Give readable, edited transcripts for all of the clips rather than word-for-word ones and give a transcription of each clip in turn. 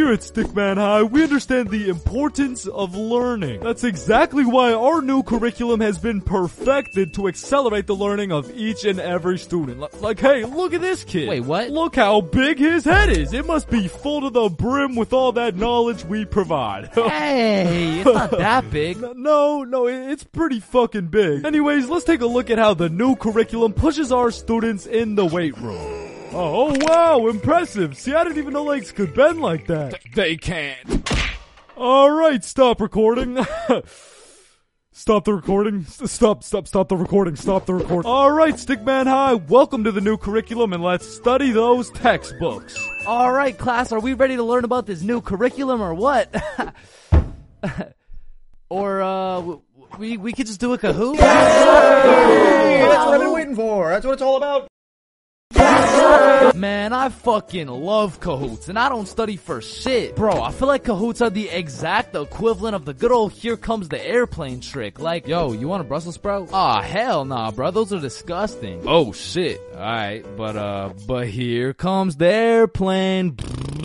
Here at Stickman High, we understand the importance of learning. That's exactly why our new curriculum has been perfected to accelerate the learning of each and every student. Like, hey, look at this kid. Wait, what? Look how big his head is. It must be full to the brim with all that knowledge we provide. Hey, it's not that big. No, it's pretty fucking big. Anyways, let's take a look at how the new curriculum pushes our students in the weight room. Oh, wow, impressive. See, I didn't even know legs could bend like that. They can't. Alright, stop recording. Stop the recording. Stop the recording. Stop the recording. Alright, Stickman High, welcome to the new curriculum and let's study those textbooks. Alright, class, are we ready to learn about this new curriculum or what? Or, we could just do a Kahoot? Hey, that's what I've been waiting for. That's what it's all about. Man, I fucking love Kahoots, and I don't study for shit. Bro, I feel like Kahoots are the exact equivalent of the good old here comes the airplane trick. Like, yo, you want a Brussels sprout? Aw, hell nah, bro, those are disgusting. Oh shit, alright, but here comes the airplane.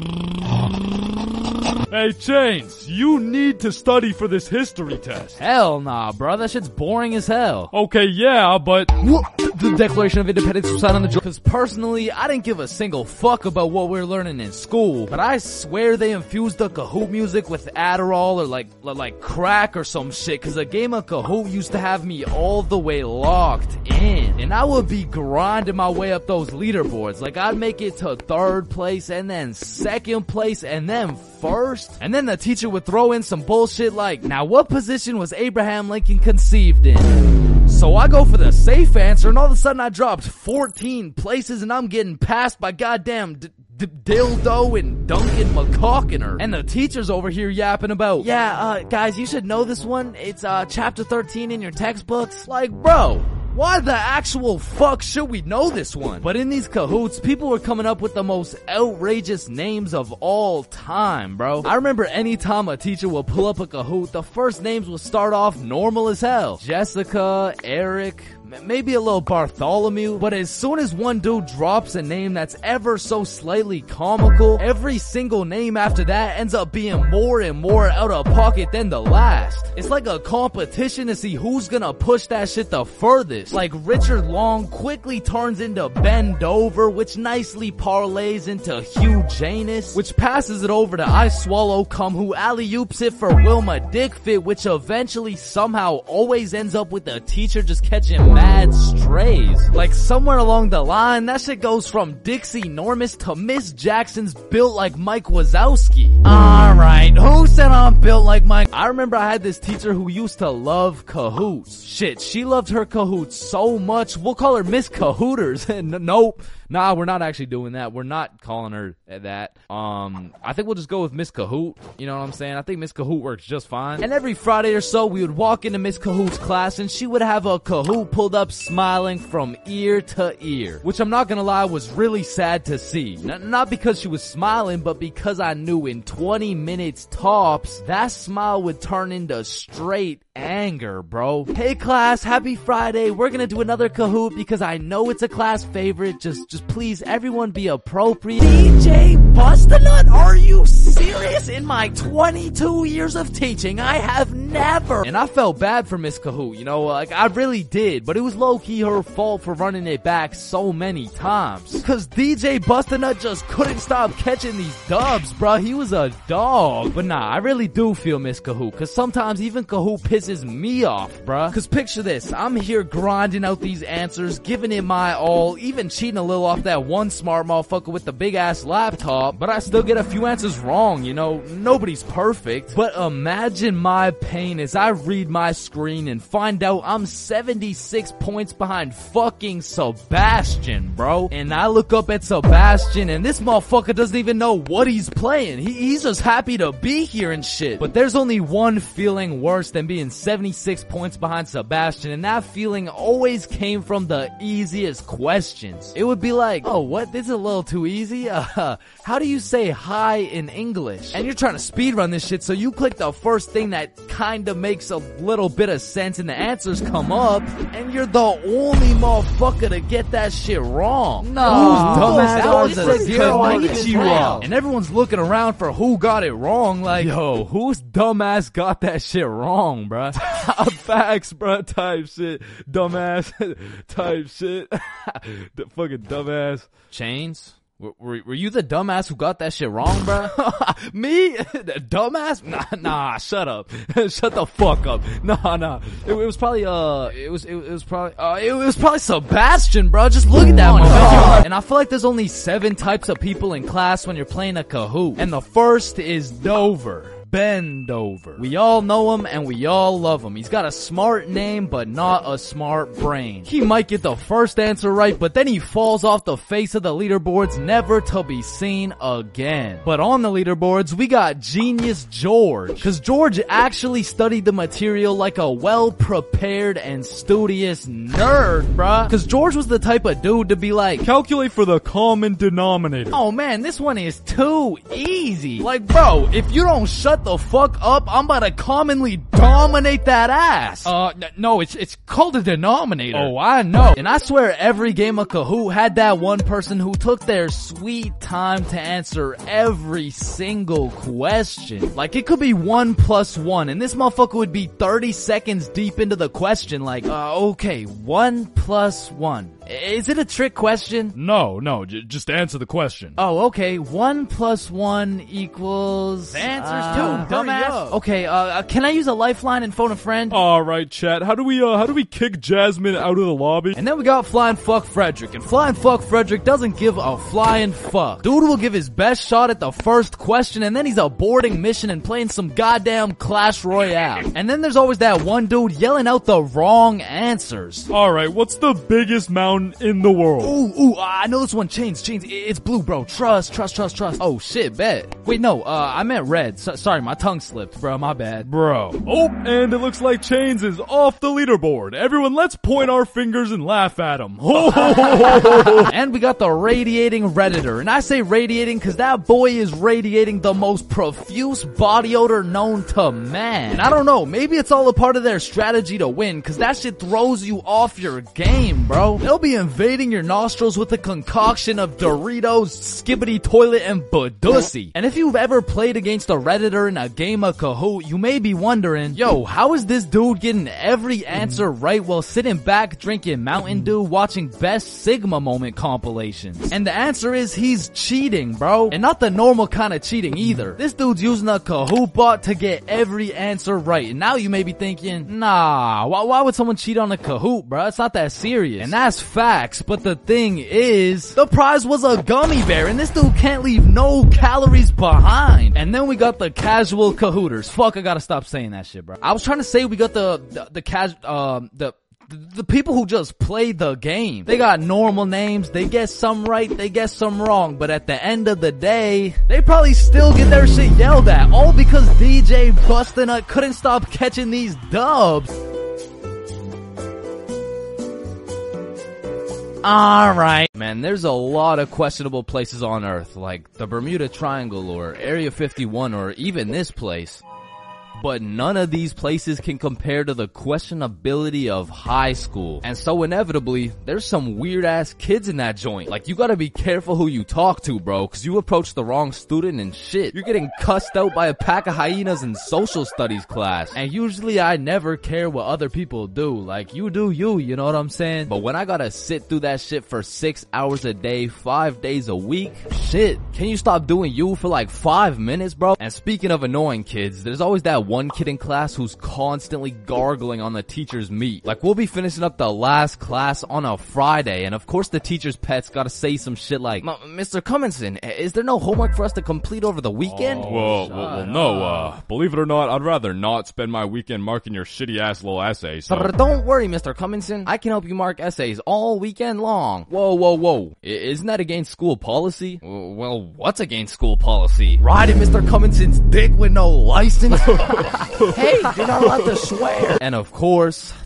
Hey, Chains, you need to study for this history test. Hell nah, bro, that shit's boring as hell. Okay, yeah, but... The Declaration of Independence was signed on the... Because personally, I didn't give a single fuck about what we're learning in school, but I swear they infused the Kahoot music with Adderall or like crack or some shit, cause a game of Kahoot used to have me all the way locked in. And I would be grinding my way up those leaderboards. Like, I'd make it to 3rd place, and then 2nd place, and then 1st. And then the teacher would throw in some bullshit like, now what position was Abraham Lincoln conceived in? So I go for the safe answer, and all of a sudden I dropped 14 places, and I'm getting passed by goddamn Dildo and Duncan McCawkiner. And the teacher's over here yapping about, yeah, guys, you should know this one. It's chapter 13 in your textbooks. Like, bro, why the actual fuck should we know this one? But in these Kahoots, people were coming up with the most outrageous names of all time, bro. I remember any time a teacher would pull up a Kahoot, the first names would start off normal as hell. Jessica, Eric, maybe a little Bartholomew, but as soon as one dude drops a name that's ever so slightly comical, every single name after that ends up being more and more out of pocket than the last. It's like a competition to see who's gonna push that shit the furthest. Like Richard Long quickly turns into Ben Dover, which nicely parlays into Hugh Janus, which passes it over to I Swallow Cum, who alley-oops it for Wilma Dickfit, which eventually somehow always ends up with the teacher just catching mad strays. Like, somewhere along the line, that shit goes from Dixie Normus to Miss Jackson's built like Mike Wazowski. Alright, who said I'm built like Mike? I remember I had this teacher who used to love Kahoots. Shit, she loved her Kahoots so much, we'll call her Miss Kahooters. Nope. Nah, we're not actually doing that. We're not calling her that. I think we'll just go with Miss Kahoot. You know what I'm saying? I think Miss Kahoot works just fine. And every Friday or so, we would walk into Miss Kahoot's class, and she would have a Kahoot pulled up smiling from ear to ear. Which, I'm not gonna lie, was really sad to see. Not because she was smiling, but because I knew in 20 minutes tops, that smile would turn into straight anger, bro. Hey class, happy Friday. We're gonna do another Kahoot because I know it's a class favorite. Just please, everyone be appropriate. DJ Bustanut, are you serious? In my 22 years of teaching, I have never. And I felt bad for Miss Kahoot, you know, like I really did, but it was low-key her fault for running it back so many times. Cause DJ Bustanut just couldn't stop catching these dubs, bro. He was a dog. But nah, I really do feel Miss Kahoot, cause sometimes even Kahoot pisses me off, bruh. Cause picture this, I'm here grinding out these answers, giving it my all, even cheating a little off that one smart motherfucker with the big ass laptop, but I still get a few answers wrong, you know, nobody's perfect. But imagine my pain as I read my screen and find out I'm 76 points behind fucking Sebastian, bro. And I look up at Sebastian and this motherfucker doesn't even know what he's playing. He's just happy to be here and shit. But there's only one feeling worse than being 76 points behind Sebastian, and that feeling always came from the easiest questions. It would be like, oh, what? This is a little too easy? How do you say hi in English? And you're trying trying to speed run this shit, so you click the first thing that kinda makes a little bit of sense and the answers come up, and you're the only motherfucker to get that shit wrong. No, dumbass, that was a Konnichiwa. And everyone's looking around for who got it wrong, like, Yo, whose dumbass got that shit wrong, bruh? Facts, bruh, type shit. Dumbass type shit. The fucking dumbass. Chains? Were you the dumbass who got that shit wrong, bro? Me? The dumbass? Nah, shut up. Shut the fuck up. Nah. It was probably Sebastian, bro. Just look at that motherfucker. And I feel like there's only 7 types of people in class when you're playing a Kahoot. And the first is Dover. Bend over. We all know him and we all love him. He's got a smart name but not a smart brain. He might get the first answer right, but then he falls off the face of the leaderboards, never to be seen again. But on the leaderboards, we got Genius George. Cause George actually studied the material like a well-prepared and studious nerd, bruh. Cause George was the type of dude to be like, calculate for the common denominator. oh man, this one is too easy. Like, bro, if you don't shut the fuck up, I'm about to commonly dominate that ass. No, it's called a denominator. Oh, I know. And I swear every game of Kahoot had that one person who took their sweet time to answer every single question. Like, it could be 1 + 1, and this motherfucker would be 30 seconds deep into the question, like, okay, 1 + 1. Is it a trick question? No, just answer the question. Oh, okay. 1 + 1 equals... The answer's 2, dumbass. Okay, can I use a lifeline and phone a friend? Alright, chat. How do we kick Jasmine out of the lobby? And then we got Flying Fuck Frederick. And Flying Fuck Frederick doesn't give a flying fuck. Dude will give his best shot at the first question, and then he's aborting mission and playing some goddamn Clash Royale. And then there's always that one dude yelling out the wrong answers. Alright, what's the biggest mountain in the world? Ooh, I know this one. Chains. It's blue, bro. Trust. Oh, shit, bet. Wait, no, I meant red. Sorry, my tongue slipped, bro. My bad. Bro. Oh, and it looks like Chains is off the leaderboard. Everyone, let's point our fingers and laugh at him. And we got the radiating Redditor. And I say radiating because that boy is radiating the most profuse body odor known to man. And I don't know, maybe it's all a part of their strategy to win, because that shit throws you off your game, bro. They'll be invading your nostrils with a concoction of Doritos, Skibbity Toilet, and Badussi. And if you've ever played against a Redditor in a game of Kahoot, you may be wondering, yo, how is this dude getting every answer right while sitting back drinking Mountain Dew watching Best Sigma Moment compilations? And the answer is he's cheating, bro. And not the normal kind of cheating either. This dude's using a Kahoot bot to get every answer right. And now you may be thinking, nah, why would someone cheat on a Kahoot, bro? It's not that serious. And that's facts, but the thing is, the prize was a gummy bear, and this dude can't leave no calories behind. And then we got the casual Kahooters. Fuck, I gotta stop saying that shit, bro. I was trying to say we got the people who just play the game. They got normal names, they get some right, they get some wrong, but at the end of the day, they probably still get their shit yelled at, all because DJ Bustinut couldn't stop catching these dubs. Alright. Man, there's a lot of questionable places on Earth, like the Bermuda Triangle or Area 51 or even this place. But none of these places can compare to the questionability of high school. And so inevitably, there's some weird ass kids in that joint. Like, you gotta be careful who you talk to, bro, cause you approach the wrong student and shit, you're getting cussed out by a pack of hyenas in social studies class. And usually I never care what other people do. Like, you do you know what I'm saying? But when I gotta sit through that shit for 6 hours a day, 5 days a week, shit, can you stop doing you for like 5 minutes, bro? And speaking of annoying kids, there's always that one kid in class who's constantly gargling on the teacher's meat. Like, we'll be finishing up the last class on a Friday, and of course the teacher's pet's gotta say some shit like, Mr. Cumminson, is there no homework for us to complete over the weekend? Well, no, believe it or not, I'd rather not spend my weekend marking your shitty ass little essays. So. But don't worry, Mr. Cumminson, I can help you mark essays all weekend long. Whoa. Isn't that against school policy? Well, what's against school policy? Riding Mr. Cumminson's dick with no license? Hey, you're not allowed to swear. And of course,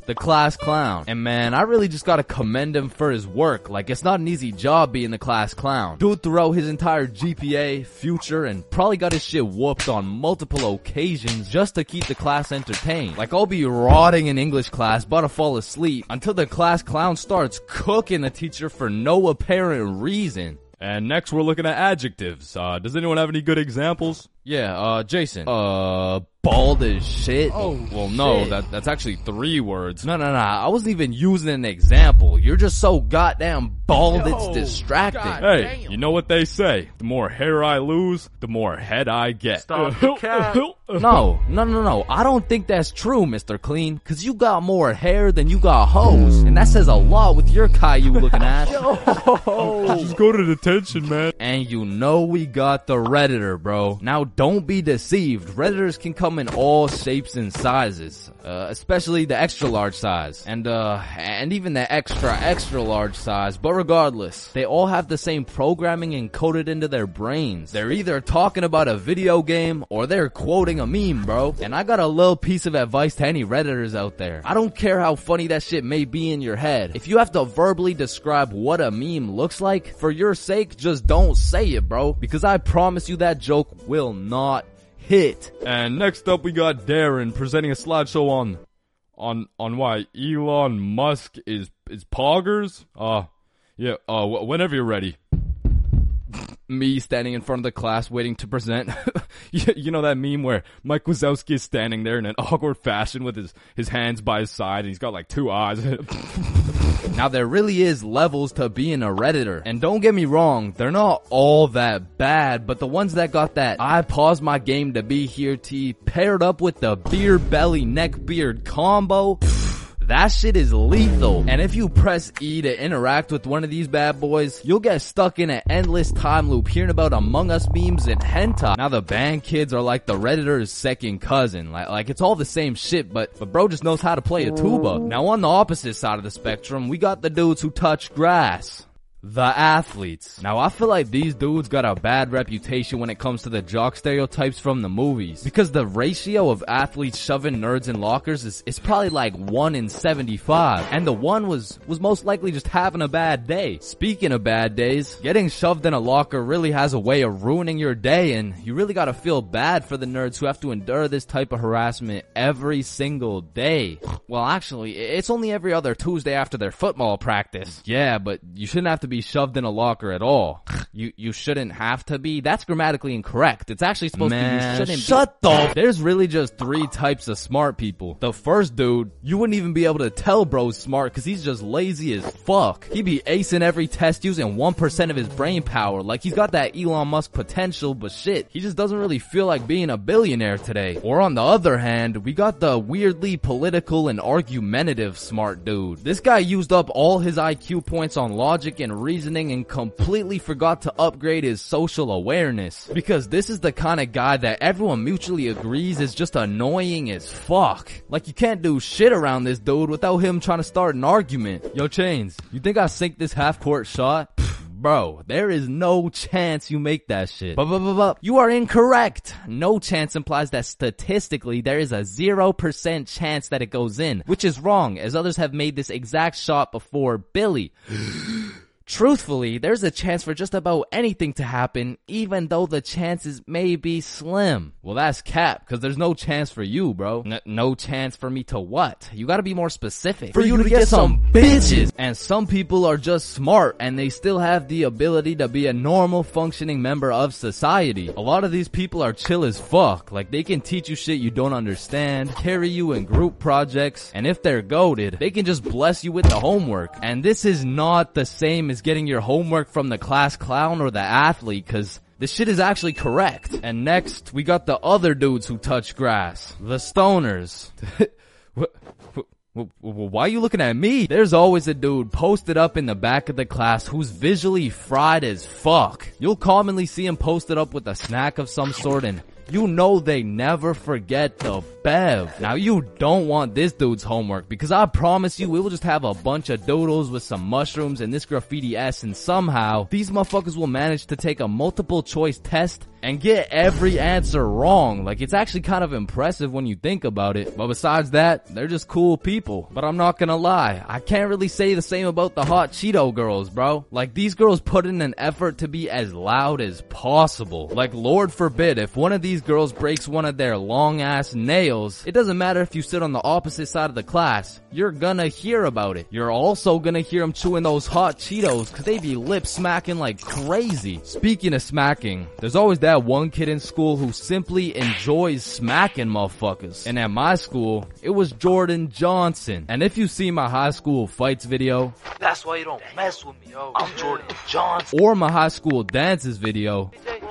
the class clown. And man, I really just gotta commend him for his work. Like, it's not an easy job being the class clown. Dude throughout his entire GPA, future, and probably got his shit whooped on multiple occasions just to keep the class entertained. Like, I'll be rotting in English class, about to fall asleep, until the class clown starts cooking the teacher for no apparent reason. And next we're looking at adjectives. Does anyone have any good examples? Yeah, Jason. Bald as shit? Oh, well, no, shit. that's actually 3 words. No, I wasn't even using an example. You're just so goddamn bald, it's distracting. God. Hey, Damn. you know what they say? The more hair I lose, the more head I get. Stop the cat. No. I don't think that's true, Mr. Clean, cause you got more hair than you got hoes. And that says a lot with your Caillou looking ass. Just go to detention, man. And you know we got the Redditor, bro. Now don't be deceived. Redditors can come in all shapes and sizes. Especially the extra large size. And even the extra large size. But regardless, they all have the same programming encoded into their brains. They're either talking about a video game or they're quoting a meme, bro. And I got a little piece of advice to any Redditors out there. I don't care how funny that shit may be in your head. If you have to verbally describe what a meme looks like, for your sake, just don't say it, bro. Because I promise you that joke will not hit. And next up we got Darren presenting a slideshow on why Elon Musk is poggers. Whenever you're ready. Me standing in front of the class waiting to present. You know that meme where Mike Wazowski is standing there in an awkward fashion with his hands by his side and he's got like 2 eyes. Now there really is levels to being a Redditor. And don't get me wrong, they're not all that bad, but the ones that got that I paused my game to be here T paired up with the beer belly neck beard combo, that shit is lethal. And if you press E to interact with one of these bad boys, you'll get stuck in an endless time loop hearing about Among Us memes and hentai. Now the band kids are like the Redditor's second cousin. Like it's all the same shit, but bro just knows how to play a tuba. Now on the opposite side of the spectrum, we got the dudes who touch grass. The athletes. Now I feel like these dudes got a bad reputation when it comes to the jock stereotypes from the movies. Because the ratio of athletes shoving nerds in lockers is probably like 1 in 75. And the one was most likely just having a bad day. Speaking of bad days, getting shoved in a locker really has a way of ruining your day, and you really gotta feel bad for the nerds who have to endure this type of harassment every single day. Well actually, it's only every other Tuesday after their football practice. Yeah, but you shouldn't have to be shoved in a locker at all. You shouldn't have to be. That's grammatically incorrect. It's actually supposed to be you shouldn't shut the There's really just 3 types of smart people. The first dude, you wouldn't even be able to tell bro's smart because he's just lazy as fuck. He be acing every test using 1% of his brain power. Like he's got that Elon Musk potential, but shit, he just doesn't really feel like being a billionaire today. Or on the other hand, we got the weirdly political and argumentative smart dude. This guy used up all his IQ points on logic and reasoning and completely forgot to upgrade his social awareness. Because this is the kind of guy that everyone mutually agrees is just annoying as fuck. Like you can't do shit around this dude without him trying to start an argument. Yo Chains, you think I sink this half-court shot? Bro, there is no chance you make that shit. But you are incorrect. No chance implies that statistically there is a 0% chance that it goes in, which is wrong, as others have made this exact shot before Billy. Truthfully, there's a chance for just about anything to happen, even though the chances may be slim. Well, that's cap, cause there's no chance for you, bro. No chance for me to what? You gotta be more specific. For you to get some bitches! And some people are just smart, and they still have the ability to be a normal functioning member of society. A lot of these people are chill as fuck. Like, they can teach you shit you don't understand, carry you in group projects, and if they're goated, they can just bless you with the homework. And this is not the same as getting your homework from the class clown or the athlete, cause this shit is actually correct. And next, we got the other dudes who touch grass. The stoners. Why are you looking at me? There's always a dude posted up in the back of the class who's visually fried as fuck. You'll commonly see him posted up with a snack of some sort, and you know they never forget the bev. Now you don't want this dude's homework, because I promise you it will just have a bunch of doodles with some mushrooms and this graffiti S, and somehow these motherfuckers will manage to take a multiple choice test and get every answer wrong. Like, it's actually kind of impressive when you think about it. But besides that, they're just cool people. But I'm not gonna lie, I can't really say the same about the hot Cheeto girls, bro. Like, these girls put in an effort to be as loud as possible. Like, Lord forbid, if one of these girls breaks one of their long ass nails, it doesn't matter if you sit on the opposite side of the class, you're gonna hear about it. You're also gonna hear them chewing those hot Cheetos, cause they be lip smacking like crazy. Speaking of smacking, there's always that one kid in school who simply enjoys smacking motherfuckers. And at my school, it was Jordan Johnson. And if you see my high school fights video, that's why you don't mess with me, yo. I'm Jordan Johnson. or my high school dances video,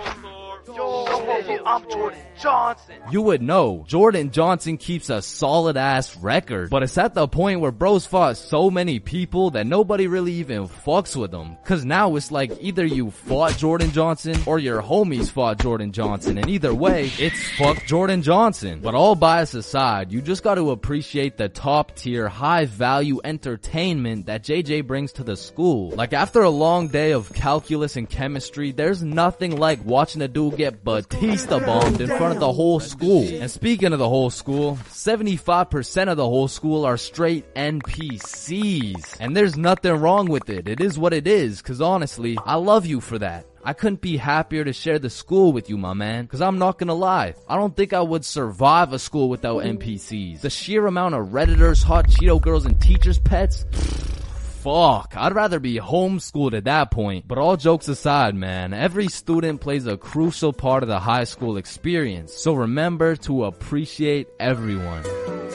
I'm Jordan Johnson. you would know Jordan Johnson keeps a solid ass record. But it's at the point where bros fought so many people that nobody really even fucks with them. Cause now it's like either you fought Jordan Johnson or your homies fought Jordan Johnson. And either way, it's fuck Jordan Johnson. But all bias aside, you just gotta appreciate the top tier, high value entertainment that JJ brings to the school. Like, after a long day of calculus and chemistry, there's nothing like watching a dude get Batista bombed in front of the whole school. And speaking of the whole school, 75% of the whole school are straight NPCs. And there's nothing wrong with it. It is what it is, cause honestly, I love you for that. I couldn't be happier to share the school with you, my man. Cause I'm not gonna lie, I don't think I would survive a school without NPCs. The sheer amount of Redditors, hot Cheeto girls, and teachers' pets, fuck, I'd rather be homeschooled at that point. But all jokes aside, man, every student plays a crucial part of the high school experience. So remember to appreciate everyone.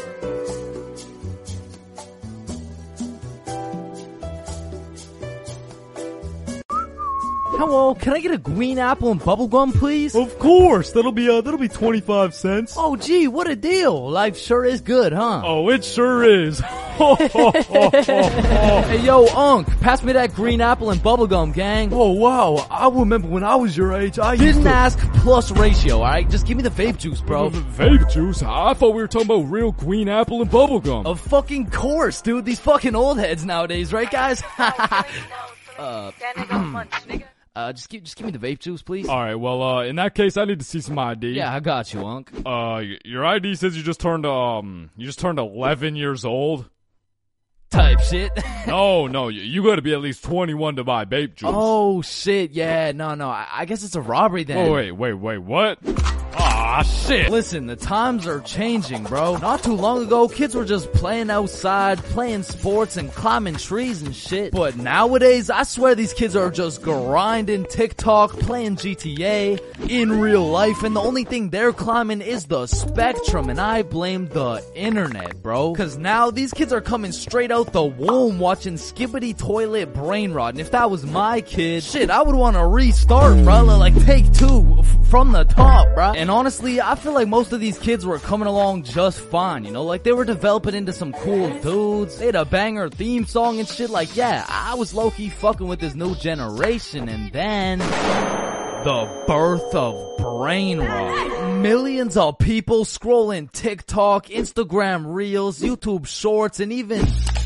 Hello, can I get a green apple and bubblegum, please? Of course, that'll be 25 cents. Oh, gee, what a deal. Life sure is good, huh? Oh, it sure is. Hey, yo, Unc, pass me that green apple and bubblegum, gang. Oh, wow. I remember when I was your age, I used Didn't to... ask plus ratio, alright? Just give me the vape juice, bro. Vape juice? I thought we were talking about real green apple and bubblegum. Of fucking course, dude. These fucking old heads nowadays, right, guys? Just give me the vape juice, please. Alright, well, in that case, I need to see some ID. Yeah, I got you, Unc. Your ID says you just turned 11 years old. Type shit. No, you gotta be at least 21 to buy vape juice. Oh, shit, yeah, no, I guess it's a robbery then. Oh, wait, what? Ah, shit. Listen, the times are changing, bro. Not too long ago, kids were just playing outside, playing sports, and climbing trees and shit. But nowadays, I swear these kids are just grinding TikTok, playing GTA, in real life, and the only thing they're climbing is the spectrum, and I blame the internet, bro. Cause now, these kids are coming straight out the womb watching Skibbity Toilet Brain Rot, and if that was my kid, shit, I would wanna restart, bro, like take two from the top, bro. And honestly, I feel like most of these kids were coming along just fine, you know, like they were developing into some cool dudes, they had a banger theme song and shit, like yeah, I was low-key fucking with this new generation, and then the birth of brain rot. Millions of people scrolling TikTok, Instagram Reels, YouTube Shorts, and even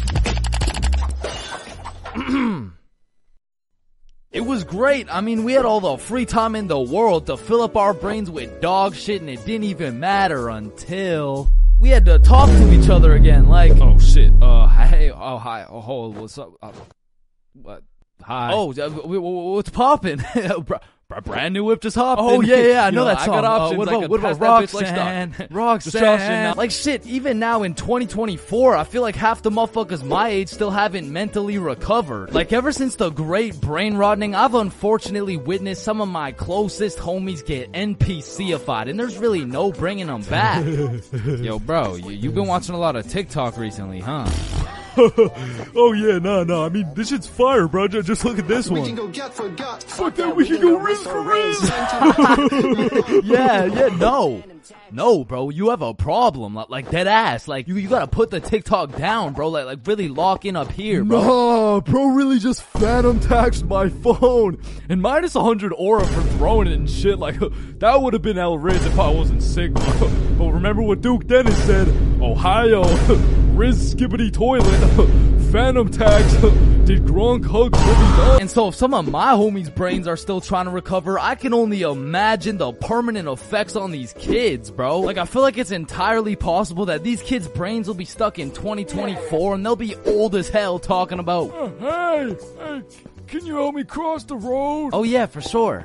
it was great. I mean, we had all the free time in the world to fill up our brains with dog shit, and it didn't even matter until we had to talk to each other again, like, Oh, shit. hey, oh, hi, oh, what's up, what, Hi. oh, what's poppin'? Brand new whip just hopped. Oh, in. yeah, I know You that I song. got options. What I about could pass that bitch like Roxanne? stock. Roxanne. Like shit, even now in 2024, I feel like half the motherfuckers my age still haven't mentally recovered. Like ever since the great brain rotting, I've unfortunately witnessed some of my closest homies get NPC-ified, and there's really no bringing them back. Yo, bro, you've been watching a lot of TikTok recently, huh? Oh yeah, no. I mean, this shit's fire, bro. Just look at this one. We can go get for gut. Fuck that, we can go wrist for wrist. Yeah, no, bro, you have a problem, like dead ass, like you gotta put the TikTok down, bro, like really lock in up here, bro. Nah, bro really just phantom taxed my phone. And minus 100 aura for throwing it and shit, like, that would have been El Riz if I wasn't sick. But remember what Duke Dennis said, Ohio, Riz Skibbity Toilet, Phantom tags? Did Gronk hug Kobe's up? And so if some of my homies' brains are still trying to recover, I can only imagine the permanent effects on these kids, bro. Like, I feel like it's entirely possible that these kids' brains will be stuck in 2024 and they'll be old as hell talking about, Hey, can you help me cross the road? oh yeah, for sure.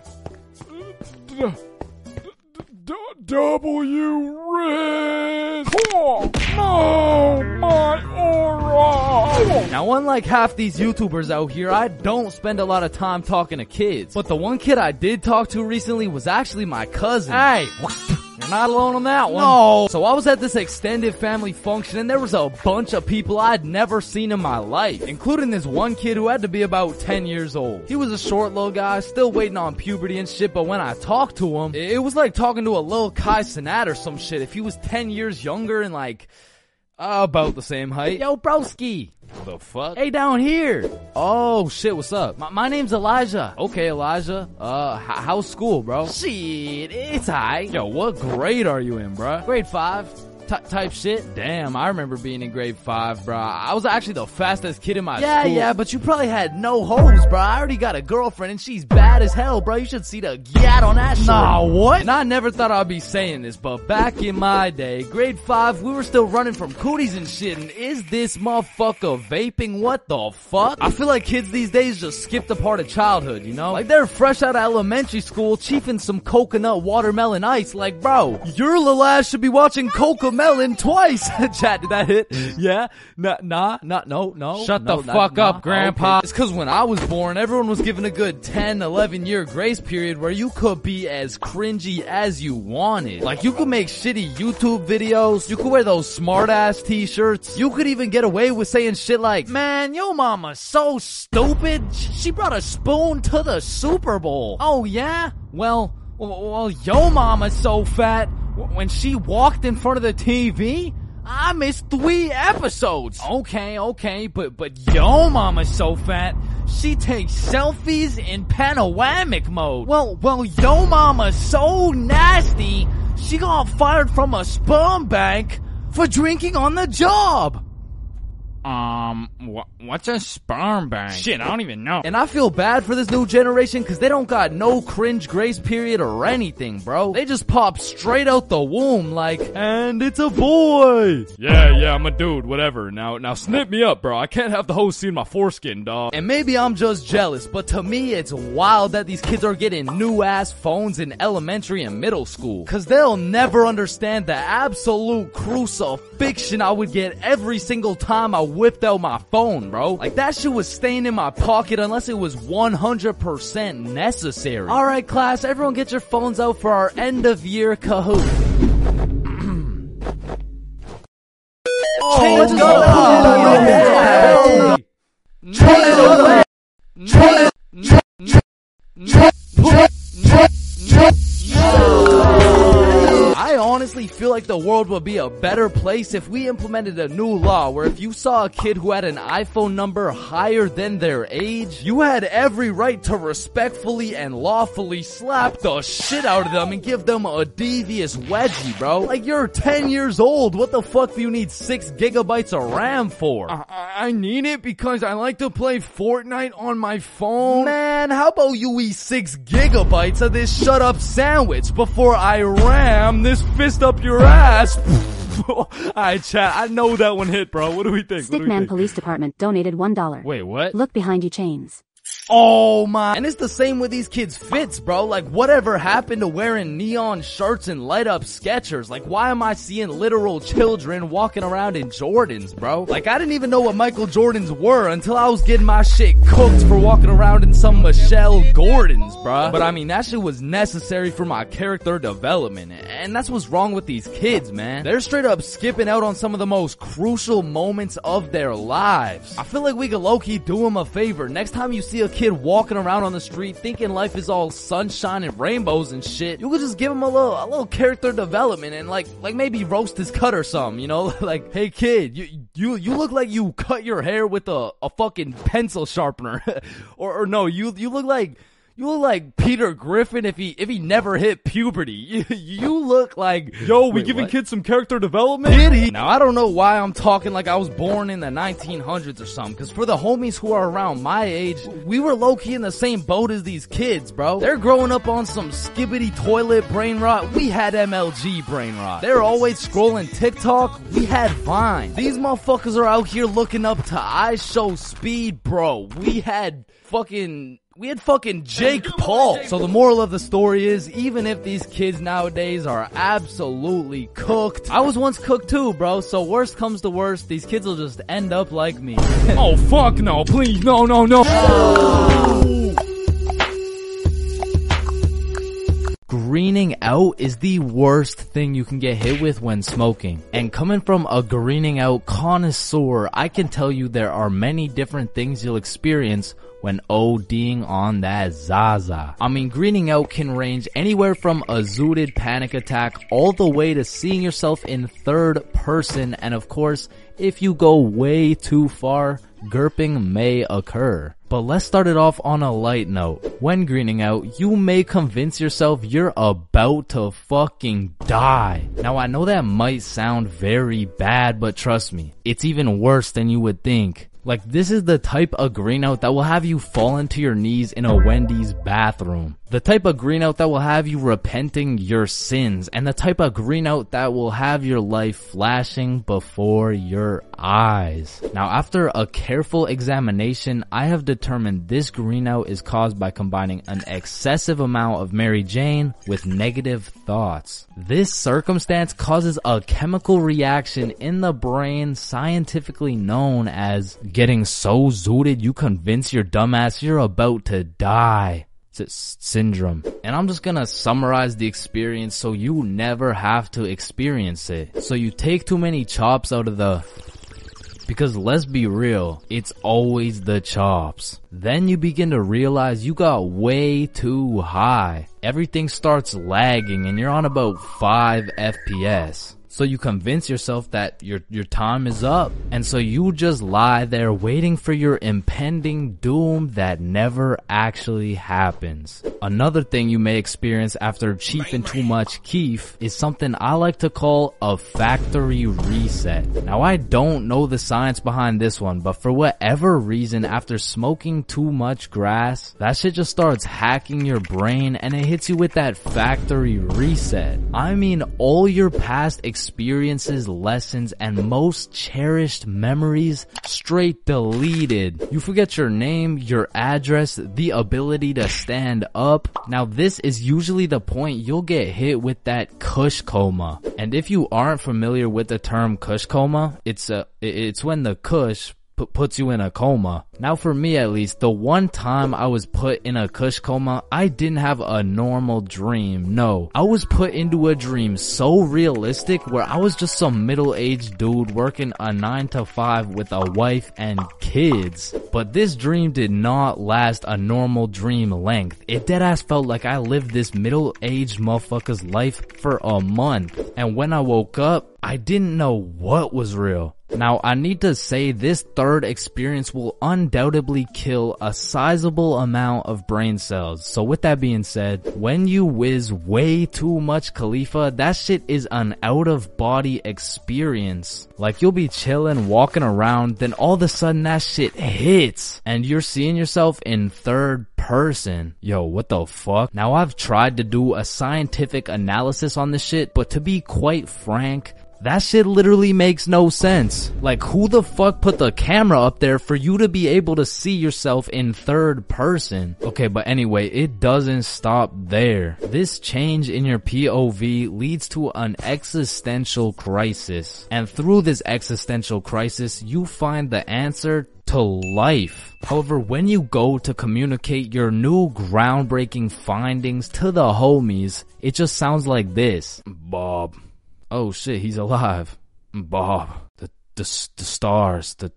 W Riz! Oh, no, my aura! Now, unlike half these YouTubers out here, I don't spend a lot of time talking to kids. But the one kid I did talk to recently was actually my cousin. Hey! You're not alone on that one. No. So I was at this extended family function and there was a bunch of people I'd never seen in my life, including this one kid who had to be about 10 years old. He was a short little guy, still waiting on puberty and shit, but when I talked to him, it was like talking to a little Kai Cenat or some shit. If he was 10 years younger and like, about the same height. Yo, broski. The fuck? Hey, down here. Oh, shit, what's up? My name's Elijah. Okay, Elijah. How's school, bro? Shit, it's alright. Yo, what grade are you in, bro? Grade 5. Type shit. Damn, I remember being in grade 5, bro. I was actually the fastest kid in my school. Yeah, but you probably had no hoes, bro. I already got a girlfriend and she's bad as hell, bro. You should see the gat on that shit. Nah, what? And I never thought I'd be saying this, but back in my day, grade 5, we were still running from cooties and shit, and is this motherfucker vaping? What the fuck? I feel like kids these days just skipped a part of childhood, you know? Like, they're fresh out of elementary school, chiefing some coconut watermelon ice. Like, bro, your little ass should be watching Cocomelon twice. Chat, did that hit? Yeah? No. Shut the fuck up, Grandpa. Okay. It's cause when I was born, everyone was given a good 10, 11 year grace period where you could be as cringy as you wanted. Like, you could make shitty YouTube videos, you could wear those smart ass t-shirts, you could even get away with saying shit like, man, yo mama's so stupid, she brought a spoon to the Super Bowl. Oh yeah? Well, yo mama's so fat, when she walked in front of the TV, I missed 3 episodes. Okay, but yo mama's so fat, she takes selfies in panoramic mode. Well, yo mama's so nasty, she got fired from a sperm bank for drinking on the job. What's a sperm bank? Shit, I don't even know. And I feel bad for this new generation because they don't got no cringe grace period or anything, bro. They just pop straight out the womb like, and it's a boy. Yeah, I'm a dude, whatever. Now snip me up, bro. I can't have the host seeing my foreskin, dog. And maybe I'm just jealous, but to me it's wild that these kids are getting new ass phones in elementary and middle school. Cause they'll never understand the absolute crucifixion I would get every single time I whipped out my phone, bro. Like, that shit was staying in my pocket unless it was 100% necessary. Alright, class, everyone get your phones out for our end of year Kahoot. Let's go! I honestly feel like the world would be a better place if we implemented a new law where if you saw a kid who had an iPhone number higher than their age, you had every right to respectfully and lawfully slap the shit out of them and give them a devious wedgie, bro. Like, you're 10 years old. What the fuck do you need 6 gigabytes of RAM for? I need it because I like to play Fortnite on my phone. Man, how about you eat 6 gigabytes of this shut up sandwich before I ram this fist up your ass? Alright, chat, I know that one hit, bro. What do we think? Stickman Police Department donated $1. Wait, what? Look behind you, chains. Oh my. And it's the same with these kids' fits, bro. Like, whatever happened to wearing neon shirts and light up Skechers? Like, why am I seeing literal children walking around in Jordans, bro? Like, I didn't even know what Michael Jordans were until I was getting my shit cooked for walking around in some Michelle Gordons, bro. But I mean, that shit was necessary for my character development. And that's what's wrong with these kids, man. They're straight up skipping out on some of the most crucial moments of their lives. I feel like we could low-key do them a favor. Next time you see a kid walking around on the street thinking life is all sunshine and rainbows and shit, you could just give him a little character development and like maybe roast his cut or something, you know? Like, hey kid, you look like you cut your hair with a fucking pencil sharpener. or no, you look like You look like Peter Griffin if he never hit puberty. You look like... Yo, we Wait, giving what? kids some character development? Diddy. Now, I don't know why I'm talking like I was born in the 1900s or something, because for the homies who are around my age, we were low-key in the same boat as these kids, bro. They're growing up on some skibbity toilet brain rot. We had MLG brain rot. They're always scrolling TikTok. We had Vine. These motherfuckers are out here looking up to iShowSpeed, bro. We had fucking Jake Paul. So the moral of the story is, even if these kids nowadays are absolutely cooked, I was once cooked too, bro. So worst comes to worst, these kids will just end up like me. Oh, fuck no, please, no. Greening out is the worst thing you can get hit with when smoking. And coming from a greening out connoisseur, I can tell you there are many different things you'll experience when ODing on that Zaza. I mean, greening out can range anywhere from a zooted panic attack all the way to seeing yourself in third person, and of course, if you go way too far, GURPing may occur. But let's start it off on a light note. When greening out, you may convince yourself you're about to fucking die. Now, I know that might sound very bad, but trust me, it's even worse than you would think. Like, this is the type of green out that will have you fall into your knees in a Wendy's bathroom. The type of green out that will have you repenting your sins. And the type of green out that will have your life flashing before your eyes. Now, after a careful examination, I have determined this green out is caused by combining an excessive amount of Mary Jane with negative thoughts. This circumstance causes a chemical reaction in the brain scientifically known as getting so zooted you convince your dumbass you're about to die syndrome. And I'm just gonna summarize the experience so you never have to experience it. So you take too many chops out of the... Because let's be real, it's always the chops. Then you begin to realize you got way too high. Everything starts lagging and you're on about 5 FPS. So you convince yourself that your time is up. And so you just lie there waiting for your impending doom that never actually happens. Another thing you may experience after cheaping too much keef is something I like to call a factory reset. Now, I don't know the science behind this one, but for whatever reason, after smoking too much grass, that shit just starts hacking your brain and it hits you with that factory reset. I mean, all your past experiences, lessons, and most cherished memories straight deleted. You forget your name, your address, the ability to stand up. Now, this is usually the point you'll get hit with that Kush coma. And if you aren't familiar with the term Kush coma, it's when the Kush puts you in a coma. Now, for me at least, the one time I was put in a Kush coma, I didn't have a normal dream. No, I was put into a dream so realistic where I was just some middle-aged dude working a 9-to-5 with a wife and kids. But this dream did not last a normal dream length. It deadass felt like I lived this middle-aged motherfucker's life for a month. And when I woke up, I didn't know what was real. Now, I need to say this third experience will undoubtedly kill a sizable amount of brain cells. So with that being said, when you whiz way too much Khalifa, that shit is an out-of-body experience. Like, you'll be chilling, walking around, then all of a sudden that shit hits, and you're seeing yourself in third person. Yo, what the fuck? Now, I've tried to do a scientific analysis on this shit, but to be quite frank, that shit literally makes no sense. Like, who the fuck put the camera up there for you to be able to see yourself in third person? Okay, but anyway, it doesn't stop there. This change in your POV leads to an existential crisis. And through this existential crisis, you find the answer to life. However, when you go to communicate your new groundbreaking findings to the homies, it just sounds like this. Bob. Oh shit, he's alive. Bob, the stars, the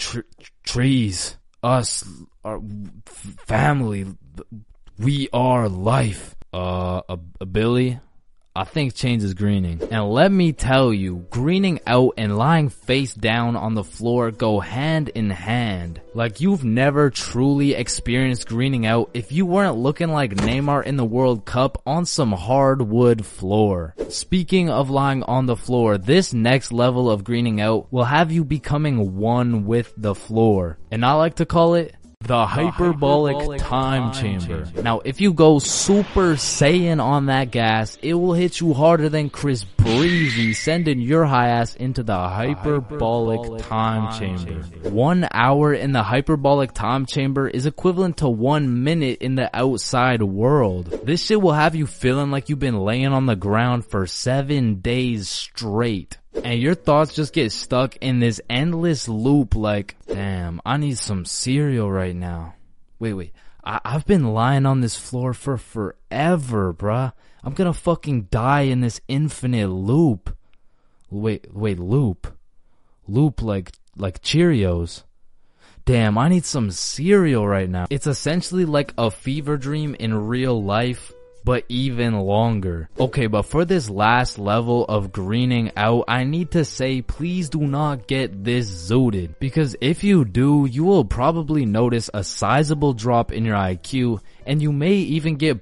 trees, us, our family, we are life. Billy, I think Chains is greening. And let me tell you, greening out and lying face down on the floor go hand in hand. Like you've never truly experienced greening out if you weren't looking like Neymar in the World Cup on some hardwood floor. Speaking of lying on the floor, this next level of greening out will have you becoming one with the floor. And I like to call it the hyperbolic time chamber. Now, if you go Super Saiyan on that gas, it will hit you harder than Chris Breezy, sending your high ass into the hyperbolic time chamber. 1 hour in the hyperbolic time chamber is equivalent to 1 minute in the outside world. This shit will have you feeling like you've been laying on the ground for 7 days straight. And your thoughts just get stuck in this endless loop like, damn, I need some cereal right now. Wait, I've been lying on this floor for forever, bruh. I'm gonna fucking die in this infinite loop. Wait, loop? Loop like Cheerios. Damn, I need some cereal right now. It's essentially like a fever dream in real life, but even longer. Okay, but for this last level of greening out, I need to say please do not get this zooted. Because if you do, you will probably notice a sizable drop in your IQ, and you may even get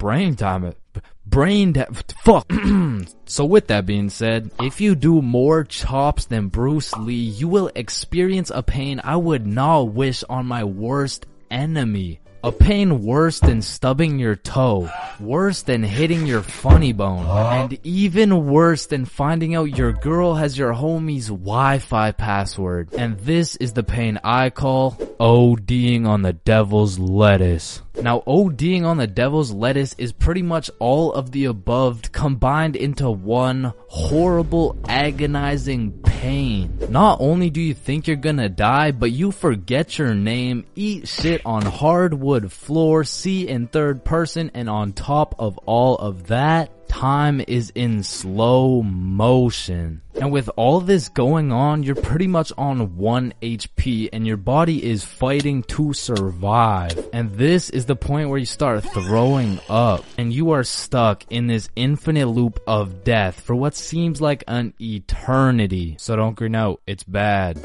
fuck. So with that being said, if you do more chops than Bruce Lee, you will experience a pain I would not wish on my worst enemy. A pain worse than stubbing your toe, worse than hitting your funny bone, and even worse than finding out your girl has your homie's Wi-Fi password. And this is the pain I call ODing on the devil's lettuce. Now, ODing on the devil's lettuce is pretty much all of the above combined into one horrible, agonizing pain. Not only do you think you're gonna die, but you forget your name, eat shit on hardwood floor, see in third person, and on top of all of that, time is in slow motion. And with all this going on, you're pretty much on 1 HP and your body is fighting to survive. And this is the point where you start throwing up and you are stuck in this infinite loop of death for what seems like an eternity. So don't green out, it's bad.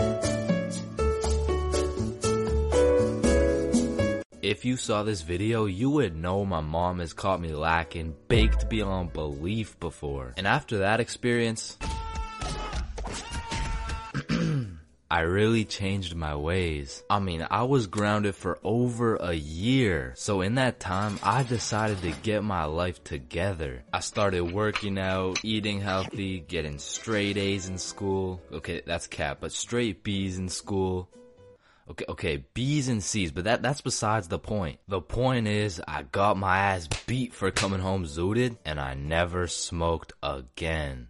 If you saw this video, you would know my mom has caught me lacking baked beyond belief before. And after that experience, I really changed my ways. I mean, I was grounded for over a year. So in that time, I decided to get my life together. I started working out, eating healthy, getting straight A's in school. Okay, that's cap, but straight B's in school. Okay, B's and C's, but that's besides the point. The point is, I got my ass beat for coming home zooted, and I never smoked again.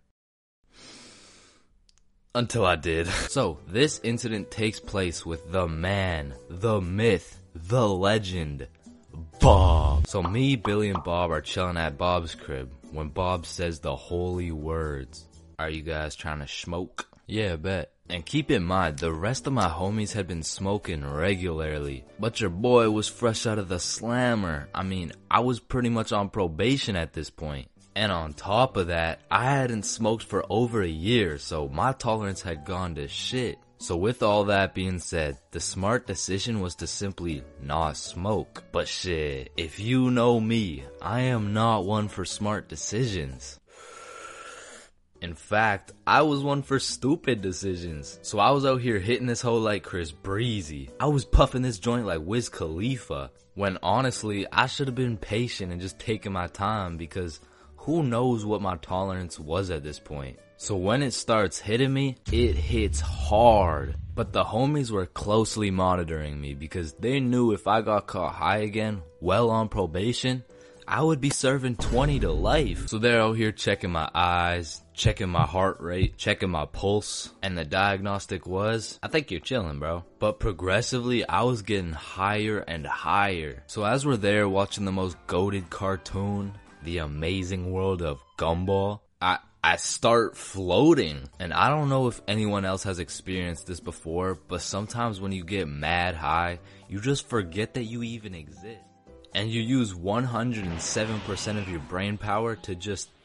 Until I did. So, this incident takes place with the man, the myth, the legend, Bob. So me, Billy, and Bob are chilling at Bob's crib when Bob says the holy words. Are you guys trying to smoke? Yeah, bet. And keep in mind, the rest of my homies had been smoking regularly. But your boy was fresh out of the slammer. I mean, I was pretty much on probation at this point. And on top of that, I hadn't smoked for over a year, so my tolerance had gone to shit. So with all that being said, the smart decision was to simply not smoke. But shit, if you know me, I am not one for smart decisions. In fact, I was one for stupid decisions. So I was out here hitting this hoe like Chris Breezy. I was puffing this joint like Wiz Khalifa. When honestly, I should have been patient and just taken my time because who knows what my tolerance was at this point. So when it starts hitting me, it hits hard. But the homies were closely monitoring me because they knew if I got caught high again, well on probation, I would be serving 20 to life. So they're out here checking my eyes, checking my heart rate, checking my pulse, and the diagnostic was, I think you're chilling, bro. But progressively, I was getting higher and higher. So as we're there watching the most goated cartoon, The Amazing World of Gumball, I start floating. And I don't know if anyone else has experienced this before, but sometimes when you get mad high, you just forget that you even exist. And you use 107% of your brain power to just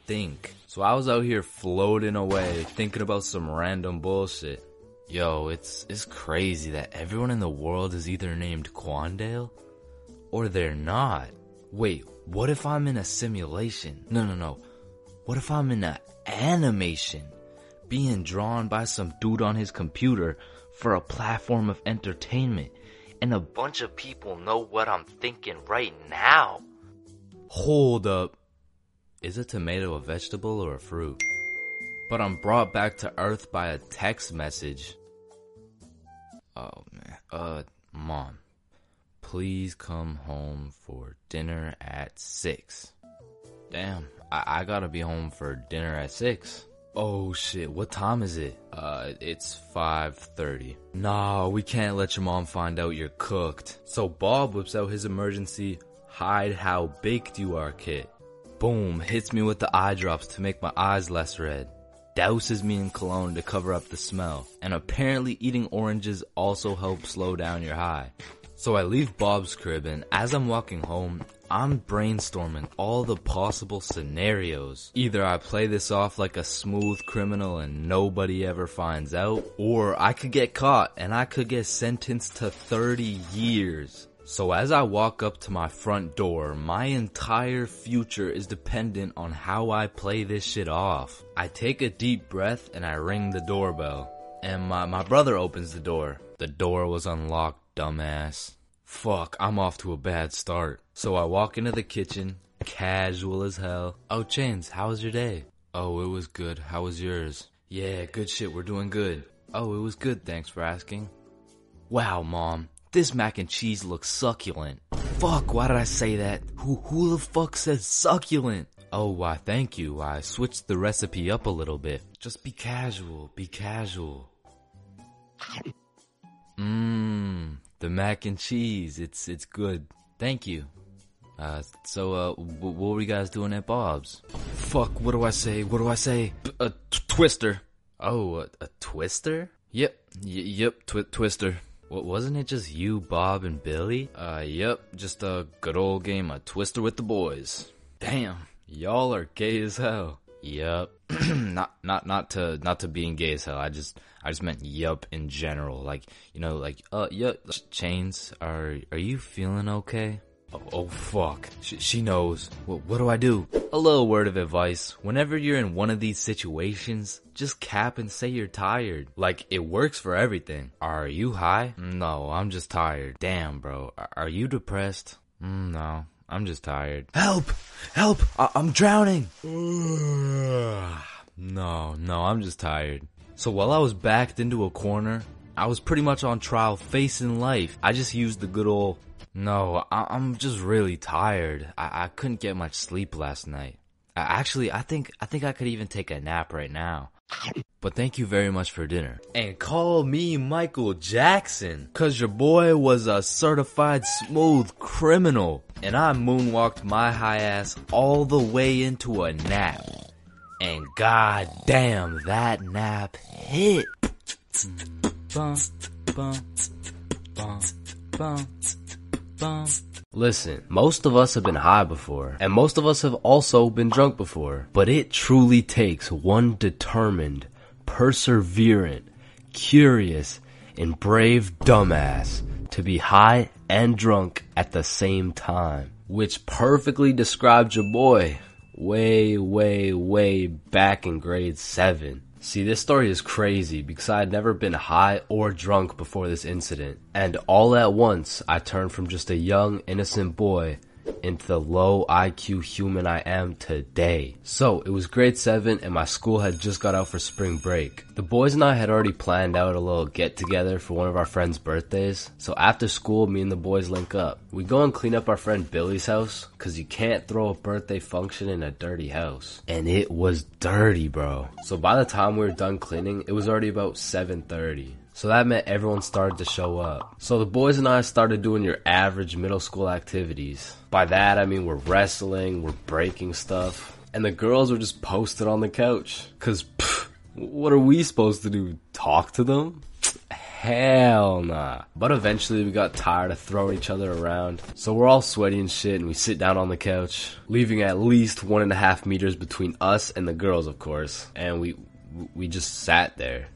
think. So I was out here floating away, thinking about some random bullshit. Yo, it's crazy that everyone in the world is either named Quandale or they're not. Wait, what if I'm in a simulation? No. What if I'm in an animation? Being drawn by some dude on his computer for a platform of entertainment, and a bunch of people know what I'm thinking right now. Hold up. Is a tomato a vegetable or a fruit? But I'm brought back to Earth by a text message. Oh man. Mom, please come home for dinner at 6. Damn, I gotta be home for dinner at 6. Oh shit, what time is it? It's 5:30. Nah, we can't let your mom find out you're cooked. So Bob whips out his emergency hide how baked you are kit. Boom, hits me with the eye drops to make my eyes less red. Douses me in cologne to cover up the smell. And apparently eating oranges also helps slow down your high. So I leave Bob's crib, and as I'm walking home, I'm brainstorming all the possible scenarios. Either I play this off like a smooth criminal and nobody ever finds out, or I could get caught and I could get sentenced to 30 years. So as I walk up to my front door, my entire future is dependent on how I play this shit off. I take a deep breath and I ring the doorbell. And my brother opens the door. The door was unlocked, dumbass. Fuck, I'm off to a bad start. So I walk into the kitchen, casual as hell. Oh, Chains, how was your day? Oh, it was good. How was yours? Yeah, good shit, we're doing good. Oh, it was good, thanks for asking. Wow, Mom, this mac and cheese looks succulent. Fuck, why did I say that? Who the fuck says succulent? Oh, why, thank you. I switched the recipe up a little bit. Just be casual, be casual. The mac and cheese, it's good. Thank you. So what were you guys doing at Bob's? Fuck, what do I say? A twister. Oh, a twister? Yep, twister. What, wasn't it just you, Bob, and Billy? Yep, just a good old game of Twister with the boys. Damn, y'all are gay as hell. Yup. not to being gay as hell. I just meant yup in general. Like, you know, like, yup. Chains, are you feeling okay? Oh fuck. She knows. What do I do? A little word of advice. Whenever you're in one of these situations, just cap and say you're tired. Like, it works for everything. Are you high? No, I'm just tired. Damn, bro. Are you depressed? No. I'm just tired. Help! I'm drowning! No, I'm just tired. So while I was backed into a corner, I was pretty much on trial facing life. I just used the good old, no, I'm just really tired. I couldn't get much sleep last night. Actually, I think I could even take a nap right now. But thank you very much for dinner. And call me Michael Jackson, cause your boy was a certified smooth criminal. And I moonwalked my high ass all the way into a nap. And god damn, that nap hit. Listen, most of us have been high before, and most of us have also been drunk before, but it truly takes one determined, perseverant, curious, and brave dumbass to be high and drunk at the same time, which perfectly describes your boy way back in grade 7. See, this story is crazy because I had never been high or drunk before this incident. And all at once, I turned from just a young, innocent boy into the low IQ human I am today. So, it was grade 7 and my school had just got out for spring break. The boys and I had already planned out a little get together for one of our friends' birthdays. So after school, me and the boys link up. We go and clean up our friend Billy's house, cause you can't throw a birthday function in a dirty house. And it was dirty, bro. So by the time we were done cleaning, it was already about 7:30. So that meant everyone started to show up. So the boys and I started doing your average middle school activities. By that I mean we're wrestling, we're breaking stuff, and the girls were just posted on the couch. Cause what are we supposed to do? Talk to them? hell nah. But eventually we got tired of throwing each other around. So we're all sweaty and shit and we sit down on the couch, leaving at least 1.5 meters between us and the girls, of course. And we just sat there.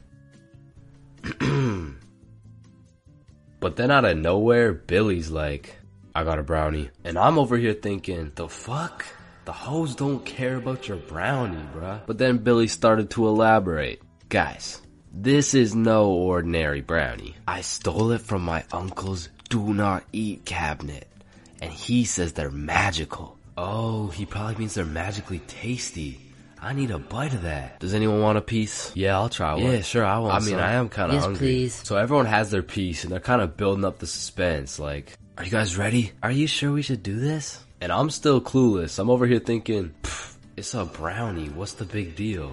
But then out of nowhere, Billy's like, I got a brownie. And I'm over here thinking, the fuck? The hoes don't care about your brownie, bruh. But then Billy started to elaborate. Guys, this is no ordinary brownie. I stole it from my uncle's do not eat cabinet. And he says they're magical. Oh, he probably means they're magically tasty. I need a bite of that. Does anyone want a piece? Yeah, I'll try one. Yeah, sure, I want some. I mean, I am kind of hungry. Please. So everyone has their piece, and they're kind of building up the suspense. Like, are you guys ready? Are you sure we should do this? And I'm still clueless. I'm over here thinking, it's a brownie. What's the big deal?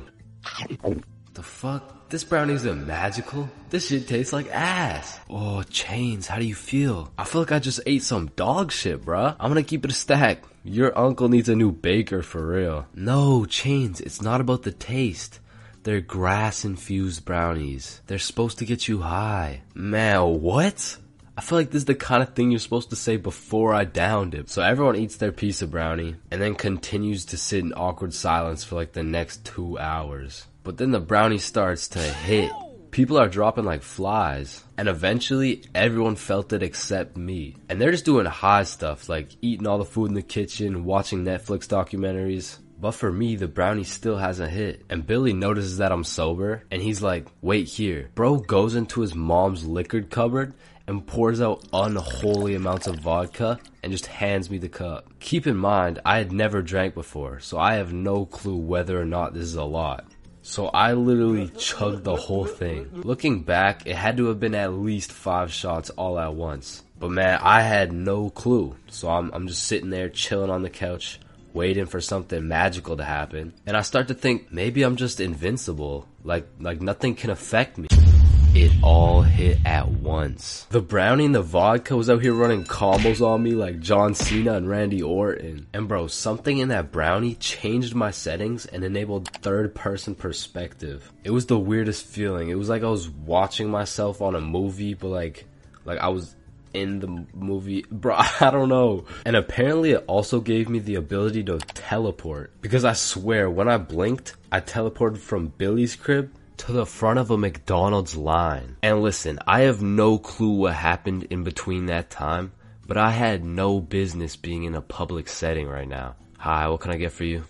The fuck? This brownie isn't magical. This shit tastes like ass. Oh, Chains, how do you feel? I feel like I just ate some dog shit, bruh. I'm gonna keep it a stack. Your uncle needs a new baker for real. No, Chains, it's not about the taste. They're grass-infused brownies. They're supposed to get you high. Man, what? I feel like this is the kind of thing you're supposed to say before I downed it. So everyone eats their piece of brownie and then continues to sit in awkward silence for like the next 2 hours. But then the brownie starts to hit. People are dropping like flies. And eventually, everyone felt it except me. And they're just doing high stuff, like eating all the food in the kitchen, watching Netflix documentaries. But for me, the brownie still hasn't hit. And Billy notices that I'm sober, and he's like, wait here. Bro goes into his mom's liquor cupboard and pours out unholy amounts of vodka and just hands me the cup. Keep in mind, I had never drank before, so I have no clue whether or not this is a lot. So I literally chugged the whole thing. Looking back, it had to have been at least 5 shots all at once. But man, I had no clue. So I'm just sitting there chilling on the couch, waiting for something magical to happen. And I start to think, maybe I'm just invincible. Like nothing can affect me. It all hit at once. The brownie and the vodka was out here running combos on me like John Cena and Randy Orton. And bro, something in that brownie changed my settings and enabled third-person perspective. It was the weirdest feeling. It was like I was watching myself on a movie, but like I was in the movie. Bro, I don't know. And apparently it also gave me the ability to teleport. Because I swear, when I blinked, I teleported from Billy's crib to the front of a McDonald's line. And listen, I have no clue what happened in between that time, but I had no business being in a public setting right now. Hi, what can I get for you?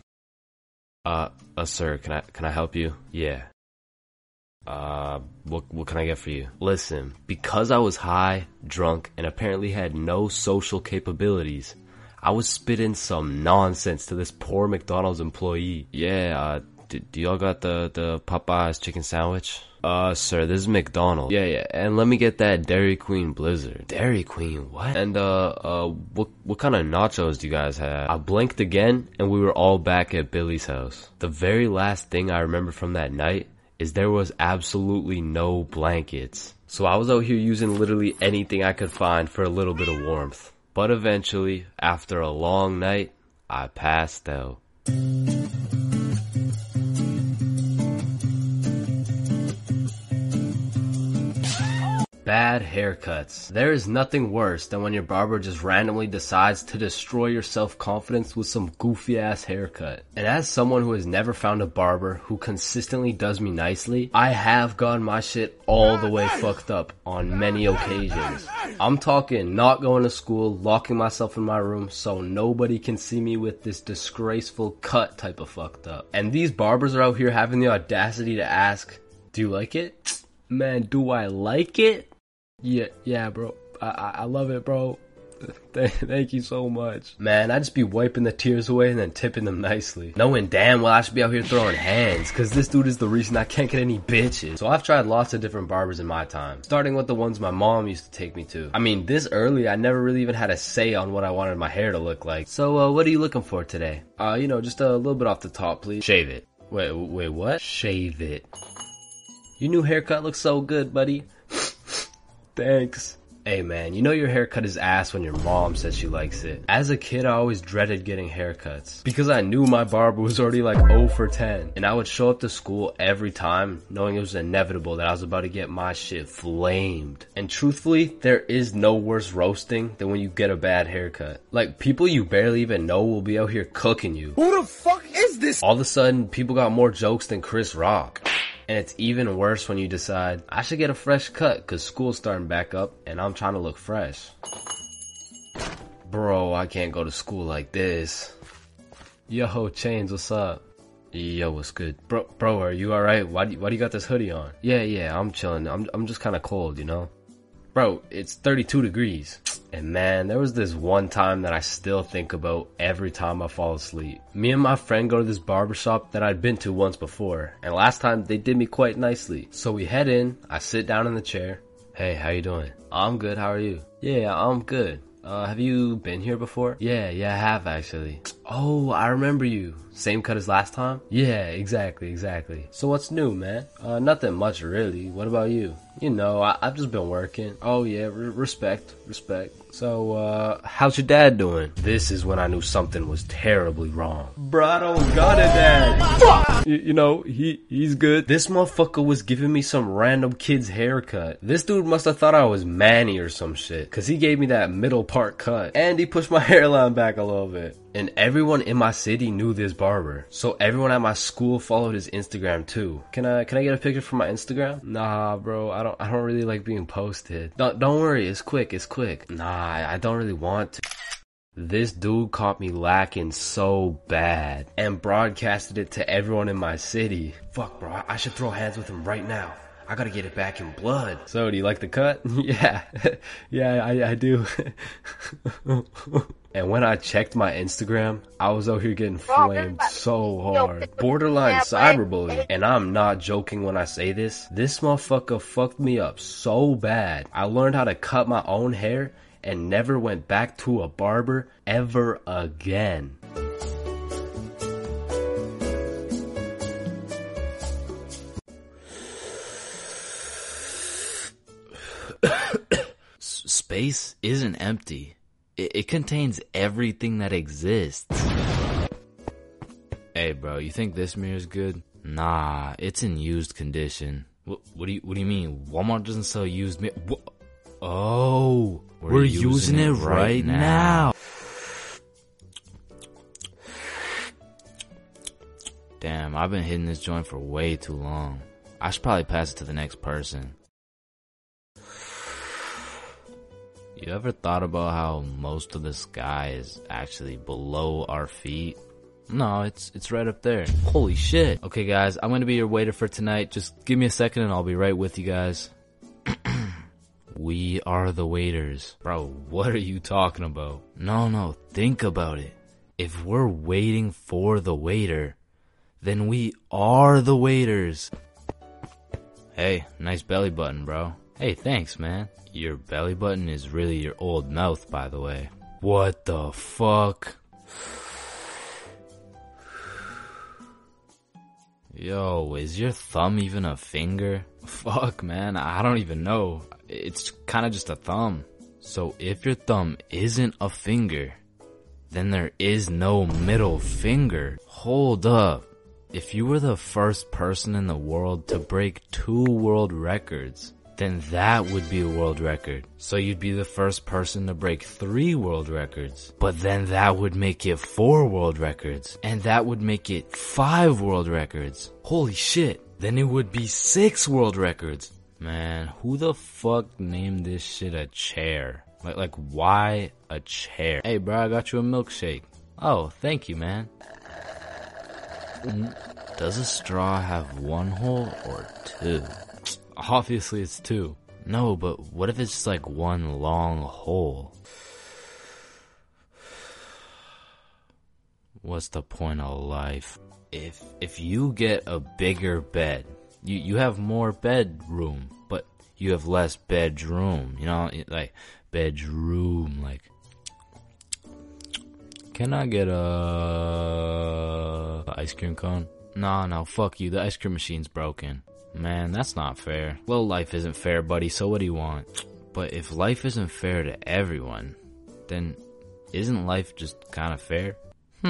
Sir, can I help you? Yeah. What can I get for you? Listen, because I was high, drunk, and apparently had no social capabilities, I was spitting some nonsense to this poor McDonald's employee. Yeah, do y'all got the Popeyes chicken sandwich? Sir, this is McDonald's. Yeah, and let me get that Dairy Queen Blizzard. Dairy Queen, what? And, what kind of nachos do you guys have? I blinked again, and we were all back at Billy's house. The very last thing I remember from that night is there was absolutely no blankets. So I was out here using literally anything I could find for a little bit of warmth. But eventually, after a long night, I passed out. Bad haircuts. There is nothing worse than when your barber just randomly decides to destroy your self-confidence with some goofy ass haircut. And as someone who has never found a barber who consistently does me nicely, I have gotten my shit all the way fucked up on many occasions. I'm talking not going to school, locking myself in my room so nobody can see me with this disgraceful cut type of fucked up. And these barbers are out here having the audacity to ask, do you like it? Man, do I like it? Yeah, bro. I love it, bro. Thank you so much. Man, I just be wiping the tears away and then tipping them nicely. Knowing damn well I should be out here throwing hands, cause this dude is the reason I can't get any bitches. So I've tried lots of different barbers in my time, starting with the ones my mom used to take me to. I mean, this early, I never really even had a say on what I wanted my hair to look like. So, what are you looking for today? Just a little bit off the top, please. Shave it. Wait, what? Shave it. Your new haircut looks so good, buddy. Thanks. Hey man, you know your haircut is ass when your mom says she likes it. As a kid, I always dreaded getting haircuts because I knew my barber was already like 0 for 10. And I would show up to school every time knowing it was inevitable that I was about to get my shit flamed. And truthfully, there is no worse roasting than when you get a bad haircut. Like, people you barely even know will be out here cooking you. Who the fuck is this? All of a sudden, people got more jokes than Chris Rock. And it's even worse when you decide, I should get a fresh cut cause school's starting back up and I'm trying to look fresh. Bro, I can't go to school like this. Yo, Chains, what's up? Yo, what's good? Bro, are you alright? Why do you got this hoodie on? Yeah, I'm chilling. I'm just kinda cold, you know? Bro, it's 32 degrees. And man, there was this one time that I still think about every time I fall asleep. Me and my friend go to this barbershop that I'd been to once before. And last time they did me quite nicely. So we head in, I sit down in the chair. Hey, how you doing? I'm good, how are you? Yeah, I'm good. Have you been here before? Yeah, I have actually. Oh, I remember you. Same cut as last time? Yeah, exactly. So what's new, man? Nothing much really. What about you? You know, I've just been working. Oh yeah, respect. So, how's your dad doing? This is when I knew something was terribly wrong. Bro, I don't got a dad. Fuck! You know, he's good. This motherfucker was giving me some random kid's haircut. This dude must have thought I was Manny or some shit. Cause he gave me that middle part cut. And he pushed my hairline back a little bit. And everyone in my city knew this barber. So everyone at my school followed his Instagram too. Can I get a picture from my Instagram? Nah, bro, I don't really like being posted. Don't worry, it's quick. Nah, I don't really want to. This dude caught me lacking so bad and broadcasted it to everyone in my city. Fuck, bro, I should throw hands with him right now. I gotta get it back in blood. So, do you like the cut? Yeah, I do. And when I checked my Instagram, I was out here getting flamed so hard. Borderline cyberbullying. And I'm not joking when I say this. This motherfucker fucked me up so bad. I learned how to cut my own hair and never went back to a barber ever again. Space isn't empty. It contains everything that exists. Hey bro, you think this mirror's good? Nah, it's in used condition. What do you mean? Walmart doesn't sell used mirror? Oh, we're using it right now. Damn, I've been hitting this joint for way too long. I should probably pass it to the next person. You ever thought about how most of the sky is actually below our feet? No, it's right up there. Holy shit. Okay guys, I'm gonna be your waiter for tonight. Just give me a second and I'll be right with you guys. We are the waiters. Bro, what are you talking about? No, think about it. If we're waiting for the waiter, then we are the waiters. Hey, nice belly button, bro. Hey, thanks, man. Your belly button is really your old mouth, by the way. What the fuck? Yo, is your thumb even a finger? Fuck, man, I don't even know. It's kinda just a thumb. So if your thumb isn't a finger, then there is no middle finger. Hold up. If you were the first person in the world to break 2 world records, then that would be a world record. So you'd be the first person to break 3 world records. But then that would make it 4 world records. And that would make it 5 world records. Holy shit. Then it would be 6 world records. Man, who the fuck named this shit a chair? Like why a chair? Hey bro, I got you a milkshake. Oh, thank you, man. Does a straw have 1 hole or 2? Obviously it's 2. No, but what if it's just like 1 long hole? What's the point of life? If you get a bigger bed, you have more bedroom, but you have less bedroom, you know, like bedroom, like. Can I get a ice cream cone? No, fuck you, the ice cream machine's broken. Man, that's not fair. Well, life isn't fair, buddy, so what do you want? But if life isn't fair to everyone, then isn't life just kind of fair?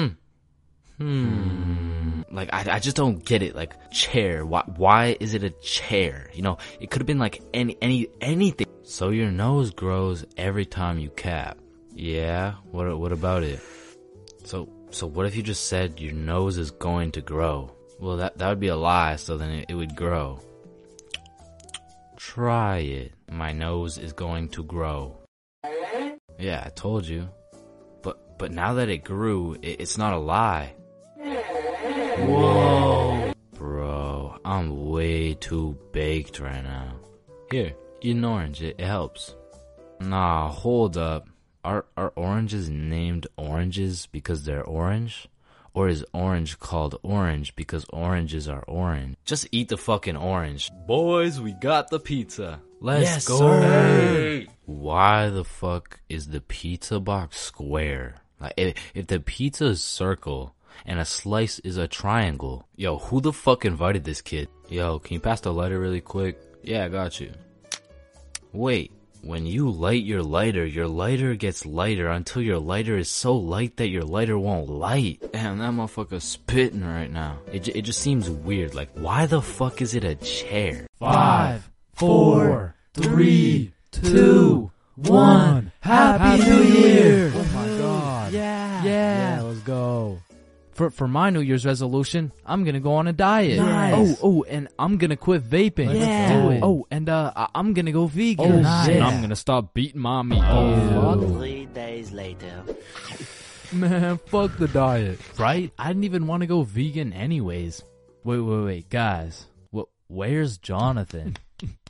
Like, I just don't get it. Like, chair. Why is it a chair? You know, it could have been like anything. So your nose grows every time you cap. Yeah? What about it? So what if you just said your nose is going to grow? Well, that would be a lie, so then it would grow. Try it. My nose is going to grow. Yeah, I told you. But now that it grew, it's not a lie. Whoa. Bro, I'm way too baked right now. Here, eat an orange, it helps. Nah, hold up. Are oranges named oranges because they're orange? Or is orange called orange because oranges are orange? Just eat the fucking orange. Boys, we got the pizza. Let's go. Sir. Why the fuck is the pizza box square? Like, if the pizza is circle and a slice is a triangle, yo, who the fuck invited this kid? Yo, can you pass the lighter really quick? Yeah, I got you. Wait. When you light your lighter gets lighter until your lighter is so light that your lighter won't light. Damn, that motherfucker's spitting right now. It just seems weird. Like, why the fuck is it a chair? 5, 4, 3, 2, 1. Happy New Year! Oh my god. Yeah, let's go. For my New Year's resolution, I'm gonna go on a diet. Nice. Oh, and I'm gonna quit vaping. Let's do it. Oh, and I'm gonna go vegan. Oh, nice. And I'm gonna stop beating mommy. Oh, 3 days later. Man, fuck the diet. Right? I didn't even want to go vegan anyways. Wait, guys. Where's Jonathan?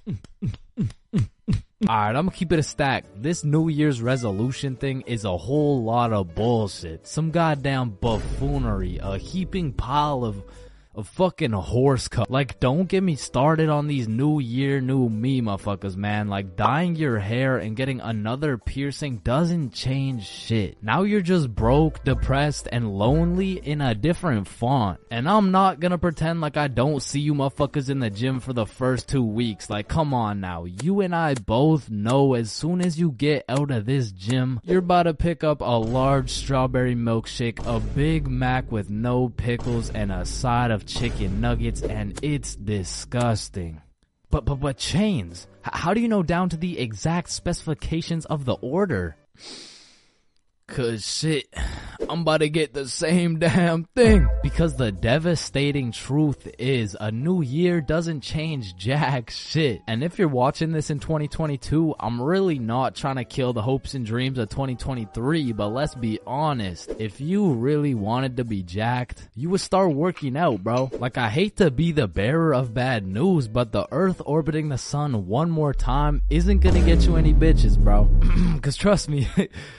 Alright, I'm gonna keep it a stack. This New Year's resolution thing is a whole lot of bullshit. Some goddamn buffoonery. A heaping pile of fucking horse cup. Like, don't get me started on these New Year, new me motherfuckers, man. Like, dyeing your hair and getting another piercing doesn't change shit. Now you're just broke, depressed, and lonely in a different font. And I'm not gonna pretend like I don't see you motherfuckers in the gym for the first 2 weeks. Like, come on now. You and I both know as soon as you get out of this gym, you're about to pick up a large strawberry milkshake, a Big Mac with no pickles, and a side of chicken nuggets, and it's disgusting. But Chains, how do you know down to the exact specifications of the order? 'Cause shit, I'm about to get the same damn thing. Because the devastating truth is, a new year doesn't change jack shit. And if you're watching this in 2022, I'm really not trying to kill the hopes and dreams of 2023, but let's be honest. If you really wanted to be jacked, you would start working out, bro. Like, I hate to be the bearer of bad news, but the Earth orbiting the sun one more time isn't gonna get you any bitches, bro. 'Cause trust me,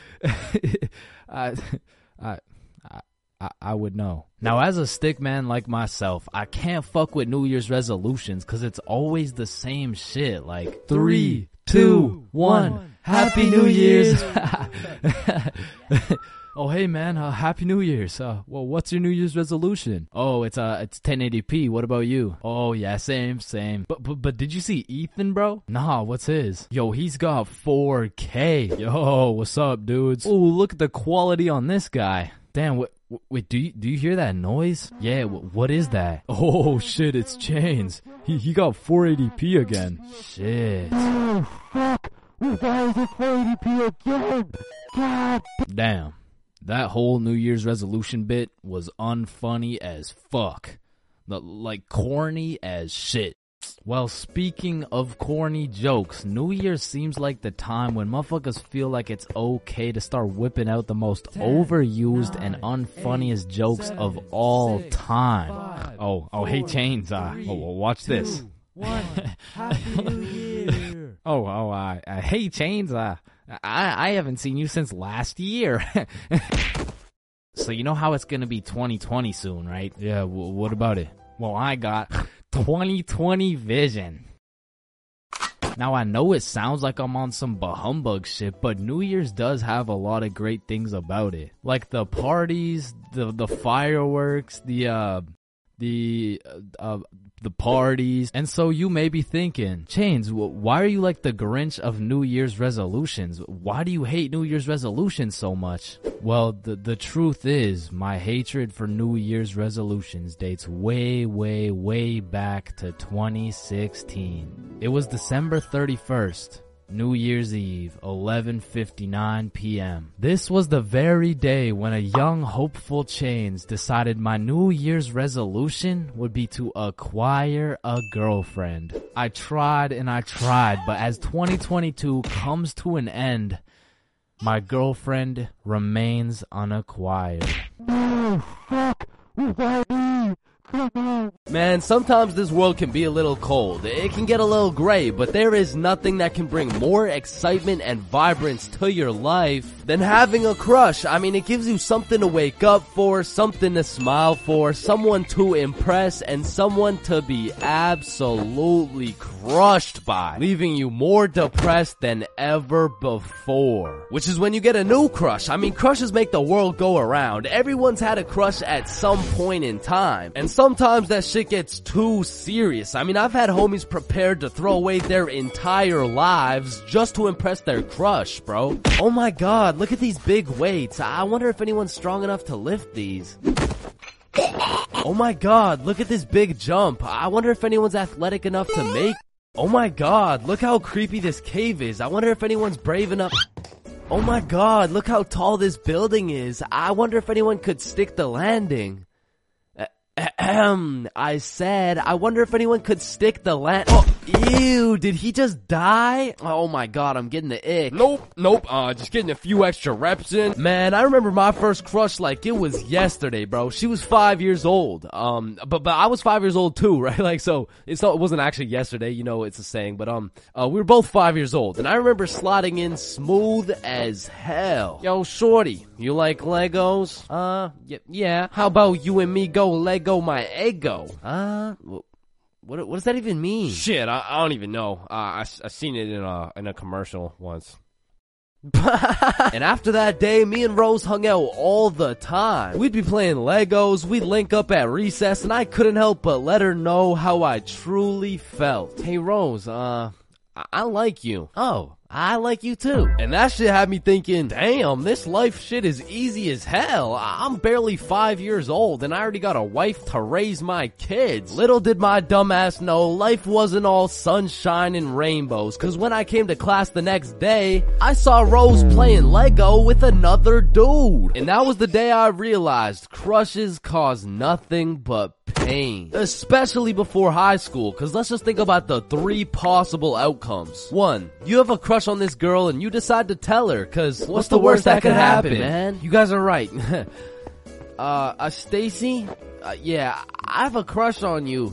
I would know. Now, as a stick man like myself, I can't fuck with New Year's resolutions because it's always the same shit. Like, 3, 2, 1, Happy New Year's. Oh, hey man, Happy New Year's. Well, what's your New Year's resolution? Oh, it's 1080p. What about you? Oh yeah, same. But did you see Ethan, bro? Nah, what's his? Yo, he's got 4K. Yo, what's up, dudes? Oh, look at the quality on this guy. Damn, wait, do you hear that noise? Yeah, what is that? Oh shit, it's Chains. He got 480p again. Shit. Oh fuck, we got 480p again. God damn. That whole New Year's resolution bit was unfunny as fuck. Like, corny as shit. Well, speaking of corny jokes, New Year's seems like the time when motherfuckers feel like it's okay to start whipping out the most overused and unfunniest jokes of all time. Oh, hey Chains, watch this. 2, 1, Happy New Year. Hey Chains, I haven't seen you since last year. So you know how it's gonna be 2020 soon, right? Yeah, what about it? Well, I got 2020 vision. Now, I know it sounds like I'm on some bahumbug shit, but New Year's does have a lot of great things about it. Like the parties, the fireworks, the the parties. And so you may be thinking, Chains, why are you like the Grinch of New Year's resolutions? Why do you hate New Year's resolutions so much? Well, the truth is, my hatred for New Year's resolutions dates way, way, way back to 2016. It was December 31st. New Year's Eve, 11:59 p.m. This was the very day when a young, hopeful Chains decided my New Year's resolution would be to acquire a girlfriend. I tried and I tried, but as 2022 comes to an end, my girlfriend remains unacquired. Man, sometimes this world can be a little cold. It can get a little gray, but there is nothing that can bring more excitement and vibrance to your life than having a crush. I mean, it gives you something to wake up for, something to smile for, someone to impress, and someone to be absolutely crushed by, leaving you more depressed than ever before. Which is when you get a new crush. I mean, crushes make the world go around. Everyone's had a crush at some point in time, and sometimes that shit gets too serious. I mean, I've had homies prepared to throw away their entire lives just to impress their crush, bro. Oh my god, look at these big weights. I wonder if anyone's strong enough to lift these. Oh my god, look at this big jump. I wonder if anyone's athletic enough to make. Oh my god, look how creepy this cave is. I wonder if anyone's brave enough. Oh my god, look how tall this building is. I wonder if anyone could stick the landing. I said, I wonder if anyone could stick the Oh, ew, did he just die? Oh my god, I'm getting the ick. Nope, just getting a few extra reps in. Man, I remember my first crush like it was yesterday, bro. She was 5 years old. But I was 5 years old too, right? Like, so, it wasn't actually yesterday, you know, it's a saying, but, we were both 5 years old, and I remember sliding in smooth as hell. Yo, shorty, you like Legos? Yeah. How about you and me go Lego my ego? What does that even mean? Shit, I don't even know. I seen it in a commercial once. And after that day, me and Rose hung out all the time. We'd be playing Legos, we'd link up at recess, and I couldn't help but let her know how I truly felt. Hey Rose, I like you. Oh, I like you too. And that shit had me thinking, damn, this life shit is easy as hell. I'm barely 5 years old and I already got a wife to raise my kids. Little did my dumbass know life wasn't all sunshine and rainbows, cause when I came to class the next day, I saw Rose playing Lego with another dude. And that was the day I realized crushes cause nothing but pain. Especially before high school, cause let's just think about the three possible outcomes. 1, you have a crush on this girl and you decide to tell her, cause what's the worst that could happen, man? You guys are right. Stacy? Yeah, I have a crush on you.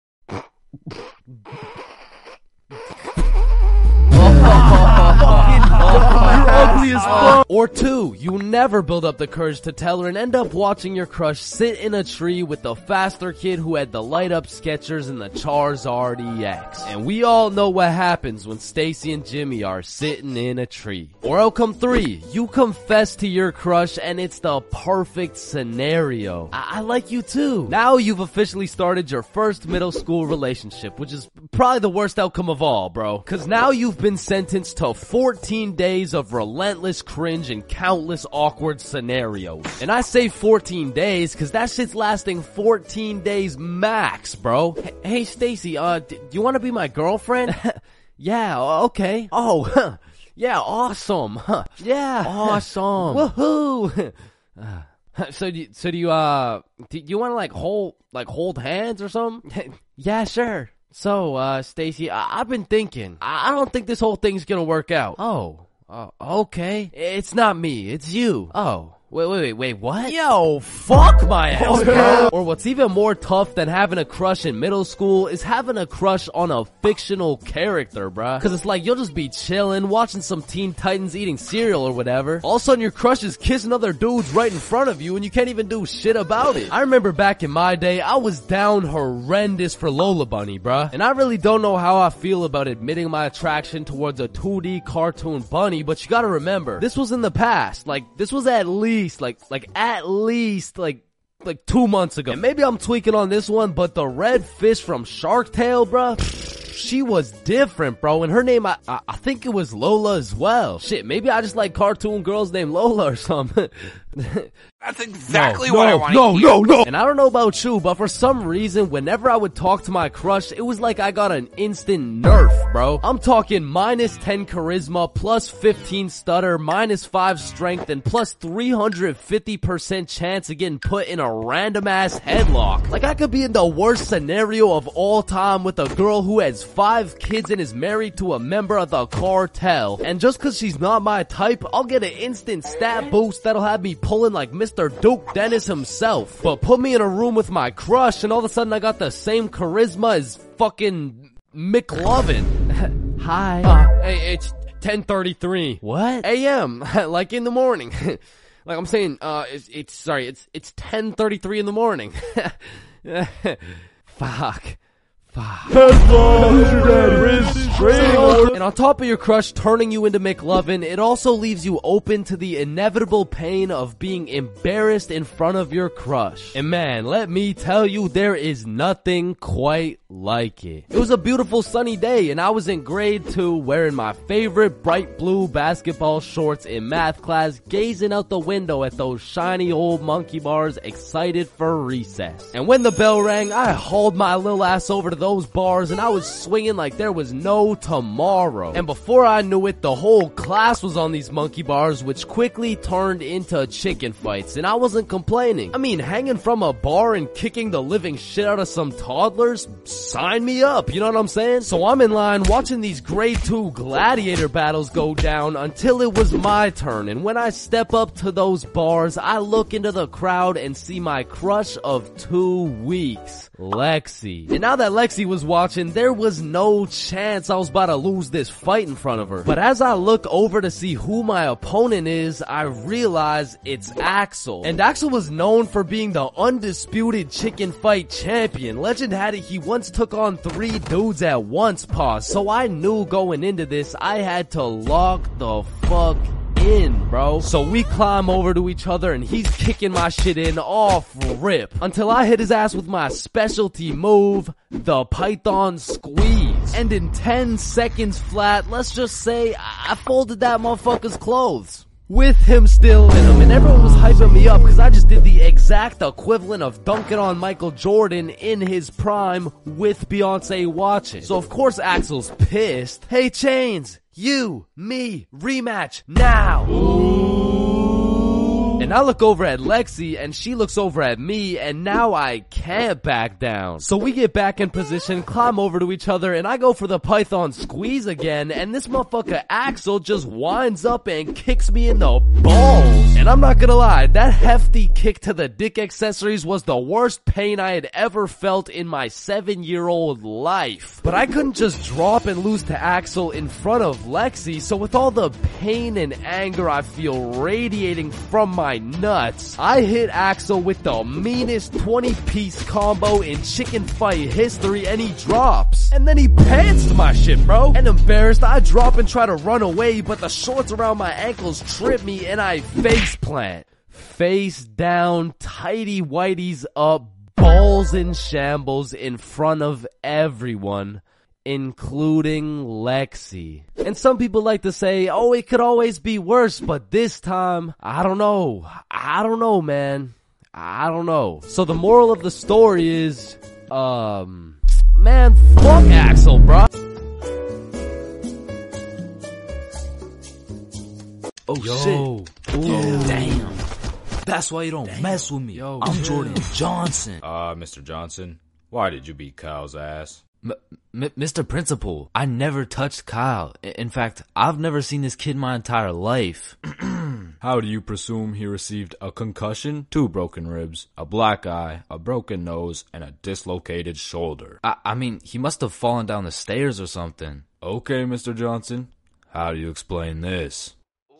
Ugly as fuck. Or 2, you never build up the courage to tell her and end up watching your crush sit in a tree with the faster kid who had the light up Skechers and the Charizard EX. And we all know what happens when Stacy and Jimmy are sitting in a tree. Or outcome 3, you confess to your crush and it's the perfect scenario. I like you too. Now you've officially started your first middle school relationship, which is probably the worst outcome of all, bro. Cause now you've been sentenced to 14 days of relentless cringe and countless awkward scenarios. And I say 14 days cause that shit's lasting 14 days max, bro. Hey Stacy, do you wanna be my girlfriend? Yeah, okay. Oh, yeah, awesome. Yeah, awesome. Woohoo. So do you wanna like hold hands or something? Yeah, sure. So, Stacy, I've been thinking, I don't think this whole thing's gonna work out. Oh, okay. It's not me, it's you. Oh. Wait, what? Yo, fuck my ass. Or what's even more tough than having a crush in middle school is having a crush on a fictional character, bruh. Cause it's like, you'll just be chilling, watching some Teen Titans eating cereal or whatever. All of a sudden your crush is kissing other dudes right in front of you and you can't even do shit about it. I remember back in my day, I was down horrendous for Lola Bunny, bruh. And I really don't know how I feel about admitting my attraction towards a 2D cartoon bunny, but you gotta remember, this was in the past. Like, this was at least like 2 months ago. And maybe I'm tweaking on this one, but the red fish from Shark Tale, bruh, she was different, bro. And her name, I think it was Lola as well. Shit, maybe I just like cartoon girls named Lola or something. That's exactly what I want to hear. No. And I don't know about you, but for some reason, whenever I would talk to my crush, it was like I got an instant nerf, bro. I'm talking minus 10 charisma, plus 15 stutter, minus 5 strength, and plus 350% chance of getting put in a random ass headlock. Like I could be in the worst scenario of all time with a girl who has 5 kids and is married to a member of the cartel. And just cause she's not my type, I'll get an instant stat boost that'll have me pulling like Mr. Duke Dennis himself. But put me in a room with my crush and all of a sudden I got the same charisma as fucking McLovin. Hi. Hey, it's 10:33. What? AM. Like in the morning. Like I'm saying, it's 10:33 in the morning. Fuck. And on top of your crush turning you into McLovin, it also leaves you open to the inevitable pain of being embarrassed in front of your crush. And man, let me tell you, there is nothing quite like it. It was a beautiful sunny day and I was in grade 2 wearing my favorite bright blue basketball shorts in math class, gazing out the window at those shiny old monkey bars, excited for recess. And when the bell rang, I hauled my little ass over to those bars and I was swinging like there was no tomorrow. And before I knew it, the whole class was on these monkey bars, which quickly turned into chicken fights, and I wasn't complaining. I mean, hanging from a bar and kicking the living shit out of some toddlers, sign me up, you know what I'm saying? So I'm in line watching these grade 2 gladiator battles go down until it was my turn, and when I step up to those bars, I look into the crowd and see my crush of 2 weeks, Lexi. And now that Lexi was watching, there was no chance I was about to lose this fight in front of her. But as I look over to see who my opponent is, I realize it's Axel. And Axel was known for being the undisputed chicken fight champion. Legend had it he once took on 3 dudes at once, pause. So I knew going into this, I had to lock the fuck in, bro. So we climb over to each other and he's kicking my shit in off rip until I hit his ass with my specialty move, the Python Squeeze. And in 10 seconds flat, let's just say I folded that motherfucker's clothes. With him still in him, and everyone was hyping me up because I just did the exact equivalent of dunking on Michael Jordan in his prime with Beyonce watching. So of course Axel's pissed. Hey Chains, you, me, rematch, now! Ooh. And I look over at Lexi, and she looks over at me, and now I can't back down. So we get back in position, climb over to each other, and I go for the Python Squeeze again, and this motherfucker Axel just winds up and kicks me in the balls. And I'm not gonna lie, that hefty kick to the dick accessories was the worst pain I had ever felt in my 7-year-old life. But I couldn't just drop and lose to Axel in front of Lexi, so with all the pain and anger I feel radiating from my nuts, I hit Axel with the meanest 20-piece combo in chicken fight history, and he drops. And then he pantsed my shit, bro. And embarrassed, I drop and try to run away, but the shorts around my ankles trip me and I face plant. Face down, tighty whities up, balls in shambles in front of everyone, including Lexi. And some people like to say, oh, it could always be worse, but this time, I don't know, man. I don't know. So the moral of the story is, man, fuck Axel, bro. Oh shit. Ooh. Damn. That's why you don't mess with me. I'm Jordan Johnson. Mr. Johnson, why did you beat Kyle's ass? Mr. Principal, I never touched Kyle. In fact, I've never seen this kid my entire life. How do you presume he received a concussion, 2 broken ribs, a black eye, a broken nose, and a dislocated shoulder? I mean, he must have fallen down the stairs or something. Okay, Mr. Johnson, how do you explain this?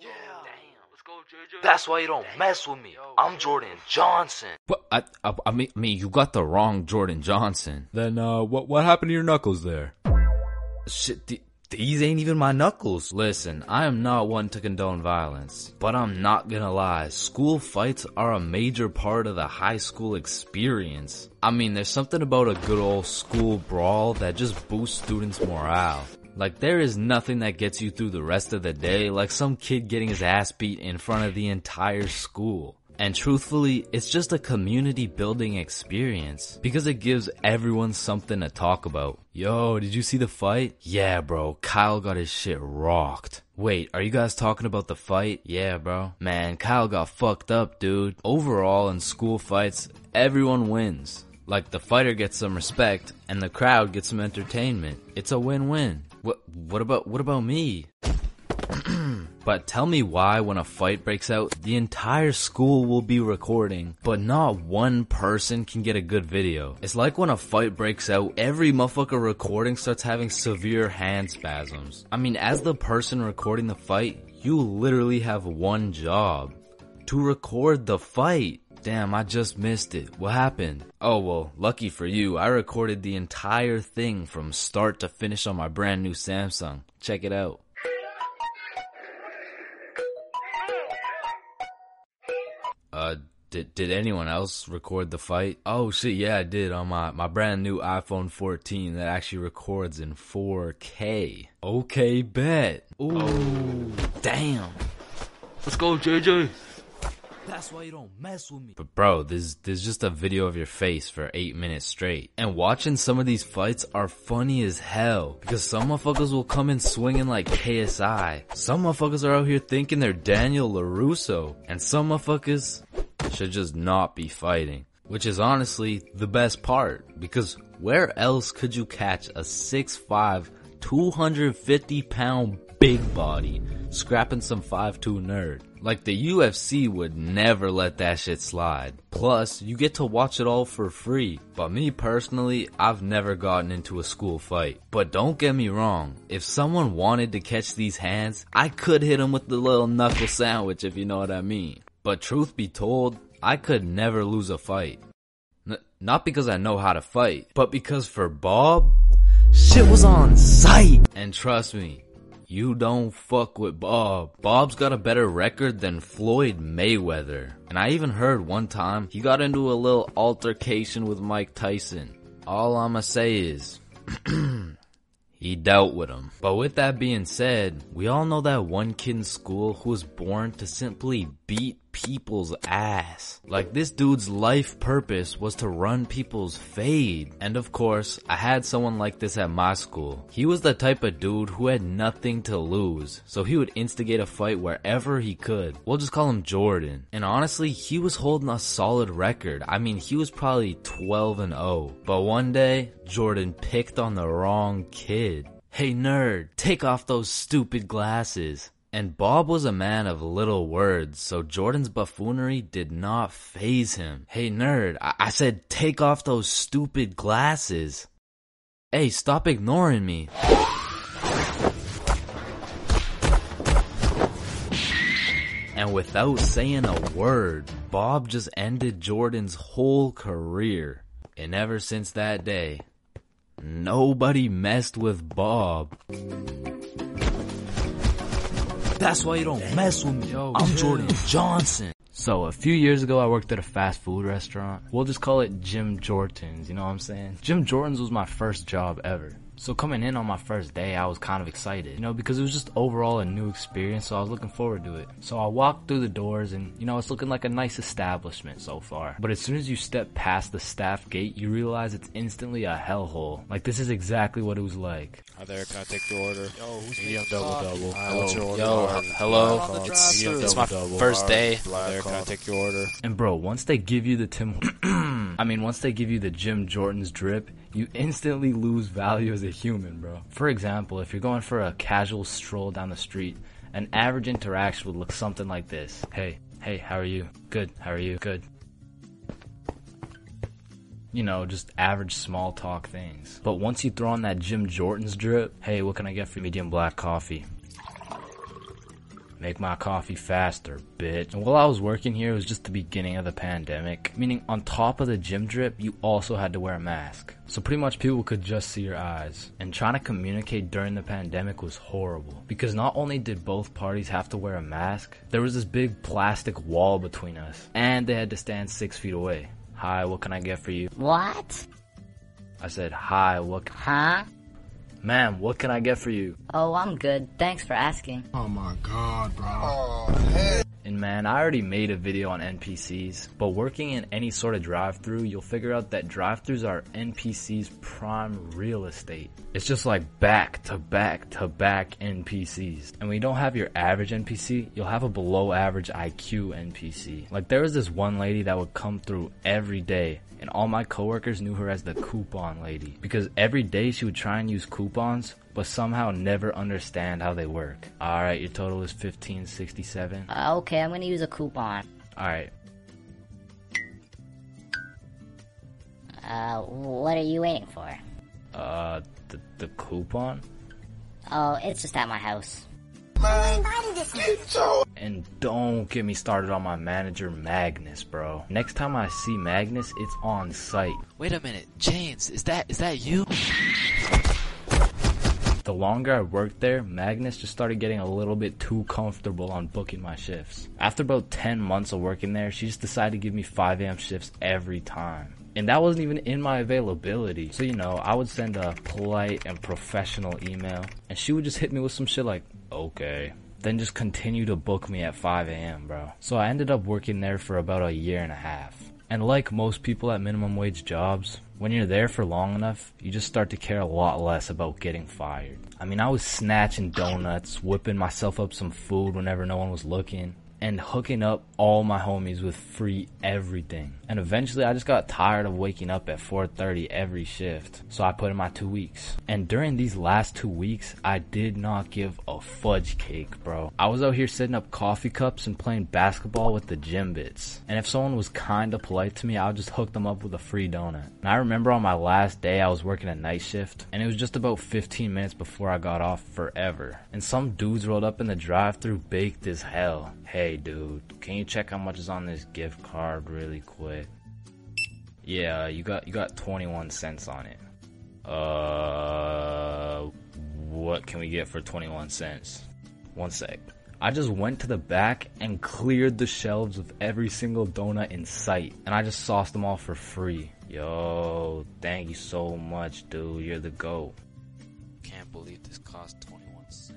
That's why you don't mess with me. I'm Jordan Johnson. But I mean, you got the wrong Jordan Johnson. Then, what happened to your knuckles there? Shit, These ain't even my knuckles. Listen, I am not one to condone violence, but I'm not gonna lie, school fights are a major part of the high school experience. I mean, there's something about a good old school brawl that just boosts students' morale. Like, there is nothing that gets you through the rest of the day like some kid getting his ass beat in front of the entire school. And truthfully, it's just a community building experience because it gives everyone something to talk about. Yo, did you see the fight? Yeah, bro, Kyle got his shit rocked. Wait, are you guys talking about the fight? Yeah, bro. Man, Kyle got fucked up, dude. Overall, in school fights, everyone wins. Like, the fighter gets some respect and the crowd gets some entertainment. It's a win-win. What about me? But tell me why when a fight breaks out, the entire school will be recording, but not one person can get a good video. It's like when a fight breaks out, every motherfucker recording starts having severe hand spasms. I mean, as the person recording the fight, you literally have one job: to record the fight. Damn, I just missed it. What happened? Oh well, lucky for you, I recorded the entire thing from start to finish on my brand new Samsung. Check it out. Did anyone else record the fight? Oh shit, yeah, I did on my brand new iPhone 14 that actually records in 4K. Okay, bet. Ooh, oh, damn. Let's go, JJ. That's why you don't mess with me. But bro, there's just a video of your face for 8 minutes straight. And watching some of these fights are funny as hell, because some motherfuckers will come in swinging like KSI. Some motherfuckers are out here thinking they're Daniel LaRusso. And some motherfuckers should just not be fighting. Which is honestly the best part, because where else could you catch a 6'5", 250-pound big body scrapping some 5'2" nerd? Like, the UFC would never let that shit slide. Plus, you get to watch it all for free. But me personally, I've never gotten into a school fight. But don't get me wrong, if someone wanted to catch these hands, I could hit them with the little knuckle sandwich, if you know what I mean. But truth be told, I could never lose a fight. Not because I know how to fight, but because for Bob, shit was on sight. And trust me, you don't fuck with Bob. Bob's got a better record than Floyd Mayweather. And I even heard one time he got into a little altercation with Mike Tyson. All I'ma say is, he dealt with him. But with that being said, we all know that one kid in school who was born to simply beat people's ass. Like, this dude's life purpose was to run people's fade. And of course, I had someone like this at my school. He was the type of dude who had nothing to lose, so he would instigate a fight wherever he could. We'll just call him Jordan. And honestly, he was holding a solid record. I mean, he was probably 12-0. But one day, Jordan picked on the wrong kid. Hey nerd, take off those stupid glasses. And Bob was a man of little words, so Jordan's buffoonery did not faze him. Hey nerd, I said take off those stupid glasses. Hey, stop ignoring me. And without saying a word, Bob just ended Jordan's whole career. And ever since that day, nobody messed with Bob. That's why you don't mess with me. Yo, I'm Jordan Johnson. So, a few years ago, I worked at a fast food restaurant. We'll just call it Jim Jordan's, you know what I'm saying? Jim Jordan's was my first job ever. So coming in on my first day, I was kind of excited, you know, because it was just overall a new experience, so I was looking forward to it. So I walked through the doors and, you know, it's looking like a nice establishment so far. But as soon as you step past the staff gate, you realize it's instantly a hellhole. Like, this is exactly what it was like. Hi there, can I take your order? Yo, who's medium double. What's your order? Yo, hello. It's my first day. Hi there, can I take your order? And bro, once they give you the once they give you the Jim Jordan's drip, you instantly lose value as a human, bro. For example, if you're going for a casual stroll down the street, an average interaction would look something like this. Hey, how are you? Good, how are you? Good. You know, just average small talk things. But once you throw on that Jim Jordan's drip, hey, what can I get for medium black coffee? Make my coffee faster, bitch. And while I was working here, it was just the beginning of the pandemic, meaning on top of the gym drip, you also had to wear a mask. So pretty much people could just see your eyes. And trying to communicate during the pandemic was horrible, because not only did both parties have to wear a mask, there was this big plastic wall between us, and they had to stand 6 feet away. Hi, what can I get for you? What? I said, hi, what? Huh? Ma'am, what can I get for you? Oh, I'm good. Thanks for asking. Oh my god, bro. And man, I already made a video on NPCs, but working in any sort of drive-thru, you'll figure out that drive-thrus are NPCs' prime real estate. It's just like back to back to back NPCs. And when you don't have your average NPC, you'll have a below average IQ NPC. Like there was this one lady that would come through every day, and all my coworkers knew her as the coupon lady, because every day she would try and use coupons, but somehow never understand how they work. Alright, your total is $15.67. Okay, I'm gonna use a coupon. Alright. What are you waiting for? The coupon? Oh, it's just at my house. And don't get me started on my manager Magnus, bro. Next time I see Magnus, it's on site. Wait a minute, Chains, is that you? The longer I worked there, Magnus just started getting a little bit too comfortable on booking my shifts. After about 10 months of working there, she just decided to give me 5 a.m. shifts every time. And that wasn't even in my availability. So, you know, I would send a polite and professional email, and she would just hit me with some shit like, okay. Then just continue to book me at 5 a.m., bro. So I ended up working there for about a year and a half. And like most people at minimum wage jobs, when you're there for long enough, you just start to care a lot less about getting fired. I mean, I was snatching donuts, whipping myself up some food whenever no one was looking, and hooking up all my homies with free everything. And eventually I just got tired of waking up at 4:30 every shift, so I put in my 2 weeks. And during these last 2 weeks, I did not give a fudge cake, bro. I was out here setting up coffee cups and playing basketball with the gym bits. And if someone was kinda polite to me, I would just hook them up with a free donut. And I remember on my last day, I was working a night shift, and it was just about 15 minutes before I got off forever. And some dudes rolled up in the drive-thru baked as hell. Hey dude, can you check how much is on this gift card really quick? Yeah, you got 21 cents on it. What can we get for 21 cents? One sec. I just went to the back and cleared the shelves of every single donut in sight, and I just sauced them all for free. Yo, thank you so much, dude. You're the GOAT. Can't believe this cost 21 cents.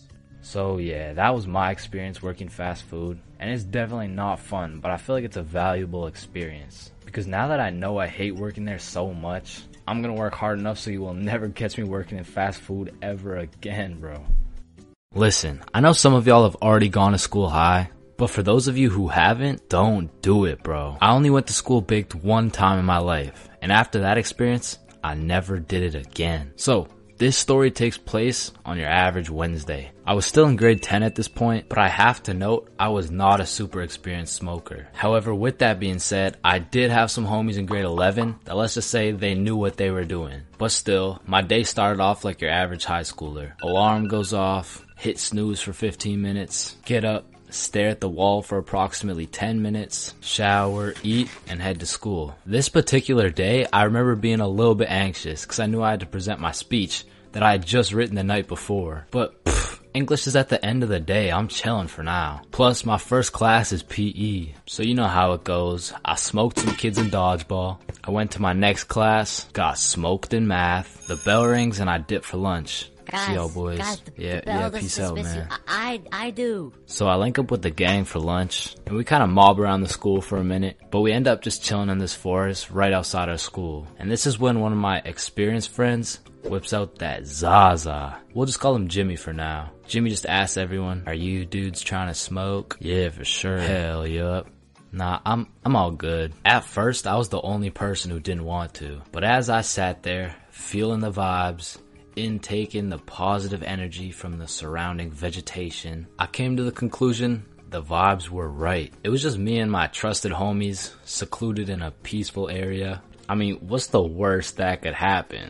So yeah, that was my experience working fast food, and it's definitely not fun, but I feel like it's a valuable experience. Because now that I know I hate working there so much, I'm gonna work hard enough so you will never catch me working in fast food ever again, bro. Listen, I know some of y'all have already gone to school high, but for those of you who haven't, don't do it, bro. I only went to school baked one time in my life, and after that experience, I never did it again. So, this story takes place on your average Wednesday. I was still in grade 10 at this point, but I have to note, I was not a super experienced smoker. However, with that being said, I did have some homies in grade 11 that, let's just say, they knew what they were doing. But still, my day started off like your average high schooler. Alarm goes off, hit snooze for 15 minutes, get up, stare at the wall for approximately 10 minutes, shower, eat, and head to school. This particular day, I remember being a little bit anxious because I knew I had to present my speech that I had just written the night before. But English is at the end of the day. I'm chilling for now. Plus, my first class is PE. So you know how it goes. I smoked some kids in dodgeball. I went to my next class, got smoked in math. The bell rings and I dip for lunch. Guys, see y'all boys. Guys, yeah, peace out, man. I do. So I link up with the gang for lunch, and we kind of mob around the school for a minute, but we end up just chilling in this forest right outside our school. And this is when one of my experienced friends whips out that Zaza. We'll just call him Jimmy for now. Jimmy just asks everyone, "Are you dudes trying to smoke?" "Yeah, for sure." "Hell, yup." "Nah, I'm all good." At first, I was the only person who didn't want to, but as I sat there, feeling the vibes, intaking the positive energy from the surrounding vegetation, I came to the conclusion the vibes were right. It was just me and my trusted homies, secluded in a peaceful area. I mean, what's the worst that could happen,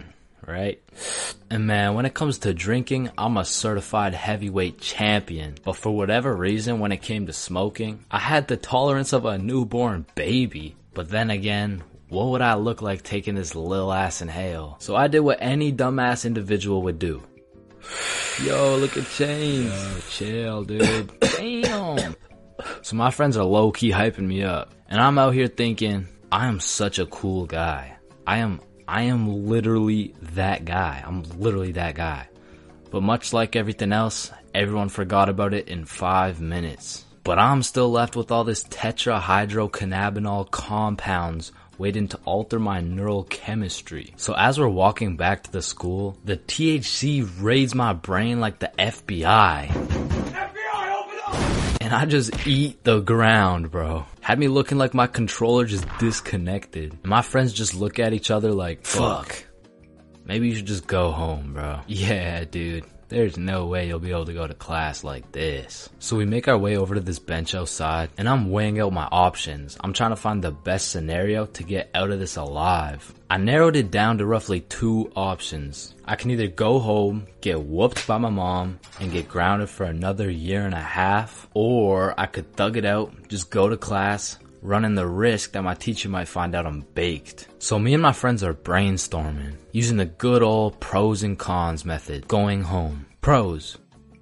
right? And man, when it comes to drinking, I'm a certified heavyweight champion. But for whatever reason, when it came to smoking, I had the tolerance of a newborn baby. But then again, what would I look like taking this lil ass inhale? So I did what any dumbass individual would do. Yo, look at Chains. Yo, chill, dude. Damn. So my friends are low-key hyping me up. And I'm out here thinking, I am such a cool guy. I am literally that guy. I'm literally that guy. But much like everything else, everyone forgot about it in 5 minutes. But I'm still left with all this tetrahydrocannabinol compounds waiting to alter my neural chemistry. So as we're walking back to the school, the THC raids my brain like the FBI. FBI, open up! And I just eat the ground, bro. Had me looking like my controller just disconnected. And my friends just look at each other like, fuck. Maybe you should just go home, bro. Yeah, dude. There's no way you'll be able to go to class like this. So we make our way over to this bench outside, and I'm weighing out my options. I'm trying to find the best scenario to get out of this alive. I narrowed it down to roughly 2 options. I can either go home, get whooped by my mom, and get grounded for another 1.5 years, or I could thug it out, just go to class, running the risk that my teacher might find out I'm baked. So me and my friends are brainstorming, using the good old pros and cons method. Going home. Pros.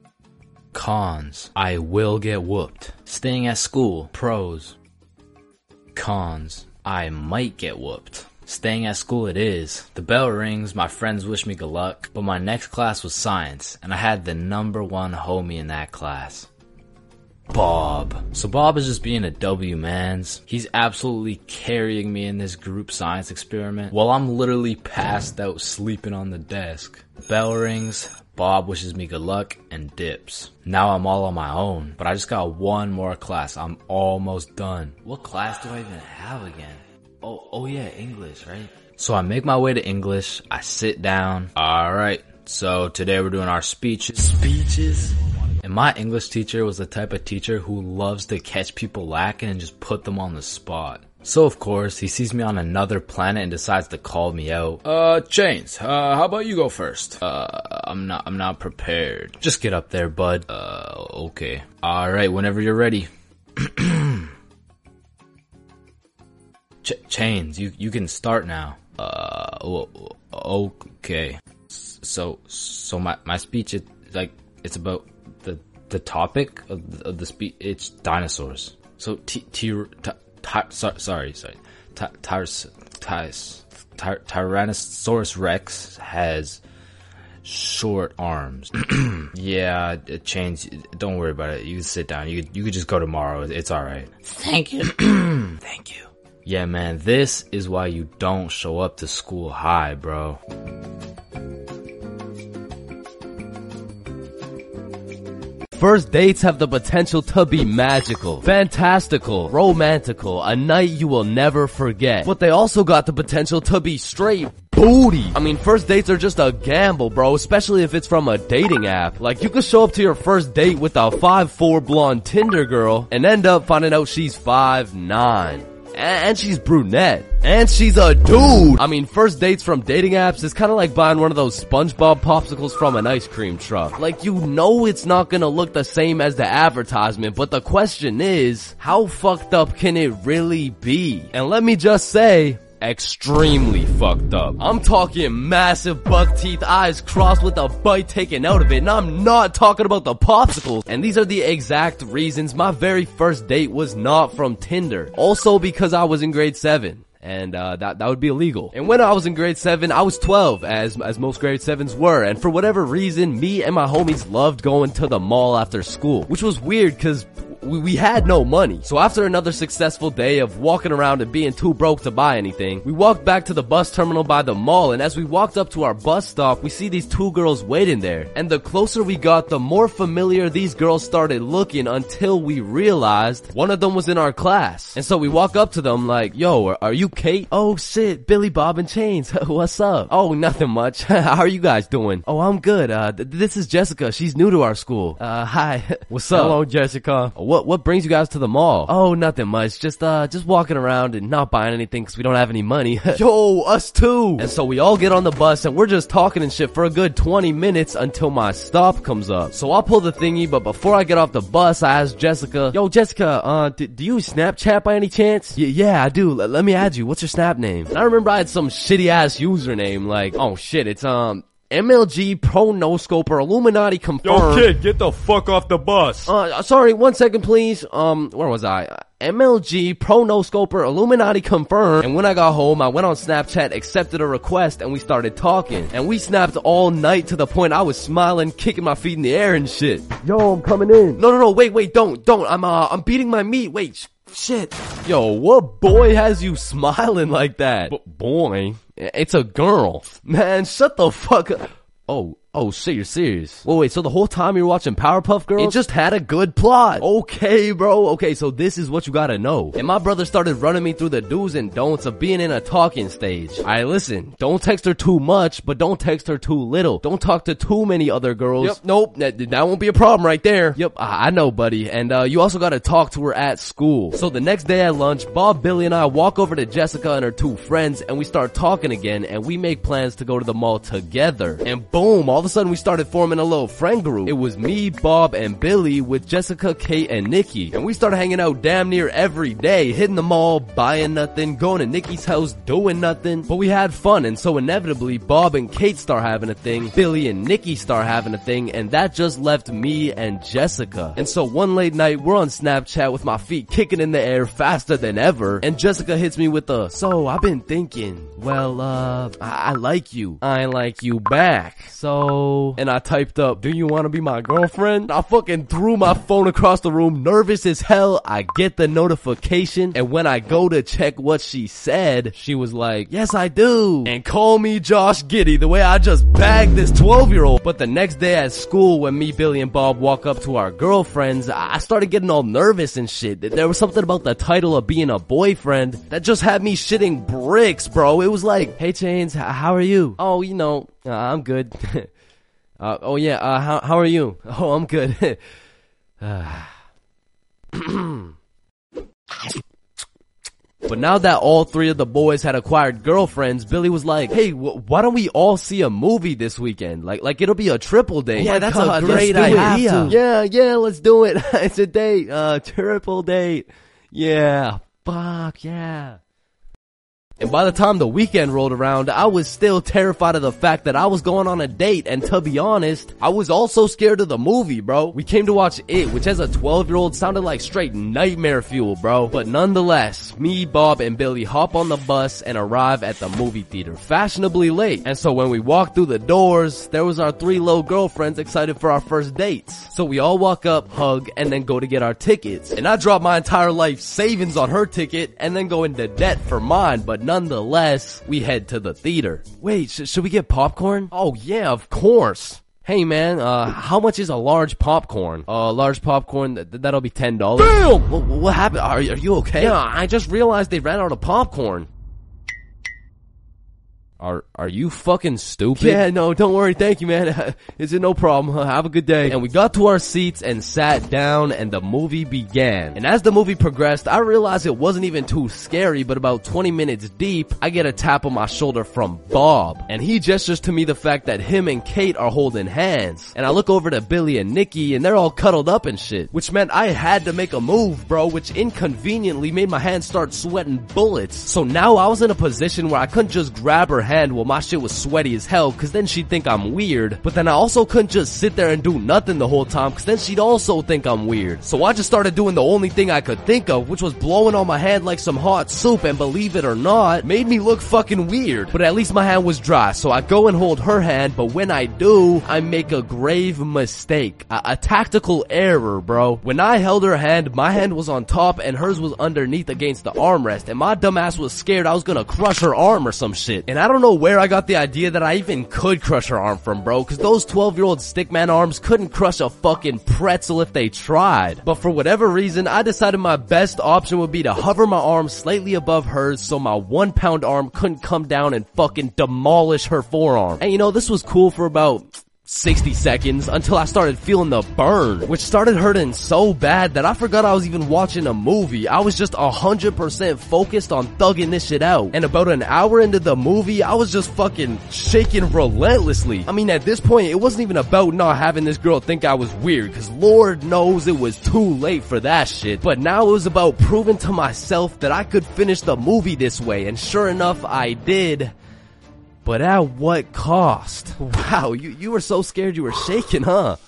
Cons. I will get whooped. Staying at school. Pros. Cons. I might get whooped. Staying at school it is. The bell rings, my friends wish me good luck, but my next class was science, and I had the #1 homie in that class. Bob. So Bob is just being a W-mans. He's absolutely carrying me in this group science experiment while I'm literally passed out sleeping on the desk. Bell rings, Bob wishes me good luck, and dips. Now I'm all on my own, but I just got 1 more class. I'm almost done. What class do I even have again? Oh yeah, English, right? So I make my way to English, I sit down. Alright, so today we're doing our speeches. And my English teacher was the type of teacher who loves to catch people lacking and just put them on the spot. So of course, he sees me on another planet and decides to call me out. Chains, how about you go first? I'm not prepared. Just get up there, bud. Okay. Alright, whenever you're ready. Chains, you can start now. Okay. So my speech is like, it's about the topic of the speech. It's dinosaurs. So Tyrannosaurus Rex has short arms. Yeah, Chains, don't worry about it. You can sit down. You could just go tomorrow. It's alright. Thank you. Thank you. Yeah, man, this is why you don't show up to school high, bro. First dates have the potential to be magical, fantastical, romantical, a night you will never forget. But they also got the potential to be straight booty. I mean, first dates are just a gamble, bro, especially if it's from a dating app. Like, you could show up to your first date with a 5'4" blonde Tinder girl and end up finding out she's 5'9". And she's brunette. And she's a dude. I mean, first dates from dating apps is kind of like buying one of those SpongeBob popsicles from an ice cream truck. Like, you know it's not gonna look the same as the advertisement, but the question is, how fucked up can it really be? And let me just say, extremely fucked up. I'm talking massive buck teeth, eyes crossed with a bite taken out of it, and I'm not talking about the popsicles. And these are the exact reasons my very first date was not from Tinder. Also because I was in grade 7. And that would be illegal. And when I was in grade 7, I was 12, as most grade 7s were. And for whatever reason, me and my homies loved going to the mall after school. Which was weird, cause we had no money. So after another successful day of walking around and being too broke to buy anything, we walked back to the bus terminal by the mall, and as we walked up to our bus stop, we see these 2 girls waiting there. And the closer we got, the more familiar these girls started looking, until we realized one of them was in our class. And so we walk up to them like, yo, are you Kate? Oh shit, Billy, Bob, and Chains. What's up? Oh, nothing much. How are you guys doing? Oh, I'm good. This is Jessica. She's new to our school. Hi. What's up? Hello, Jessica. what brings you guys to the mall? Oh, nothing much. Just walking around and not buying anything because we don't have any money. Yo, us too. And so we all get on the bus and we're just talking and shit for a good 20 minutes until my stop comes up. So I'll pull the thingy, but before I get off the bus, I ask Jessica, yo, Jessica, do you Snapchat by any chance? Yeah, I do. Let me add you. What's your Snap name? And I remember I had some shitty ass username like, oh shit, it's MLG Pro No Scoper Illuminati confirmed. Yo, kid, get the fuck off the bus. Sorry, 1 second, please. Where was I? MLG Pro No Scoper Illuminati confirmed. And when I got home, I went on Snapchat, accepted a request, and we started talking. And we snapped all night to the point I was smiling, kicking my feet in the air and shit. Yo, I'm coming in. No, wait, don't. I'm beating my meat. Wait, shit. Yo, what boy has you smiling like that? Boy? It's a girl. Man, shut the fuck up. Oh shit, you're serious. Wait, so the whole time you were watching Powerpuff Girls? It just had a good plot. Okay, bro. Okay, so this is what you gotta know. And my brother started running me through the do's and don'ts of being in a talking stage. Alright, listen. Don't text her too much, but don't text her too little. Don't talk to too many other girls. Yep, nope. That won't be a problem right there. Yep, I know, buddy. And you also gotta talk to her at school. So the next day at lunch, Bob, Billy, and I walk over to Jessica and her two friends, and we start talking again, and we make plans to go to the mall together. And boom, all of a sudden we started forming a little friend group. It was me, Bob, and Billy with Jessica, Kate, and Nikki. And we started hanging out damn near every day, hitting the mall, buying nothing, going to Nikki's house, doing nothing. But we had fun, and so inevitably, Bob and Kate start having a thing, Billy and Nikki start having a thing, and that just left me and Jessica. And so one late night, we're on Snapchat with my feet kicking in the air faster than ever, and Jessica hits me with a, so I've been thinking, well, I like you. I like you back. So... And I typed up, do you want to be my girlfriend? I fucking threw my phone across the room, nervous as hell. I get the notification, and when I go to check what she said, she was like, yes, I do. And call me Josh Giddey, the way I just bagged this 12-year-old. But the next day at school, when me, Billy, and Bob walk up to our girlfriends, I started getting all nervous and shit. There was something about the title of being a boyfriend that just had me shitting bricks, bro. It was like, hey, Chains, how are you? Oh, you know, I'm good. How are you? Oh, I'm good. But now that all three of the boys had acquired girlfriends, Billy was like, hey, why don't we all see a movie this weekend? Like it'll be a triple date. Yeah, that's a great idea. Yeah, let's do it. It's a date, triple date. Yeah, fuck yeah. And by the time the weekend rolled around, I was still terrified of the fact that I was going on a date, and to be honest, I was also scared of the movie, bro. We came to watch It, which as a 12-year-old sounded like straight nightmare fuel, bro. But nonetheless, me, Bob, and Billy hop on the bus and arrive at the movie theater, fashionably late. And so when we walked through the doors, there was our three little girlfriends excited for our first dates. So we all walk up, hug, and then go to get our tickets. And I dropped my entire life savings on her ticket, and then go into debt for mine, but nonetheless, we head to the theater. Wait, should we get popcorn? Oh yeah, of course. Hey man, how much is a large popcorn? Large popcorn, that'll be $10. Damn! What happened? Are you okay? Yeah, I just realized they ran out of popcorn. Are you fucking stupid? Yeah, no, don't worry. Thank you, man. Is it no problem? Have a good day. And we got to our seats and sat down, and the movie began. And as the movie progressed, I realized it wasn't even too scary, but about 20 minutes deep, I get a tap on my shoulder from Bob. And he gestures to me the fact that him and Kate are holding hands. And I look over to Billy and Nikki, and they're all cuddled up and shit. Which meant I had to make a move, bro, which inconveniently made my hands start sweating bullets. So now I was in a position where I couldn't just grab her hand while my shit was sweaty as hell, cause then she'd think I'm weird. But then I also couldn't just sit there and do nothing the whole time, cause then she'd also think I'm weird. So I just started doing the only thing I could think of, which was blowing on my hand like some hot soup, and believe it or not, made me look fucking weird. But at least my hand was dry, so I go and hold her hand, but when I do, I make a grave mistake. A tactical error, bro. When I held her hand, my hand was on top and hers was underneath against the armrest, and my dumbass was scared I was gonna crush her arm or some shit. And I don't know where I got the idea that I even could crush her arm from, bro, cause those 12-year-old stickman arms couldn't crush a fucking pretzel if they tried. But for whatever reason, I decided my best option would be to hover my arm slightly above hers so my 1-pound arm couldn't come down and fucking demolish her forearm. And you know, this was cool for about 60 seconds until I started feeling the burn, which started hurting so bad that I forgot I was even watching a movie. I was just 100% focused on thugging this shit out. And about an hour into the movie, I was just fucking shaking relentlessly. I mean, at this point, it wasn't even about not having this girl think I was weird, cause Lord knows it was too late for that shit. But now it was about proving to myself that I could finish the movie this way, and sure enough, I did. But at what cost? Wow, you were so scared you were shaking, huh?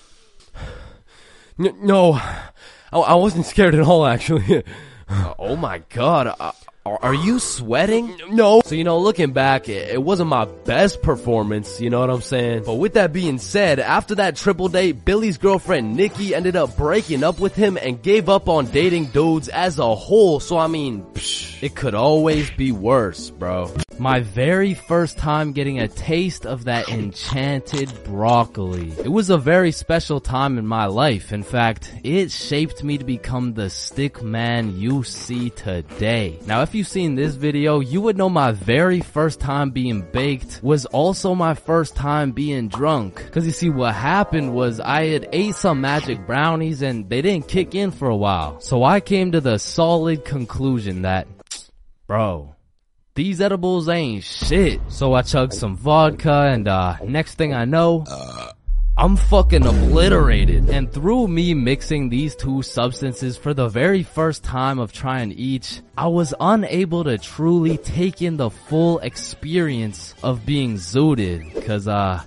No, I wasn't scared at all, actually. Oh my god, are you sweating? No. So, looking back, it wasn't my best performance, you know what I'm saying? But with that being said, after that triple date, Billy's girlfriend Nikki ended up breaking up with him and gave up on dating dudes as a whole. So, I mean, it could always be worse, bro. My very first time getting a taste of that enchanted broccoli. It was a very special time in my life. In fact, it shaped me to become the stick man you see today. Now, if you've seen this video, you would know my very first time being baked was also my first time being drunk. Cause you see, what happened was I had ate some magic brownies and they didn't kick in for a while. So I came to the solid conclusion that, bro, these edibles ain't shit. So I chugged some vodka and next thing I know, I'm fucking obliterated. And through me mixing these two substances for the very first time of trying each, I was unable to truly take in the full experience of being zooted. Cause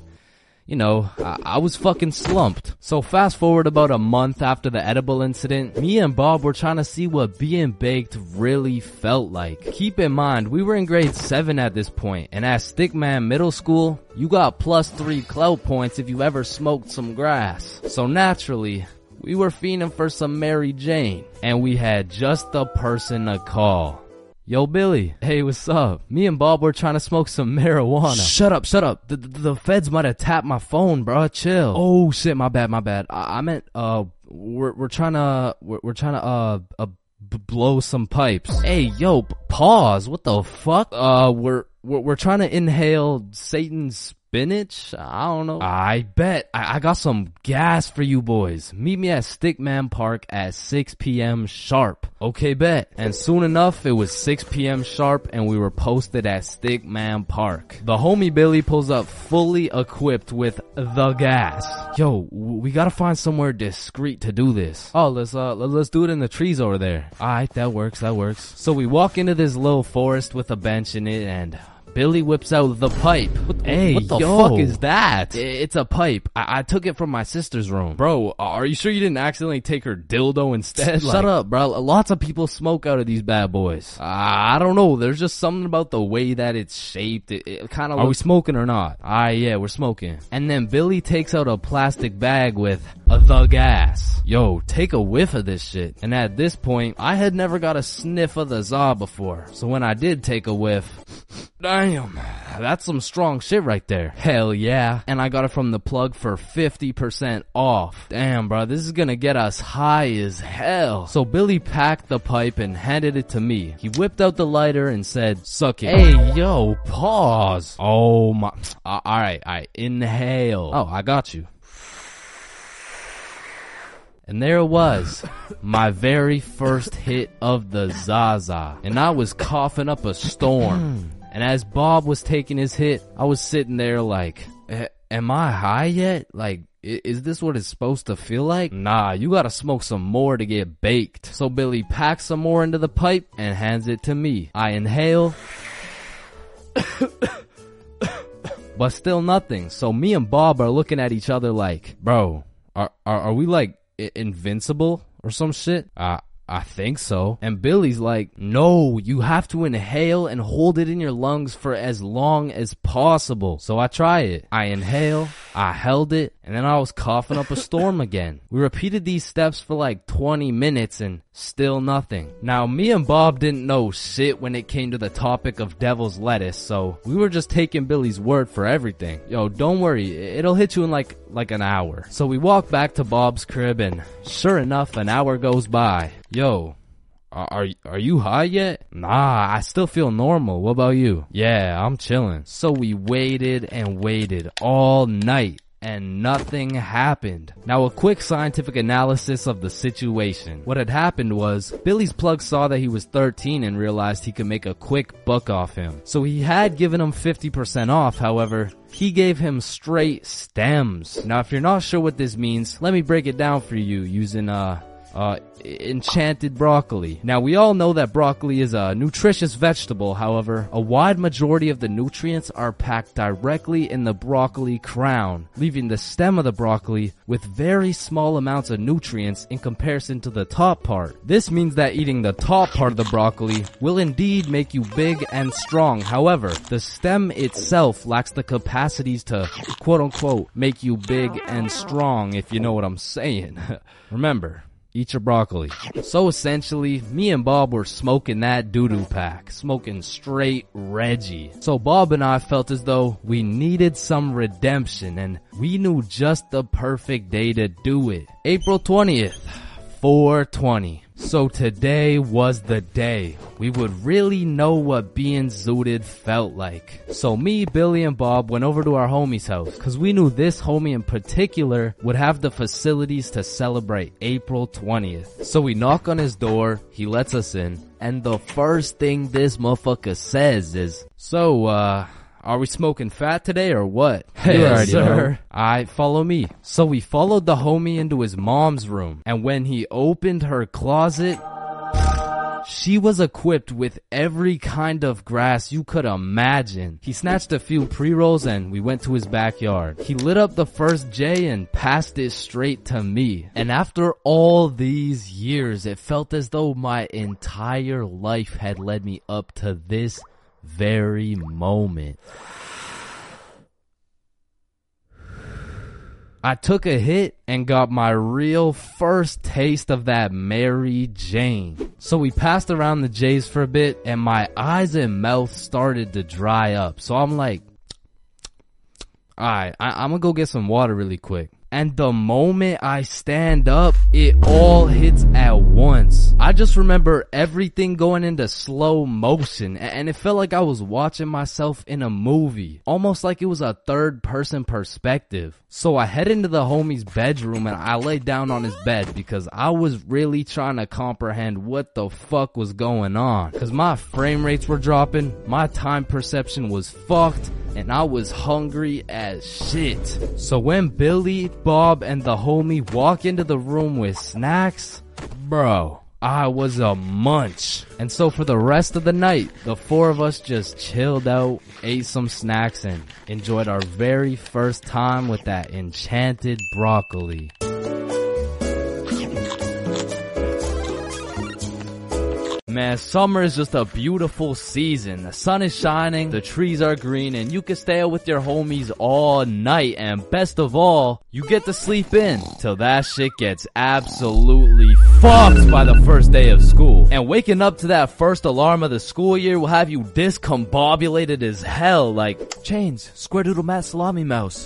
I was fucking slumped. So fast forward about a month after the edible incident, me and Bob were trying to see what being baked really felt like. Keep in mind, we were in grade 7 at this point, and at Stickman Middle School, you got +3 clout points if you ever smoked some grass. So naturally, we were fiending for some Mary Jane, and we had just the person to call. Yo, Billy. Hey, what's up? Me and Bob were trying to smoke some marijuana. Shut up. The feds might have tapped my phone, bro. Chill. Oh shit, my bad. I meant, we're trying to blow some pipes. Hey, yo, pause. What the fuck? We're trying to inhale Satan's spinach? I don't know. I bet. I got some gas for you boys. Meet me at Stickman Park at 6 p.m. sharp. Okay, bet. And soon enough, it was 6 p.m. sharp and we were posted at Stickman Park. The homie Billy pulls up fully equipped with the gas. Yo, we gotta find somewhere discreet to do this. Oh, let's do it in the trees over there. Alright, that works. So we walk into this little forest with a bench in it and Billy whips out the pipe. What the fuck is that? It's a pipe. I took it from my sister's room. Bro, are you sure you didn't accidentally take her dildo instead? Shut up, bro. Lots of people smoke out of these bad boys. I don't know. There's just something about the way that it's shaped. It kind of. Are we smoking or not? Yeah, we're smoking. And then Billy takes out a plastic bag with the gas. Yo, take a whiff of this shit. And at this point, I had never got a sniff of the za before. So when I did take a whiff, damn, that's some strong shit right there. Hell yeah. And I got it from the plug for 50% off. Damn, bro, this is gonna get us high as hell. So Billy packed the pipe and handed it to me. He whipped out the lighter and said, suck it. Hey, yo, pause. Oh my. Alright, inhale. Oh, I got you. And there it was, my very first hit of the Zaza. And I was coughing up a storm. And as Bob was taking his hit, I was sitting there like, am I high yet? Like, is this what it's supposed to feel like? Nah, you gotta smoke some more to get baked. So Billy packs some more into the pipe and hands it to me. I inhale. But still nothing. So me and Bob are looking at each other like, bro, are we like invincible or some shit? I think so. And Billy's like, no, you have to inhale and hold it in your lungs for as long as possible. So I try it. I inhale, I held it, and then I was coughing up a storm again. We repeated these steps for like 20 minutes and still nothing. Now, me and Bob didn't know shit when it came to the topic of devil's lettuce, so we were just taking Billy's word for everything. Yo, don't worry, it'll hit you in like an hour. So we walk back to Bob's crib and sure enough, an hour goes by. Yo, are you high yet? Nah, I still feel normal. What about you? Yeah, I'm chilling. So we waited and waited all night. and nothing happened. Now a quick scientific analysis of the situation. What had happened was, Billy's plug saw that he was 13 and realized he could make a quick buck off him. So he had given him 50% off, however, he gave him straight stems. Now if you're not sure what this means, let me break it down for you using enchanted broccoli. Now we all know that broccoli is a nutritious vegetable, however, a wide majority of the nutrients are packed directly in the broccoli crown, leaving the stem of the broccoli with very small amounts of nutrients in comparison to the top part. This means that eating the top part of the broccoli will indeed make you big and strong. However, the stem itself lacks the capacities to quote unquote make you big and strong, if you know what I'm saying. Remember, eat your broccoli. So essentially, me and Bob were smoking that doo-doo pack, smoking straight Reggie. So Bob and I felt as though we needed some redemption, and we knew just the perfect day to do it. April 20th, 420. So today was the day we would really know what being zooted felt like. So me, Billy, and Bob went over to our homie's house, cause we knew this homie in particular would have the facilities to celebrate April 20th. So we knock on his door, he lets us in, and the first thing this motherfucker says is, so, are we smoking fat today or what? Hey, sir. Alright, follow me. So we followed the homie into his mom's room, and when he opened her closet, she was equipped with every kind of grass you could imagine. He snatched a few pre-rolls and we went to his backyard. He lit up the first J and passed it straight to me. And after all these years, it felt as though my entire life had led me up to this very moment. I took a hit and got my real first taste of that Mary Jane. So we passed around the J's for a bit and my eyes and mouth started to dry up. So I'm like, alright, I'm gonna go get some water really quick. And the moment I stand up, it all hits at once. I just remember everything going into slow motion, and it felt like I was watching myself in a movie. Almost like it was a third-person perspective. So I head into the homie's bedroom and I lay down on his bed because I was really trying to comprehend what the fuck was going on. Cause my frame rates were dropping, my time perception was fucked, and I was hungry as shit. So when Billy, Bob, and the homie walk into the room with snacks, bro, I was a munch. And so for the rest of the night, the four of us just chilled out, ate some snacks, and enjoyed our very first time with that enchanted broccoli. Man, summer is just a beautiful season. The sun is shining, the trees are green, and you can stay out with your homies all night. And best of all, you get to sleep in till that shit gets absolutely fucked by the first day of school. And waking up to that first alarm of the school year will have you discombobulated as hell, like, Chains, Square Doodle Mat Salami Mouse.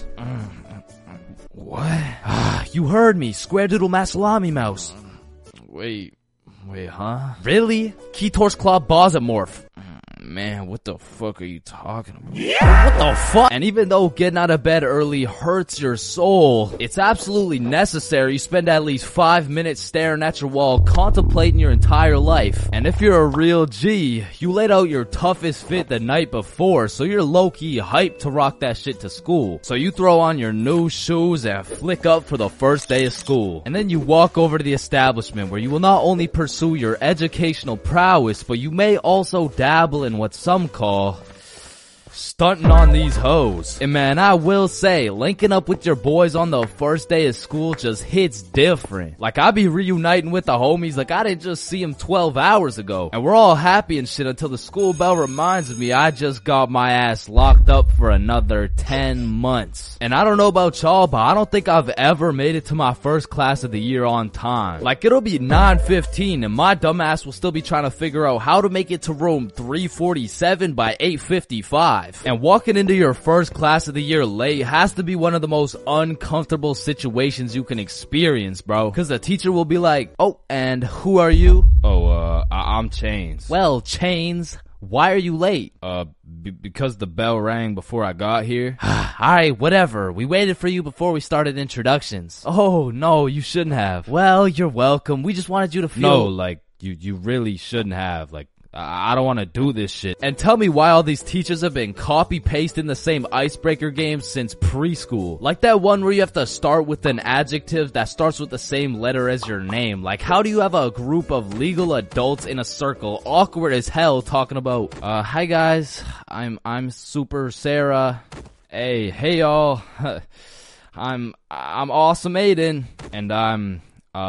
What? You heard me, Square Doodle Mat Salami Mouse. Wait, huh? Really? Keytor's Claw Bosomorph. Man, what the fuck are you talking about? What the fuck? And even though getting out of bed early hurts your soul, it's absolutely necessary you spend at least 5 minutes staring at your wall, contemplating your entire life. And if you're a real G, you laid out your toughest fit the night before, so you're low-key hyped to rock that shit to school. So you throw on your new shoes and flick up for the first day of school. And then you walk over to the establishment where you will not only pursue your educational prowess, but you may also dabble in what some call stunting on these hoes. And man, I will say, linking up with your boys on the first day of school just hits different. Like, I be reuniting with the homies like I didn't just see them 12 hours ago. And we're all happy and shit until the school bell reminds me I just got my ass locked up for another 10 months. And I don't know about y'all, but I don't think I've ever made it to my first class of the year on time. Like, it'll be 9:15 and my dumbass will still be trying to figure out how to make it to room 347 by 8:55. And walking into your first class of the year late has to be one of the most uncomfortable situations you can experience, bro. Cause the teacher will be like, oh, and who are you? Oh, I'm Chains. Well, Chains, Why are you late? Because the bell rang before I got here. Alright, whatever. We waited for you before we started introductions. Oh, no, you shouldn't have. Well, you're welcome. We just wanted you to feel... No, like, you really shouldn't have. Like, I don't want to do this shit. And tell me why all these teachers have been copy-pasting the same icebreaker games since preschool. Like that one where you have to start with an adjective that starts with the same letter as your name. Like, how do you have a group of legal adults in a circle, awkward as hell, talking about, hi guys, I'm Super Sarah. Hey y'all. I'm Awesome Aiden. And I'm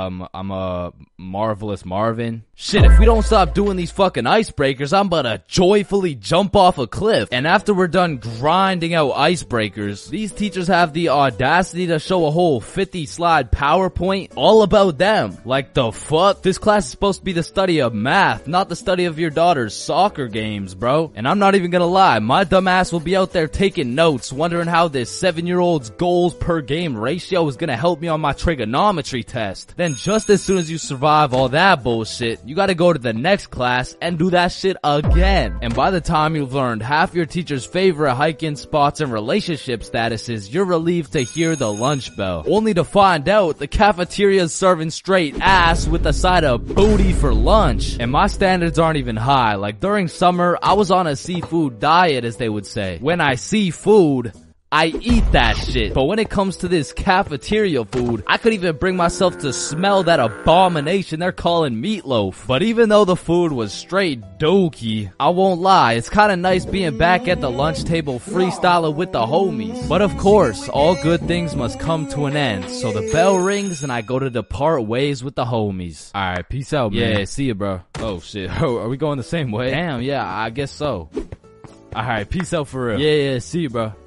a Marvelous Marvin. Shit, if we don't stop doing these fucking icebreakers, I'm about to joyfully jump off a cliff. And after we're done grinding out icebreakers, these teachers have the audacity to show a whole 50-slide PowerPoint all about them. Like, the fuck? This class is supposed to be the study of math, not the study of your daughter's soccer games, bro. And I'm not even gonna lie, my dumb ass will be out there taking notes, wondering how this 7-year-old's goals per game ratio is gonna help me on my trigonometry test. Then just as soon as you survive all that bullshit, you gotta go to the next class and do that shit again. And by the time you've learned half your teacher's favorite hiking spots and relationship statuses, you're relieved to hear the lunch bell. Only to find out the cafeteria's serving straight ass with a side of booty for lunch. And my standards aren't even high. Like during summer, I was on a seafood diet, as they would say. When I see food, I eat that shit. But when it comes to this cafeteria food, I could even bring myself to smell that abomination they're calling meatloaf. But even though the food was straight dookie, I won't lie, it's kinda nice being back at the lunch table freestyling with the homies. But of course, all good things must come to an end. So the bell rings and I go to depart ways with the homies. Alright, peace out, man. Yeah, see ya, bro. Oh shit, are we going the same way? Damn, yeah, I guess so. Alright, peace out for real. Yeah, see you, bro.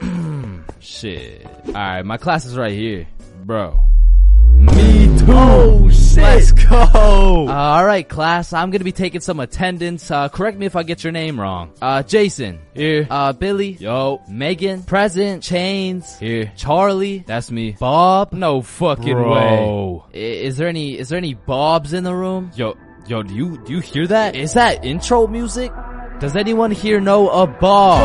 Shit. Alright, my class is right here. Bro. Me too. Oh shit. Let's go. Alright, class, I'm gonna be taking some attendance. Correct me if I get your name wrong. Jason. Here. Billy. Yo. Megan. Present. Chains. Here. Charlie. That's me. Bob. No fucking Bro. Way. Is there any Bobs in the room? Yo, do you hear that? Is that intro music? Does anyone here know a Bob?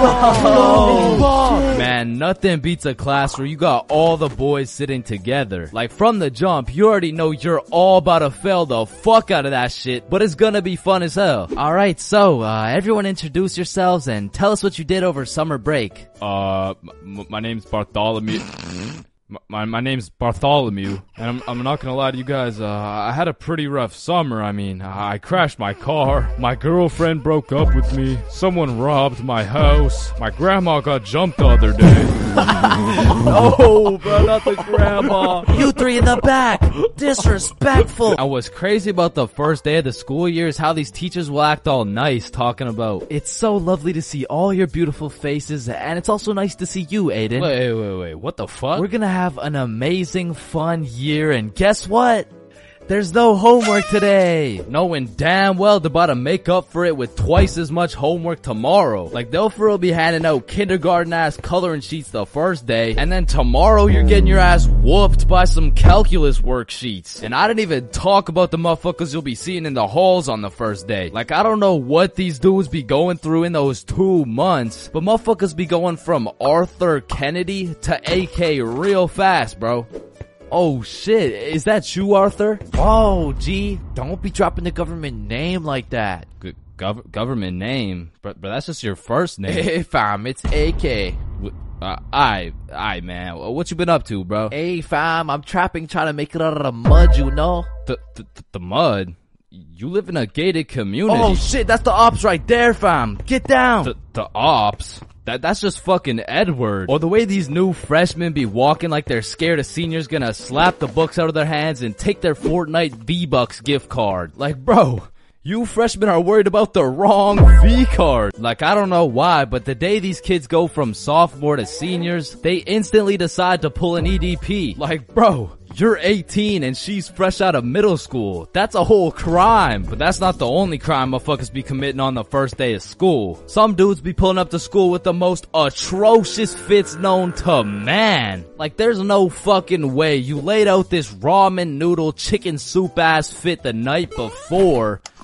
Oh, man, nothing beats a class where you got all the boys sitting together. Like from the jump, you already know you're all about to fail the fuck out of that shit, but it's gonna be fun as hell. Alright, so, everyone introduce yourselves and tell us what you did over summer break. My name's Bartholomew. My name's Bartholomew, and I'm not gonna lie to you guys, I had a pretty rough summer. I mean, I crashed my car, my girlfriend broke up with me, someone robbed my house, my grandma got jumped the other day. No, bro, not the grandma. You three in the back, disrespectful. And what's crazy about the first day of the school year is how these teachers will act all nice, talking about, it's so lovely to see all your beautiful faces, and it's also nice to see you, Aiden. Wait, what the fuck? We're gonna have an amazing fun year, and guess what? There's no homework today. Knowing damn well they're about to make up for it with twice as much homework tomorrow. Like they'll for real be handing out kindergarten ass coloring sheets the first day, and then tomorrow you're getting your ass whooped by some calculus worksheets. And I didn't even talk about the motherfuckers you'll be seeing in the halls on the first day. Like I don't know what these dudes be going through in those 2 months, but motherfuckers be going from Arthur Kennedy to AK real fast, bro. Oh shit, is that you, Arthur? Oh, gee, don't be dropping the government name like that. Government name? But that's just your first name. Hey fam, it's AK. Aye man, what you been up to, bro? Hey fam, I'm trapping, trying to make it out of the mud, you know? The mud? You live in a gated community. Oh shit, that's the ops right there, fam. Get down. The ops? That's just fucking Edward. Or the way these new freshmen be walking like they're scared a senior's gonna slap the books out of their hands and take their Fortnite V-Bucks gift card. Like, bro, you freshmen are worried about the wrong V-card. Like, I don't know why, but the day these kids go from sophomore to seniors, they instantly decide to pull an EDP. Like, bro, you're 18 and she's fresh out of middle school. That's a whole crime. But that's not the only crime motherfuckers be committing on the first day of school. Some dudes be pulling up to school with the most atrocious fits known to man. Like there's no fucking way you laid out this ramen noodle chicken soup ass fit the night before,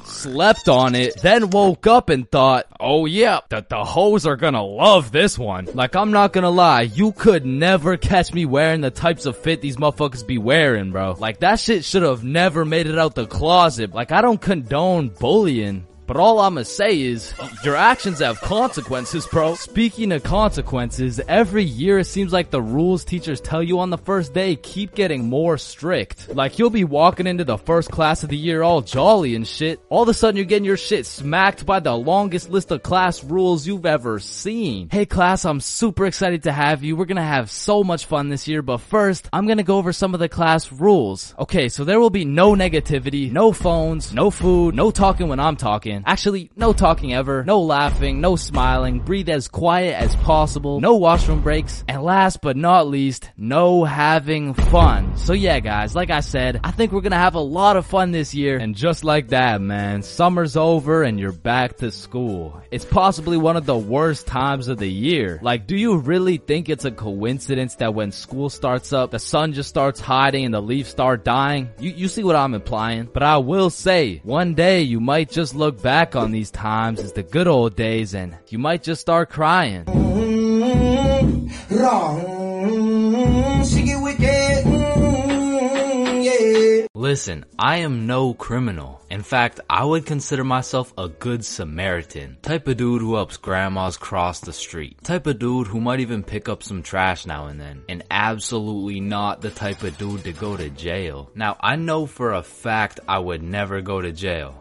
slept on it, then woke up and thought, oh yeah, the hoes are gonna love this one. Like, I'm not gonna lie, you could never catch me wearing the types of fit these motherfuckers be wearing, bro. Like, that shit should have never made it out the closet. Like, I don't condone bullying, but all I'ma say is, your actions have consequences, bro. Speaking of consequences, every year it seems like the rules teachers tell you on the first day keep getting more strict. Like, you'll be walking into the first class of the year all jolly and shit. All of a sudden you're getting your shit smacked by the longest list of class rules you've ever seen. Hey class, I'm super excited to have you. We're gonna have so much fun this year, but first, I'm gonna go over some of the class rules. Okay, so there will be no negativity, no phones, no food, no talking when I'm talking. Actually, no talking ever, no laughing, no smiling, breathe as quiet as possible, no washroom breaks, and last but not least, no having fun. So yeah guys, like I said, I think we're gonna have a lot of fun this year, and just like that man, summer's over and you're back to school. It's possibly one of the worst times of the year. Like, do you really think it's a coincidence that when school starts up, the sun just starts hiding and the leaves start dying? You see what I'm implying? But I will say, one day you might just look back on these times as the good old days and you might just start crying. Listen, I am no criminal. In fact, I would consider myself a good Samaritan. Type of dude who helps grandmas cross the street. Type of dude who might even pick up some trash now and then. And absolutely not the type of dude to go to jail. Now, I know for a fact I would never go to jail.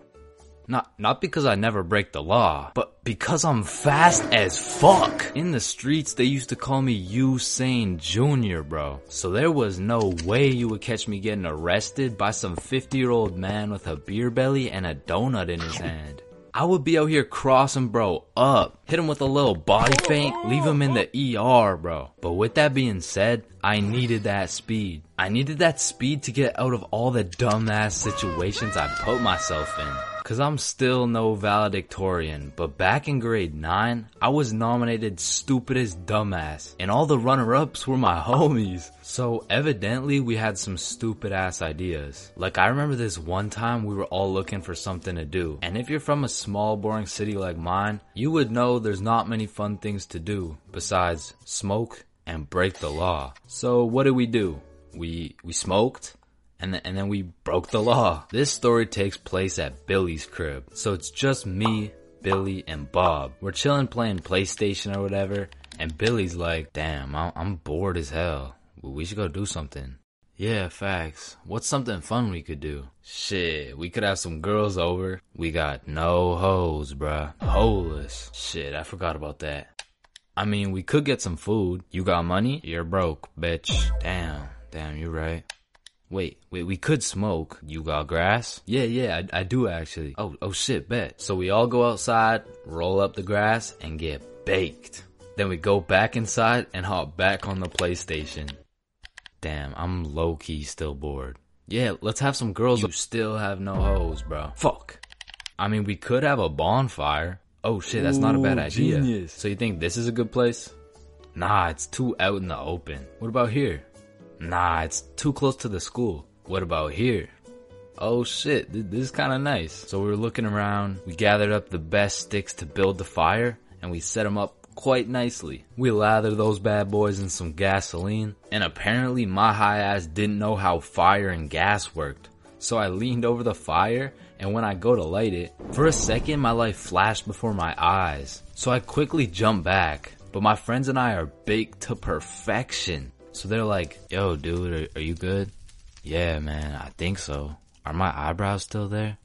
Not because I never break the law, but because I'm fast as fuck. In the streets, they used to call me Usain Jr., bro. So there was no way you would catch me getting arrested by some 50-year-old man with a beer belly and a donut in his hand. I would be out here crossing bro up, hit him with a little body feint, leave him in the ER, bro. But with that being said, I needed that speed. I needed that speed to get out of all the dumbass situations I put myself in. Cause I'm still no valedictorian, but back in grade 9, I was nominated stupidest dumbass, and all the runner-ups were my homies. So evidently we had some stupid ass ideas. Like, I remember this one time we were all looking for something to do, and if you're from a small boring city like mine, you would know there's not many fun things to do besides smoke and break the law. So what did we do? We smoked. And then we broke the law. This story takes place at Billy's crib. So it's just me, Billy, and Bob. We're chilling playing PlayStation or whatever. And Billy's like, damn, I'm bored as hell. We should go do something. Yeah, facts. What's something fun we could do? Shit, we could have some girls over. We got no hoes, bruh. Holeless. Shit, I forgot about that. I mean, we could get some food. You got money? You're broke, bitch. Damn, you're right. Wait, we could smoke. You got grass? Yeah, I do actually. Oh shit, bet. So we all go outside, roll up the grass, and get baked. Then we go back inside and hop back on the PlayStation. Damn, I'm low-key still bored. Yeah, let's have some girls. You still have no hoes, bro. Fuck. I mean, we could have a bonfire. Oh shit, that's not a bad idea. Genius. So you think this is a good place? Nah, it's too out in the open. What about here? Nah, it's too close to the school. What about here? Oh shit, this is kinda nice. So we were looking around, we gathered up the best sticks to build the fire, and we set them up quite nicely. We lathered those bad boys in some gasoline, and apparently my high ass didn't know how fire and gas worked. So I leaned over the fire, and when I go to light it, for a second my life flashed before my eyes. So I quickly jumped back, but my friends and I are baked to perfection. So they're like, yo dude, are you good? Yeah man, I think so. Are my eyebrows still there?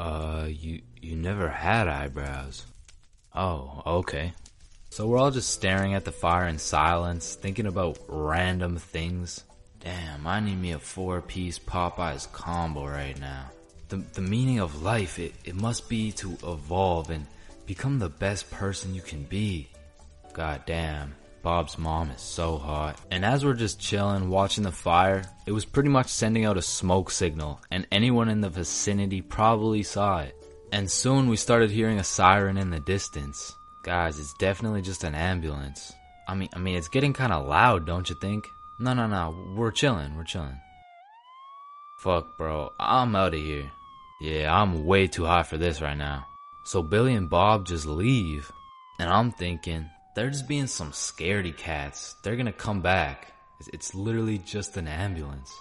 You never had eyebrows. Oh, okay. So we're all just staring at the fire in silence, thinking about random things. Damn, I need me a 4-piece Popeyes combo right now. The meaning of life, it must be to evolve and become the best person you can be. God damn. Bob's mom is so hot. And as we're just chilling, watching the fire, it was pretty much sending out a smoke signal, and anyone in the vicinity probably saw it. And soon we started hearing a siren in the distance. Guys, it's definitely just an ambulance. I mean, it's getting kinda loud, don't you think? No, we're chilling. Fuck, bro, I'm out of here. Yeah, I'm way too high for this right now. So Billy and Bob just leave. And I'm thinking, they're just being some scaredy cats. They're gonna come back. It's literally just an ambulance.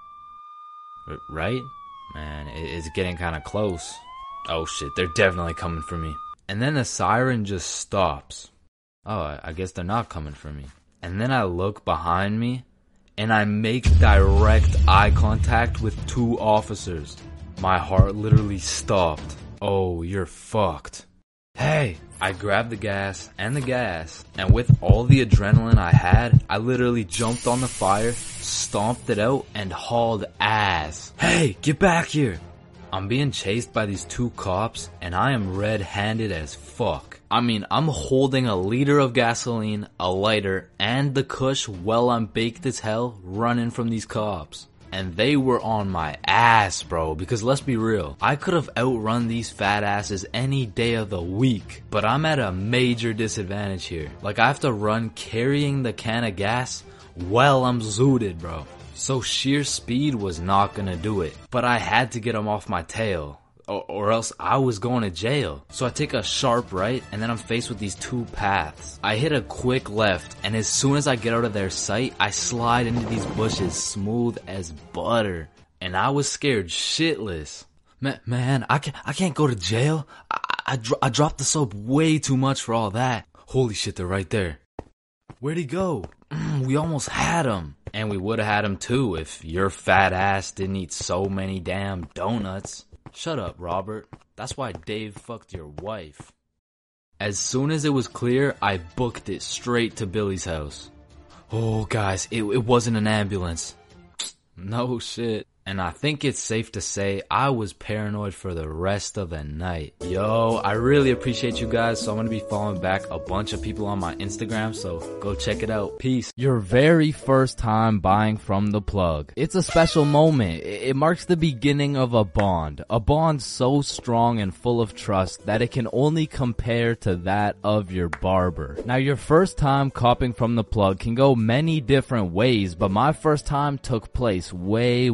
Right? Man, it's getting kinda close. Oh shit, they're definitely coming for me. And then the siren just stops. Oh, I guess they're not coming for me. And then I look behind me, and I make direct eye contact with 2 officers. My heart literally stopped. Oh, you're fucked. Hey! I grabbed the gas, and with all the adrenaline I had, I literally jumped on the fire, stomped it out, and hauled ass. Hey, get back here! I'm being chased by these 2 cops, and I am red-handed as fuck. I mean, I'm holding a liter of gasoline, a lighter, and the kush while I'm baked as hell running from these cops. And they were on my ass, bro, because let's be real, I could have outrun these fat asses any day of the week, but I'm at a major disadvantage here. Like, I have to run carrying the can of gas while I'm zooted, bro. So sheer speed was not gonna do it, but I had to get them off my tail, or else I was going to jail. So I take a sharp right, and then I'm faced with these 2 paths. I hit a quick left, and as soon as I get out of their sight, I slide into these bushes smooth as butter. And I was scared shitless. Man, I can't go to jail. I dropped the soap way too much for all that. Holy shit, they're right there. Where'd he go? We almost had him. And we would've had him too if your fat ass didn't eat so many damn donuts. Shut up, Robert. That's why Dave fucked your wife. As soon as it was clear, I booked it straight to Billy's house. Oh, guys, it wasn't an ambulance. No shit. And I think it's safe to say I was paranoid for the rest of the night. Yo, I really appreciate you guys, so I'm gonna be following back a bunch of people on my Instagram, so go check it out. Peace. Your very first time buying from the plug. It's a special moment. It marks the beginning of a bond so strong and full of trust that it can only compare to that of your barber. Now, your first time copping from the plug can go many different ways, but my first time took place way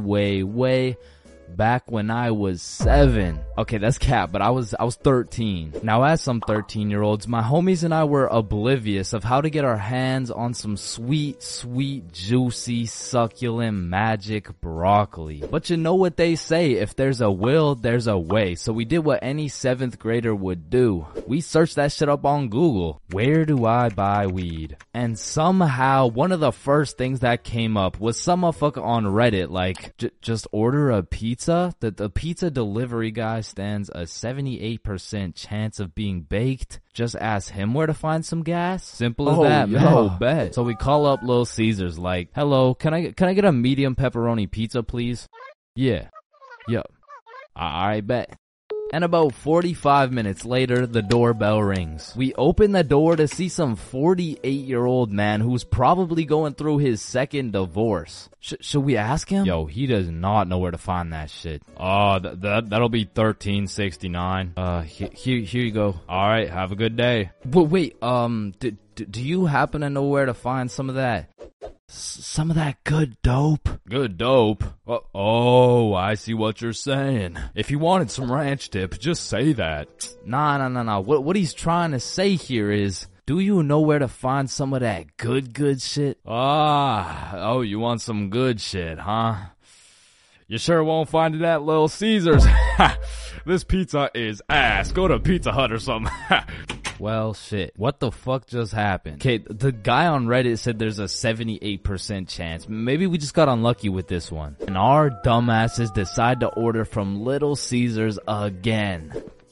back when I was 7. Okay, that's cap, but I was 13. Now, as some 13-year-olds, my homies and I were oblivious of how to get our hands on some sweet, juicy, succulent, magic broccoli. But you know what they say, if there's a will, there's a way. So we did what any 7th grader would do. We searched that shit up on Google. Where do I buy weed? And somehow, one of the first things that came up was some motherfucker on Reddit, like, just order a pizza. The pizza delivery guy stands a 78% chance of being baked. Just ask him where to find some gas. Simple as that, man. Oh, bet. So we call up Little Caesars like, hello, can I get a medium pepperoni pizza, please? Yeah. Yup. I bet. And about 45 minutes later, the doorbell rings. We open the door to see some 48-year-old man who's probably going through his 2nd divorce. Should we ask him? Yo, he does not know where to find that shit. That'll be $13.69. Here you go. Alright, have a good day. But wait, do you happen to know where to find some of that? Some of that good dope? Good dope? Oh, I see what you're saying. If you wanted some ranch dip, just say that. Nah. What he's trying to say here is, do you know where to find some of that good shit? Oh, you want some good shit, huh? You sure won't find it at Little Caesars. This pizza is ass. Go to Pizza Hut or something. Well, shit. What the fuck just happened? Okay, the guy on Reddit said there's a 78% chance. Maybe we just got unlucky with this one. And our dumbasses decide to order from Little Caesars again.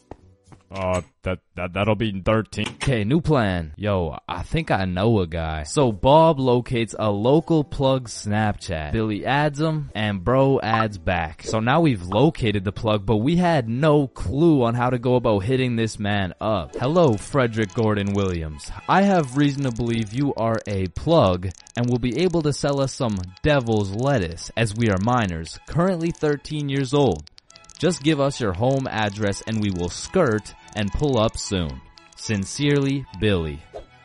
That'll be 13. Okay, new plan. Yo, I think I know a guy. So Bob locates a local plug Snapchat. Billy adds him, and bro adds back. So now we've located the plug, but we had no clue on how to go about hitting this man up. Hello, Frederick Gordon Williams. I have reason to believe you are a plug and will be able to sell us some devil's lettuce, as we are minors, currently 13 years old. Just give us your home address and we will skirt and pull up soon. Sincerely, Billy.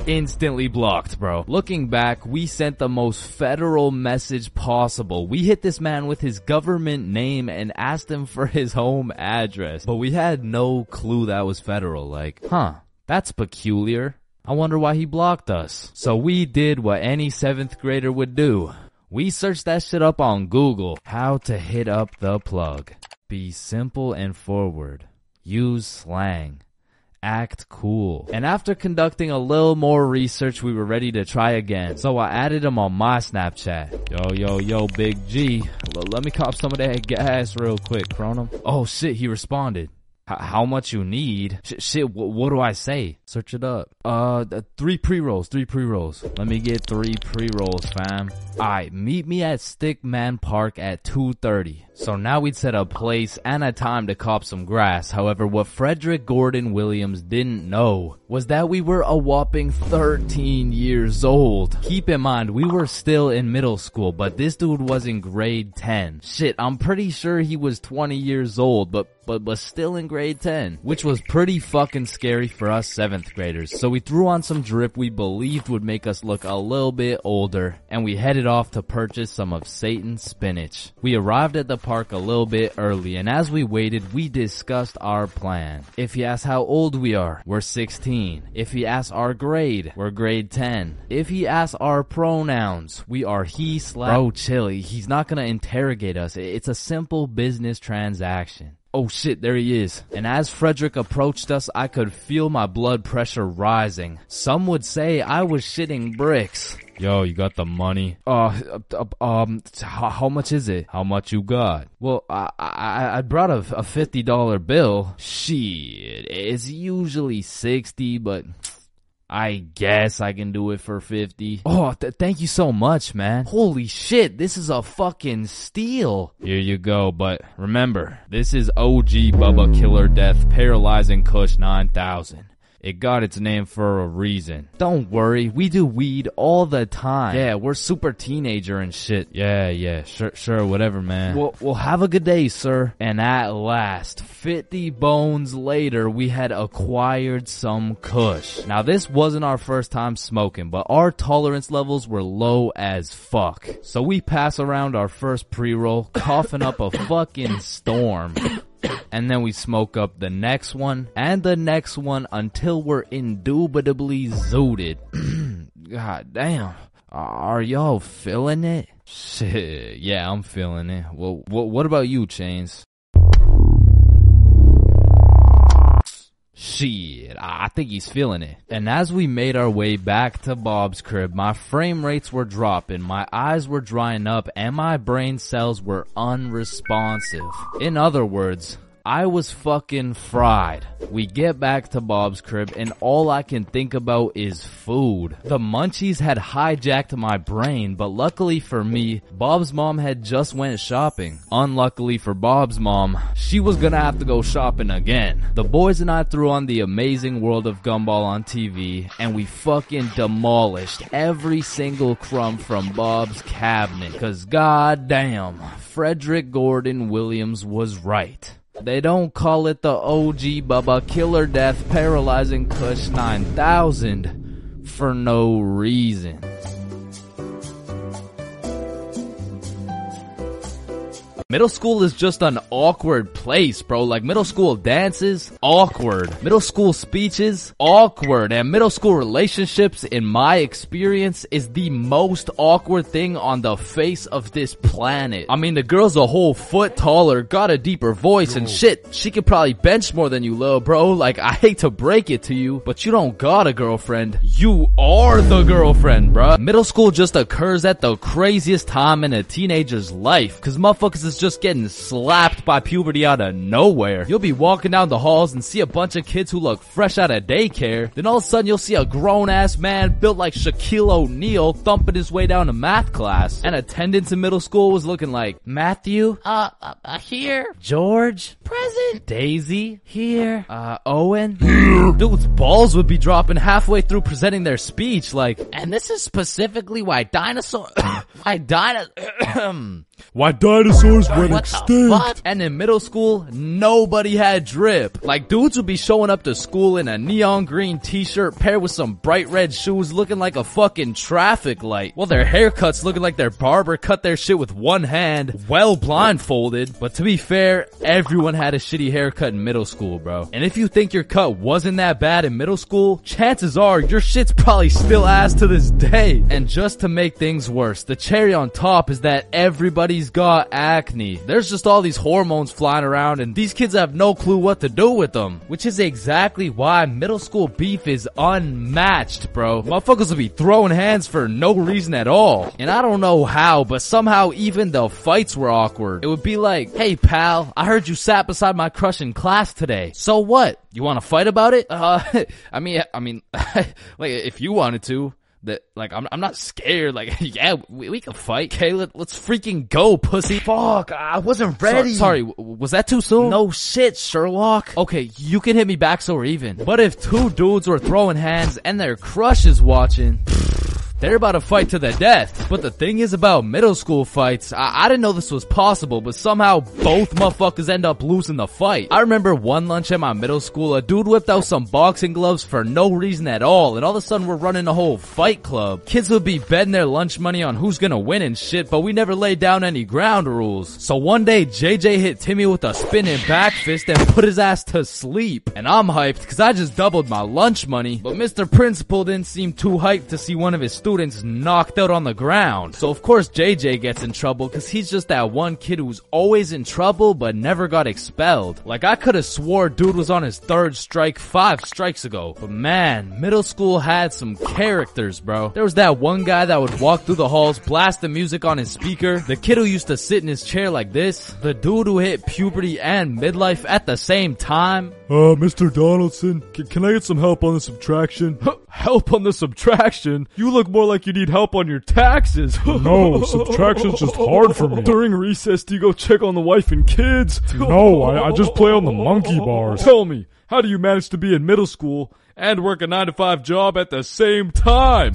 Instantly blocked, bro. Looking back, we sent the most federal message possible. We hit this man with his government name and asked him for his home address. But we had no clue that was federal. Like, that's peculiar. I wonder why he blocked us. So we did what any 7th grader would do. We searched that shit up on Google. How to hit up the plug. Be simple and forward. Use slang. Act cool. And after conducting a little more research, we were ready to try again. So I added him on my Snapchat. Yo, Big G. Let me cop some of that gas real quick, Cronum. Oh shit, he responded. How much you need? Shit, what do I say? Search it up. 3 pre-rolls. Let me get 3 pre-rolls, fam. Alright, meet me at Stickman Park at 2:30. So now we'd set a place and a time to cop some grass. However, what Frederick Gordon Williams didn't know was that we were a whopping 13 years old. Keep in mind, we were still in middle school, but this dude was in grade 10. Shit, I'm pretty sure he was 20 years old, but still in grade 10, which was pretty fucking scary for us 7th graders. So we threw on some drip we believed would make us look a little bit older, and we headed off to purchase some of Satan's spinach. We arrived at the park a little bit early, and as we waited, we discussed our plan. If he asks how old we are, we're 16. If he asks our grade, we're grade 10. If he asks our pronouns, we are he/. Bro, chill, he's not gonna interrogate us. It's a simple business transaction. Oh shit, there he is. And as Frederick approached us, I could feel my blood pressure rising. Some would say I was shitting bricks. Yo, you got the money? How much is it? How much you got? Well, I brought a $50 bill. Shit, it's usually 60, but I guess I can do it for 50. Oh, thank you so much, man. Holy shit, this is a fucking steal. Here you go, but remember, this is OG Bubba Killer Death Paralyzing Kush 9000. It got its name for a reason. Don't worry, we do weed all the time. Yeah, we're super teenager and shit. Yeah, sure, whatever, man. Well, have a good day, sir. And at last, 50 bones later, we had acquired some kush. Now, this wasn't our first time smoking, but our tolerance levels were low as fuck. So we pass around our first pre-roll, coughing up a fucking storm. And then we smoke up the next one and the next one until we're indubitably zooted. God damn. Are y'all feeling it? Shit, yeah, I'm feeling it. Well, what about you, Chains? Shit, I think he's feeling it. And as we made our way back to Bob's crib, my frame rates were dropping, my eyes were drying up, and my brain cells were unresponsive. In other words, I was fucking fried. We get back to Bob's crib and all I can think about is food. The munchies had hijacked my brain, but luckily for me, Bob's mom had just went shopping. Unluckily for Bob's mom, she was gonna have to go shopping again. The boys and I threw on The Amazing World of Gumball on TV and we fucking demolished every single crumb from Bob's cabinet. Cause goddamn, Frederick Gordon Williams was right. They don't call it the OG Bubba Killer Death Paralyzing Kush 9000 for no reason. Middle school is just an awkward place, bro. Like, middle school dances, awkward. Middle school speeches, awkward. And middle school relationships, in my experience, is the most awkward thing on the face of this planet. I mean, the girl's a whole foot taller, got a deeper voice, and shit, she could probably bench more than you, little bro. Like, I hate to break it to you, but you don't got a girlfriend. You are the girlfriend, bruh. Middle school just occurs at the craziest time in a teenager's life, cause motherfuckers is just getting slapped by puberty out of nowhere. You'll be walking down the halls and see a bunch of kids who look fresh out of daycare. Then all of a sudden you'll see a grown-ass man built like Shaquille O'Neal thumping his way down to math class. And attendance in middle school was looking like, Matthew? Here. George? Present. Daisy? Here. Owen? Here. Dude's balls would be dropping halfway through presenting their speech like, and this is specifically why Why dinosaurs went What extinct. the fuck? And in middle school, nobody had drip. Like, dudes would be showing up to school in a neon green t-shirt paired with some bright red shoes looking like a fucking traffic light. Well, their haircuts looking like their barber cut their shit with one hand, well blindfolded. But to be fair, everyone had a shitty haircut in middle school, bro. And if you think your cut wasn't that bad in middle school, chances are your shit's probably still ass to this day. And just to make things worse, the cherry on top is that everybody's got acne. There's just all these hormones flying around and these kids have no clue what to do with them. Which is exactly why middle school beef is unmatched, bro. Motherfuckers will be throwing hands for no reason at all. And I don't know how, but somehow even the fights were awkward. It would be like, hey pal, I heard you sat beside my crush in class today. So what? You wanna fight about it? I mean, like, if you wanted to. That, like, I'm not scared. Like, yeah, we can fight. Okay, let's freaking go, pussy. Fuck, I wasn't ready. Sorry, was that too soon? No shit, Sherlock. Okay, you can hit me back so we're even. But if two dudes were throwing hands and their crush is watching, they're about to fight to the death. But the thing is about middle school fights, I didn't know this was possible, but somehow both motherfuckers end up losing the fight. I remember one lunch at my middle school, a dude whipped out some boxing gloves for no reason at all, and all of a sudden we're running a whole fight club. Kids would be betting their lunch money on who's gonna win and shit, but we never laid down any ground rules. So one day, JJ hit Timmy with a spinning back fist and put his ass to sleep. And I'm hyped, cause I just doubled my lunch money, but Mr. Principal didn't seem too hyped to see one of his students knocked out on the ground. So of course JJ gets in trouble cause he's just that one kid who's always in trouble but never got expelled. Like, I could've swore dude was on his third strike 5 strikes ago. But man, middle school had some characters, bro. There was that one guy that would walk through the halls, blast the music on his speaker. The kid who used to sit in his chair like this. The dude who hit puberty and midlife at the same time. Mr. Donaldson, can I get some help on the subtraction? Help on the subtraction? You look more like you need help on your taxes. No, subtraction's just hard for me. During recess, do you go check on the wife and kids? No, I just play on the monkey bars. Tell me, how do you manage to be in middle school and work a 9-to-5 job at the same time?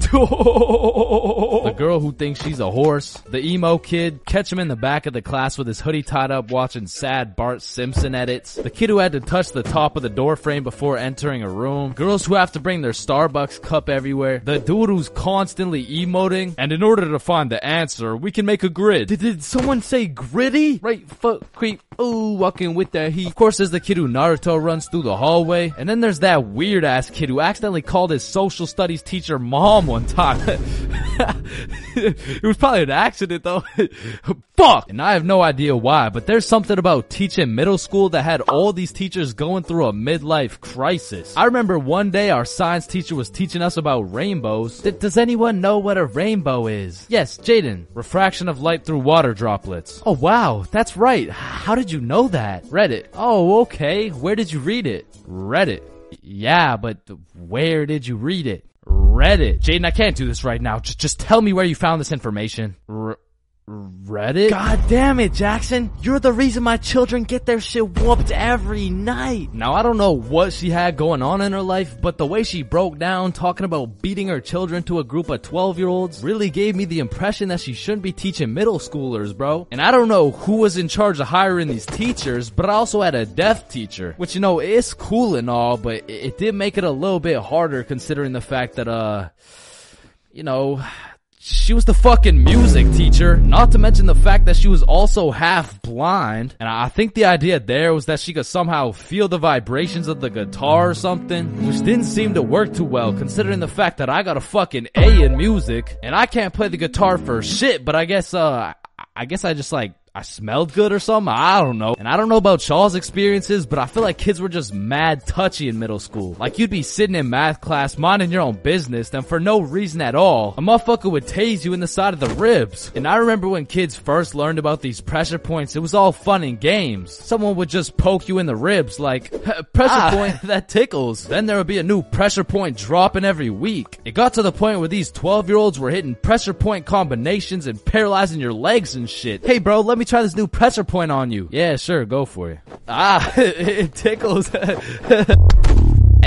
The girl who thinks she's a horse. The emo kid. Catch him in the back of the class with his hoodie tied up watching sad Bart Simpson edits. The kid who had to touch the top of the door frame before entering a room. Girls who have to bring their Starbucks cup everywhere. The dude who's constantly emoting. And in order to find the answer, we can make a grid. Did someone say gritty? Right foot creep. Ooh, walking with that heat. Of course, there's the kid who Naruto runs through the hallway. And then there's that weird ass kid who accidentally called his social studies teacher mom one time. It was probably an accident though. Fuck! And I have no idea why, but there's something about teaching middle school that had all these teachers going through a midlife crisis. I remember one day our science teacher was teaching us about rainbows. Does anyone know what a rainbow is? Yes, Jaden. Refraction of light through water droplets. Oh wow, that's right. How did you know that? Reddit. Oh, okay. Where did you read it? Reddit. Yeah, but where did you read it? Reddit. Jaden, I can't do this right now. Just tell me where you found this information. Reddit? God damn it, Jackson. You're the reason my children get their shit whooped every night. Now, I don't know what she had going on in her life, but the way she broke down talking about beating her children to a group of 12-year-olds really gave me the impression that she shouldn't be teaching middle schoolers, bro. And I don't know who was in charge of hiring these teachers, but I also had a deaf teacher, which, you know, is cool and all, but it did make it a little bit harder considering the fact that, you know, she was the fucking music teacher, not to mention the fact that she was also half blind. And I think the idea there was that she could somehow feel the vibrations of the guitar or something, which didn't seem to work too well considering the fact that I got a fucking A in music and I can't play the guitar for shit, but I guess I just like, I smelled good or something. I don't know. And I don't know about y'all's experiences, but I feel like kids were just mad touchy in middle school. Like, you'd be sitting in math class, minding your own business, and for no reason at all, a motherfucker would tase you in the side of the ribs. And I remember when kids first learned about these pressure points, it was all fun and games. Someone would just poke you in the ribs like, pressure point, that tickles. Then there would be a new pressure point dropping every week. It got to the point where these 12-year-olds were hitting pressure point combinations and paralyzing your legs and shit. Hey bro, let me try this new pressure point on you. Yeah, sure, go for it. It tickles. And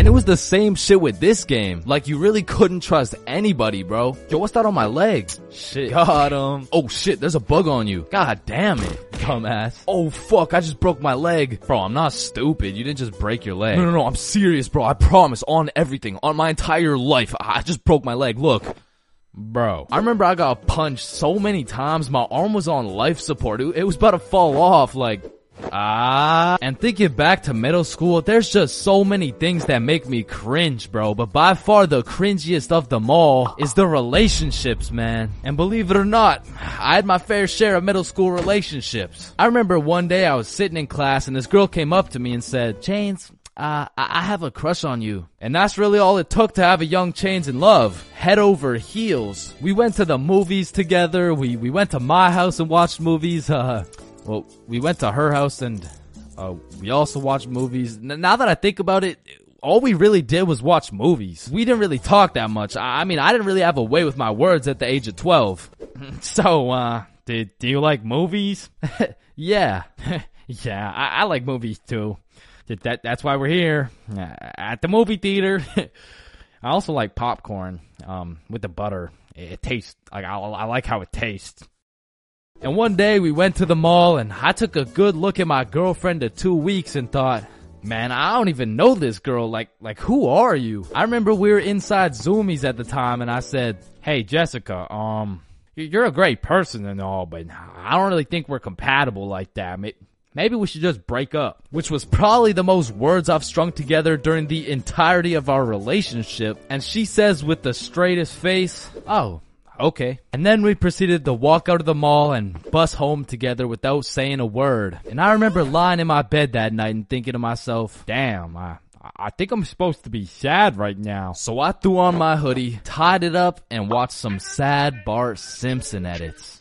And it was the same shit with this game. Like, you really couldn't trust anybody, bro. Yo, what's that on my leg? Shit. Got him. Oh shit, there's a bug on you. God damn it, dumbass. Oh fuck, I just broke my leg. Bro, I'm not stupid. You didn't just break your leg. No, I'm serious, bro. I promise, on everything. On my entire life. I just broke my leg. Look. Bro, I remember I got punched so many times, my arm was on life support. It was about to fall off, like, And thinking back to middle school, there's just so many things that make me cringe, bro. But by far the cringiest of them all is the relationships, man. And believe it or not, I had my fair share of middle school relationships. I remember one day I was sitting in class and this girl came up to me and said, Chains, I have a crush on you. And that's really all it took to have a young Chains in love. Head over heels. We went to the movies together. We went to my house and watched movies. Well, we went to her house and we also watched movies. Now that I think about it, all we really did was watch movies. We didn't really talk that much. I mean, I didn't really have a way with my words at the age of 12. So, do you like movies? Yeah. Yeah, I like movies too. That's why we're here at the movie theater. I also like popcorn with the butter. It tastes like I like how it tastes. And one day we went to the mall and I took a good look at my girlfriend of 2 weeks and thought, man, I don't even know this girl. Like who are you? I remember we were inside Zoomies at the time and I said, hey Jessica, you're a great person and all, but I don't really think we're compatible like that. Maybe we should just break up. Which was probably the most words I've strung together during the entirety of our relationship. And she says with the straightest face, oh, okay. And then we proceeded to walk out of the mall and bus home together without saying a word. And I remember lying in my bed that night and thinking to myself, damn, I think I'm supposed to be sad right now. So I threw on my hoodie, tied it up, and watched some sad Bart Simpson edits.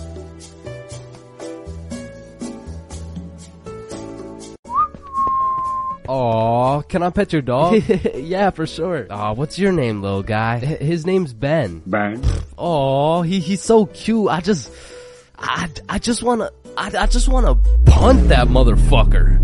Aw, can I pet your dog? Yeah, for sure. Aw, what's your name, little guy? His name's Ben. Ben? Aw, he's so cute. I just wanna punt that motherfucker.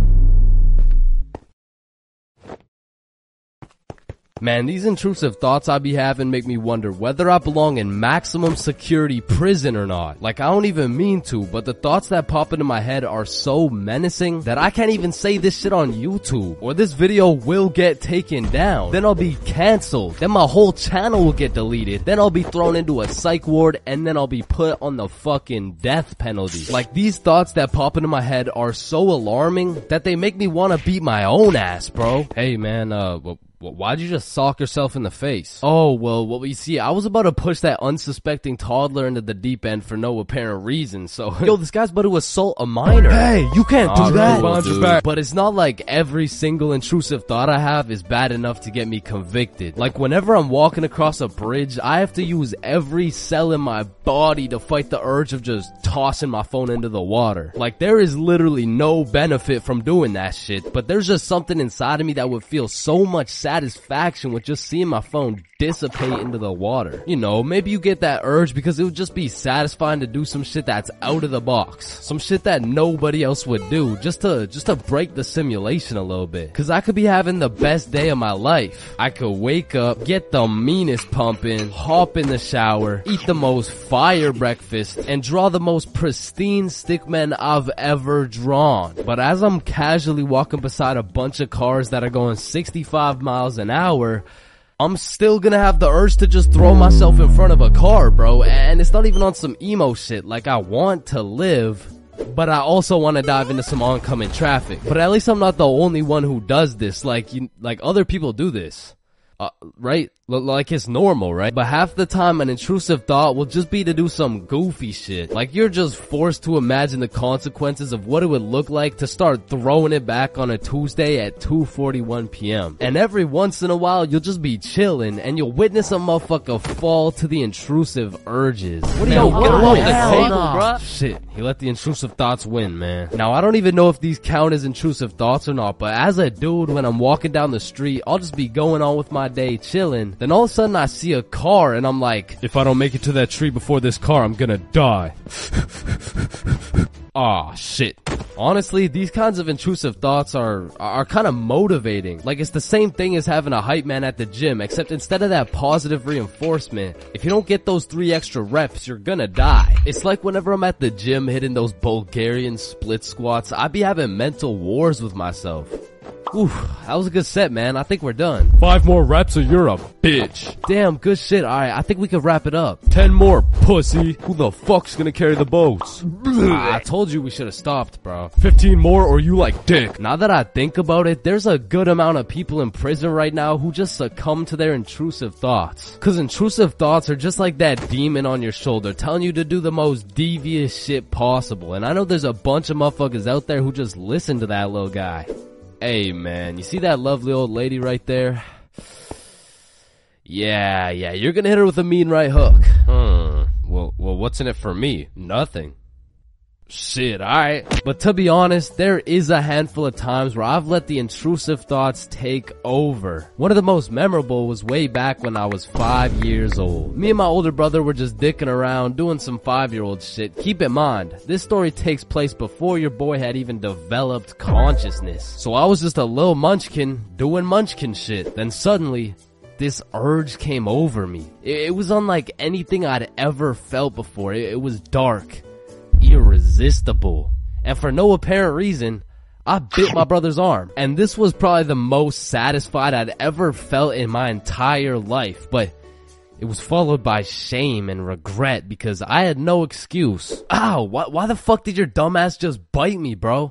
Man, these intrusive thoughts I be having make me wonder whether I belong in maximum security prison or not. Like, I don't even mean to, but the thoughts that pop into my head are so menacing that I can't even say this shit on YouTube, or this video will get taken down. Then I'll be canceled. Then my whole channel will get deleted. Then I'll be thrown into a psych ward, and then I'll be put on the fucking death penalty. Like, these thoughts that pop into my head are so alarming that they make me want to beat my own ass, bro. Hey man, why'd you just sock yourself in the face? Oh, well, you see, I was about to push that unsuspecting toddler into the deep end for no apparent reason, so... Yo, this guy's about to assault a minor. Hey, you can't do that! Dude. But it's not like every single intrusive thought I have is bad enough to get me convicted. Like, whenever I'm walking across a bridge, I have to use every cell in my body to fight the urge of just tossing my phone into the water. Like, there is literally no benefit from doing that shit, but there's just something inside of me that would feel so much satisfaction with just seeing my phone dissipate into the water. You know, maybe you get that urge because it would just be satisfying to do some shit that's out of the box. Some shit that nobody else would do, just to break the simulation a little bit. Cause I could be having the best day of my life. I could wake up, get the meanest pumping, hop in the shower, eat the most fire breakfast, and draw the most pristine stickmen I've ever drawn. But as I'm casually walking beside a bunch of cars that are going 65 miles an hour, I'm still gonna have the urge to just throw myself in front of a car, bro. And it's not even on some emo shit. Like, I want to live, but I also want to dive into some oncoming traffic. But at least I'm not the only one who does this. Like other people do this. Right? Like it's normal, right? But half the time an intrusive thought will just be to do some goofy shit. Like, you're just forced to imagine the consequences of what it would look like to start throwing it back on a Tuesday at 2:41 p.m. And every once in a while you'll just be chilling and you'll witness a motherfucker fall to the intrusive urges. What do you get off the table, bruh? Shit, he let the intrusive thoughts win, man. Now, I don't even know if these count as intrusive thoughts or not, but as a dude, when I'm walking down the street, I'll just be going on with my day chilling. Then all of a sudden I see a car and I'm like, if I don't make it to that tree before this car, I'm gonna die. Aw, shit. Honestly, these kinds of intrusive thoughts are kind of motivating. Like, it's the same thing as having a hype man at the gym, except instead of that positive reinforcement, if you don't get those 3 extra reps, you're gonna die. It's like whenever I'm at the gym hitting those Bulgarian split squats, I be having mental wars with myself. Ooh, that was a good set, man. I think we're done. 5 more reps or you're a bitch. Damn, good shit. Alright, I think we could wrap it up. 10 more, pussy. Who the fuck's gonna carry the boats? I told you we should have stopped, bro. 15 more or you like dick. Now that I think about it, there's a good amount of people in prison right now who just succumb to their intrusive thoughts. Cause intrusive thoughts are just like that demon on your shoulder telling you to do the most devious shit possible. And I know there's a bunch of motherfuckers out there who just listen to that little guy. Hey man, you see that lovely old lady right there? Yeah, you're gonna hit her with a mean right hook. Well, what's in it for me? Nothing. Shit, alright. But to be honest, there is a handful of times where I've let the intrusive thoughts take over. One of the most memorable was way back when I was 5 years old. Me and my older brother were just dicking around, doing some 5-year-old shit. Keep in mind, this story takes place before your boy had even developed consciousness. So I was just a little munchkin, doing munchkin shit. Then suddenly, this urge came over me. It was unlike anything I'd ever felt before. It was dark, irresistible, and for no apparent reason, I bit my brother's arm. And this was probably the most satisfied I'd ever felt in my entire life, but it was followed by shame and regret because I had no excuse. Ow, why the fuck did your dumbass just bite me, bro?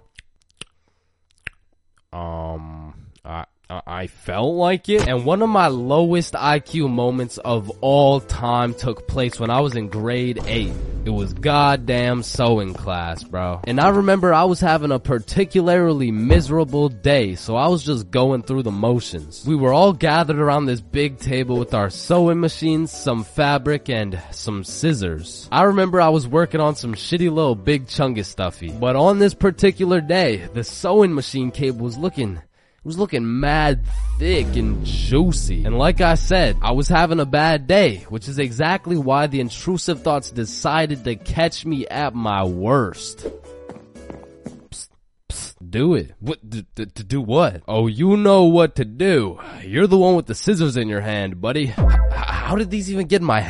I felt like it. And one of my lowest IQ moments of all time took place when I was in grade 8. It was goddamn sewing class, bro. And I remember I was having a particularly miserable day, so I was just going through the motions. We were all gathered around this big table with our sewing machines, some fabric, and some scissors. I remember I was working on some shitty little big chungus stuffy. But on this particular day, the sewing machine cable was looking mad thick and juicy. And like I said, I was having a bad day, which is exactly why the intrusive thoughts decided to catch me at my worst. Do it. What? To do what? Oh, you know what to do. You're the one with the scissors in your hand, buddy. How did these even get in my